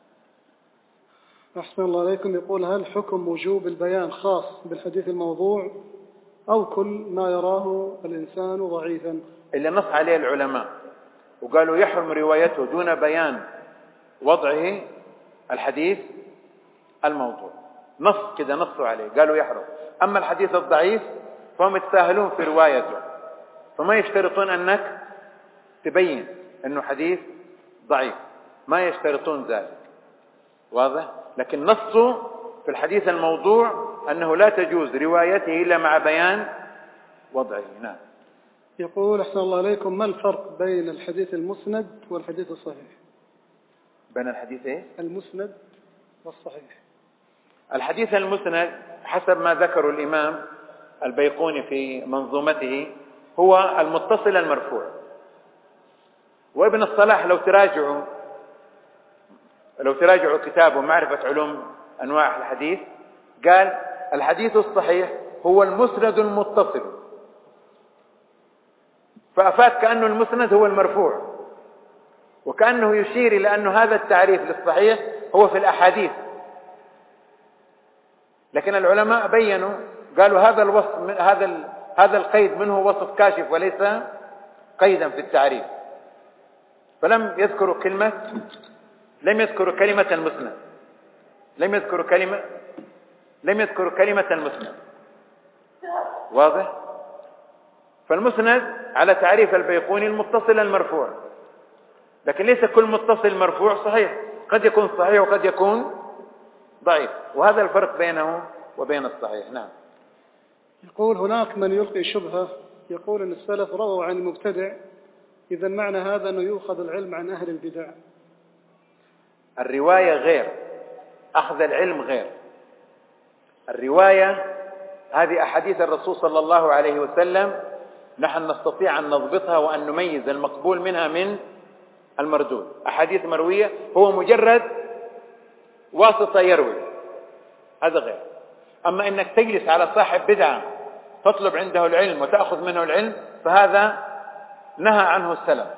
أحسن الله عليكم. يقول هل حكم وجوب البيان خاص بالحديث الموضوع أو كل ما يراه الإنسان ضعيفا؟ اللي نص عليه العلماء وقالوا يحرم روايته دون بيان وضعه الحديث الموضوع، نص كده نصوا عليه قالوا يحرم. أما الحديث الضعيف فهم يتساهلون في روايته، فما يشترطون أنك تبين أنه حديث ضعيف، ما يشترطون ذلك، واضح؟ لكن نصوا في الحديث الموضوع أنه لا تجوز روايته إلا مع بيان وضعه. نعم. يقول أحسن الله عليكم ما الفرق بين الحديث المسند والحديث الصحيح؟ بين الحديث إيه؟ المسند والصحيح. الحديث المسند حسب ما ذكر الإمام البيقوني في منظومته هو المتصل المرفوع. وابن الصلاح لو تراجعوا لو تراجعوا كتابه معرفة علوم أنواع الحديث قال الحديث الصحيح هو المسند المتصل. فأفاد كأنه المسند هو المرفوع، وكأنه يشير إلى أن هذا التعريف للصحيح هو في الأحاديث. لكن العلماء بيّنوا قالوا هذا الوصف هذا هذا القيد منه وصف كاشف وليس قيدا في التعريف، فلم يذكروا كلمة لم يذكروا كلمة المسند لم يذكروا كلمة لم يذكروا كلمة المسند. واضح؟ فالمسند على تعريف البيقوني المتصل المرفوع، لكن ليس كل متصل مرفوع صحيح، قد يكون صحيح وقد يكون ضعيف، وهذا الفرق بينه وبين الصحيح. نعم. يقول هناك من يلقي شبهة يقول أن السلف رووا عن المبتدع، إذا معنى هذا أنه يؤخذ العلم عن أهل البدع. الرواية غير، أخذ العلم غير. الرواية هذه أحاديث الرسول صلى الله عليه وسلم، نحن نستطيع أن نضبطها وأن نميز المقبول منها من المردود. أحاديث مروية هو مجرد واسطة يروي، هذا غير. أما إنك تجلس على صاحب بدعة تطلب عنده العلم وتأخذ منه العلم، فهذا نهى عنه السلف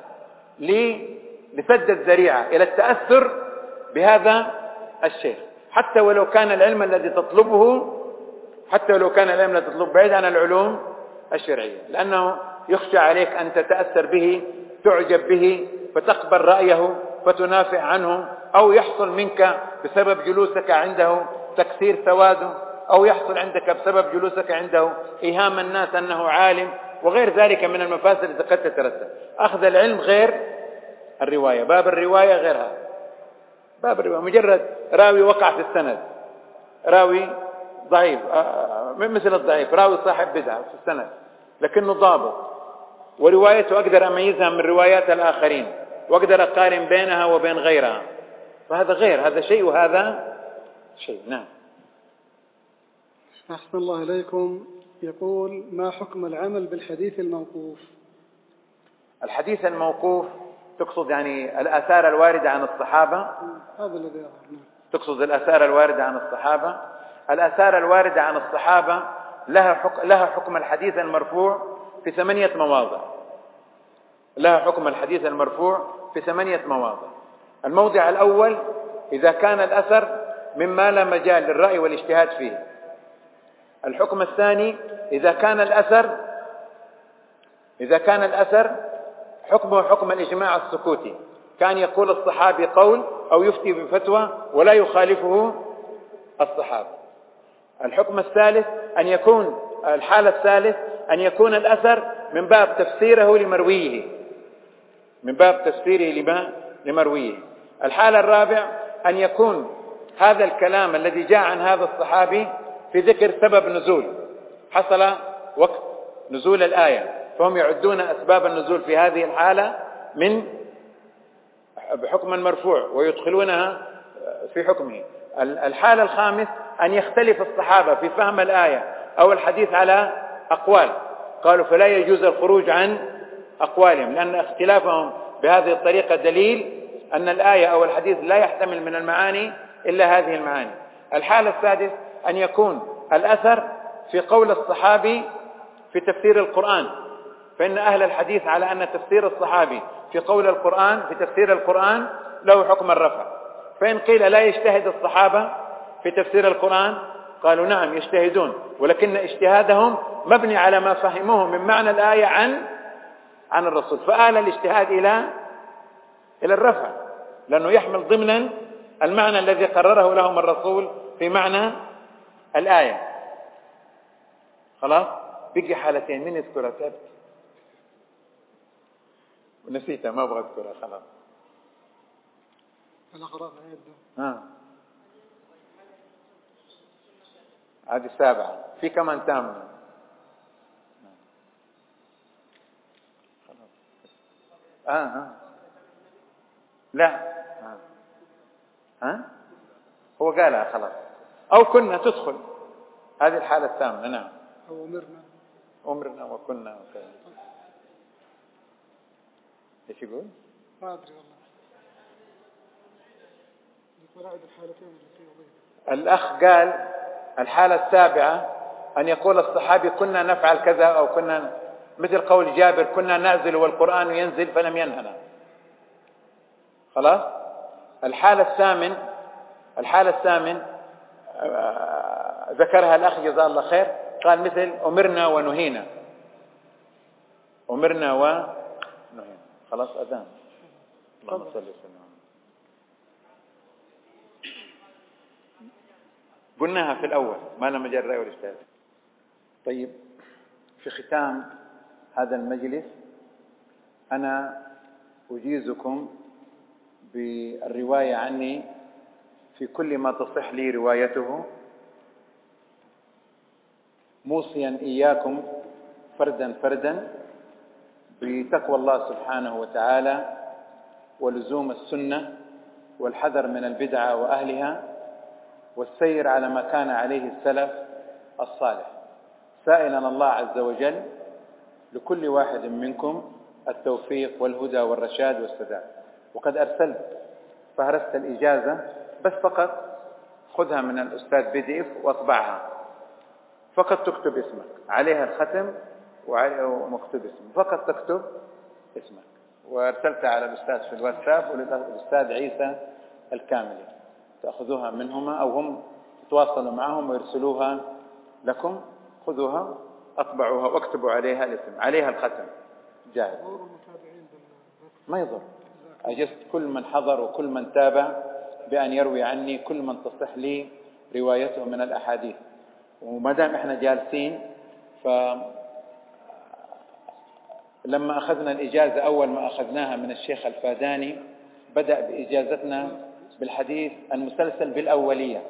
لسد الذريعة إلى التأثر بهذا الشيخ، حتى ولو كان العلم الذي تطلبه حتى ولو كان العلم الذي تطلبه بعيد عن العلوم الشرعية، لأنه يخشى عليك أن تتأثر به، تعجب به، فتقبل رأيه فتنافع عنه، أو يحصل منك بسبب جلوسك عنده تكثير سواده، أو يحصل عندك بسبب جلوسك عنده إيهام الناس أنه عالم، وغير ذلك من المفاسد التي قد تترتب. أخذ العلم غير الرواية، باب الرواية غيرها. باب الرواية مجرد راوي وقع في السند، راوي ضعيف مثل الضعيف، راوي صاحب بدعة في السند لكنه ضابط، وروايته أقدر أميزها من روايات الآخرين وأقدر أقارن بينها وبين غيرها، فهذا غير، هذا شيء وهذا شيء. نعم. أحسن الله إليكم. يقول ما حكم العمل بالحديث الموقوف؟ الحديث الموقوف تقصد يعني الآثار الواردة عن الصحابة؟ هذا الذي أعرفه. تقصد الآثار الواردة عن الصحابة؟ الآثار الواردة عن الصحابة لها حكم لها حكم الحديث المرفوع في ثمانية مواضع. لها حكم الحديث المرفوع في ثمانية مواضع. الموضع الأول إذا كان الأثر مما لا مجال للرأي والاجتهاد فيه. الحكم الثاني إذا كان الأثر إذا كان الأثر حكمه حكم الإجماع السكوتي، كان يقول الصحابي قول أو يفتي بفتوى ولا يخالفه الصحابة. الحكم الثالث أن يكون الحالة الثالث أن يكون الأثر من باب تفسيره لمرويه من باب تفسيره لما لمرويه. الحالة الرابعة أن يكون هذا الكلام الذي جاء عن هذا الصحابي في ذكر سبب نزول، حصل وقت نزول الآية، فهم يعدون أسباب النزول في هذه الحالة من بحكم مرفوع ويدخلونها في حكمه. الحالة الخامس أن يختلف الصحابة في فهم الآية أو الحديث على أقوال، قالوا فلا يجوز الخروج عن أقوالهم، لأن اختلافهم بهذه الطريقة دليل أن الآية أو الحديث لا يحتمل من المعاني إلا هذه المعاني. الحالة السادسة أن يكون الأثر في قول الصحابي في تفسير القرآن، فإن أهل الحديث على أن تفسير الصحابي في قول القرآن في تفسير القرآن له حكم الرفع. فإن قيل لا يجتهد الصحابة في تفسير القرآن، قالوا نعم يجتهدون، ولكن اجتهادهم مبني على ما فهموه من معنى الآية عن عن الرسول، فآل الاجتهاد إلى إلى الرفع، لأنه يحمل ضمنا المعنى الذي قرره لهم الرسول في معنى الآية. خلاص بقي حالتين، من يذكرها؟ ثابت ونسيتها ما أبغى أذكرها خلاص. أنا قرأت عدة. ها هذه السابعة، في كمان ثامنة. خلاص آه ها لا ها ها هو قالها خلاص. أو كنا تدخل هذه الحالة الثامنة. نعم. أو أمرنا أمرنا وكنا وكذا. ايش يقول؟ ما أدري والله. يقول أعد الحالتين التي يضيف. الأخ قال الحالة السابعة أن يقول الصحابي كنا نفعل كذا أو كنا مثل قول جابر كنا نعزل والقرآن ينزل فلم ينهنا. خلاص. الحالة الثامن الحالة الثامن ذكرها الأخ جزاه الله خير، قال مثل أمرنا ونهينا. أمرنا ونهينا. خلاص أذان. اللهم صل وسلم. قلناها في الأول ما لم مجال الرأي والإجتهاد. طيب، في ختام هذا المجلس أنا أجيزكم بالرواية عني في كل ما تصح لي روايته، موصيا إياكم فردا فردا بتقوى الله سبحانه وتعالى ولزوم السنة والحذر من البدعة وأهلها والسير على ما كان عليه السلف الصالح، سائلا الله عز وجل لكل واحد منكم التوفيق والهدى والرشاد والسداد. وقد أرسلت فهرست الإجازة، بس فقط خذها من الأستاذ بي دي إف واطبعها، فقط تكتب اسمك عليها الختم ومكتوب اسمك، فقط تكتب اسمك. وارسلتها على الأستاذ في الواتساب وللأستاذ عيسى الكاملي، تأخذوها منهما أو هم تتواصلوا معهم ويرسلوها لكم. خذوها أطبعوها واكتبوا عليها الاسم، عليها الختم جاهز. ما يضر، أجزت كل من حضر وكل من تابع بأن يروي عني كل من تصح لي روايته من الأحاديث. وما دام إحنا جالسين، فلما أخذنا الإجازة أول ما أخذناها من الشيخ الفاداني بدأ بإجازتنا بالحديث المسلسل بالأولية،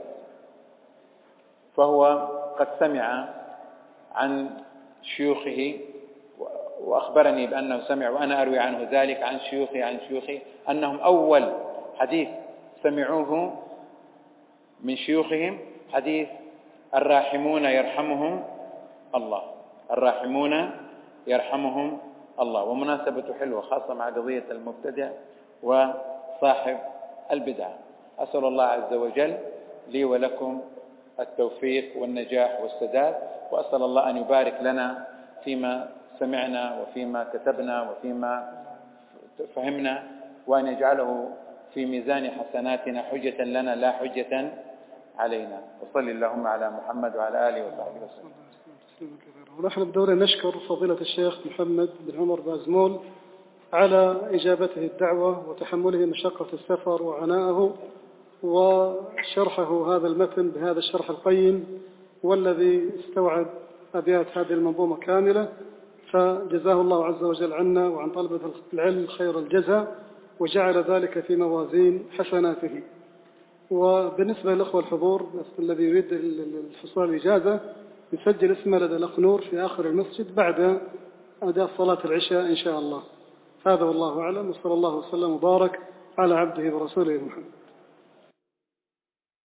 فهو قد سمع عن شيوخه وأخبرني بأنه سمع وأنا أروي عنه ذلك عن شيوخي عن شيوخي أنهم أول حديث سمعوه من شيوخهم حديث الراحمون يرحمهم الله، الراحمون يرحمهم الله. ومناسبته حلوة خاصة مع قضية المبتدع وصاحب البدعة. أسأل الله عز وجل لي ولكم التوفيق والنجاح والسداد، وأسأل الله أن يبارك لنا فيما سمعنا وفيما كتبنا وفيما فهمنا، وأن يجعله في ميزان حسناتنا حجة لنا لا حجة علينا. وصلي اللهم على محمد وعلى آله وصحبه وسلم. ونحن بدورنا نشكر فضيلة الشيخ محمد بن عمر بازمول على إجابته الدعوة وتحمله مشقة السفر وعناءه وشرحه هذا المتن بهذا الشرح القيم والذي استوعب أبيات هذه المنظومة كاملة، فجزاه الله عز وجل عنا وعن طلبة العلم خير الجزاء وجعل ذلك في موازين حسناته. وبالنسبة للأخوة الحضور الذي يريد الحصول على الإجازة يسجل اسمه لدى الأخ نور في آخر المسجد بعد أداء صلاة العشاء إن شاء الله. هذا والله أعلم، وصلى الله وسلم وبارك على عبده ورسوله محمد.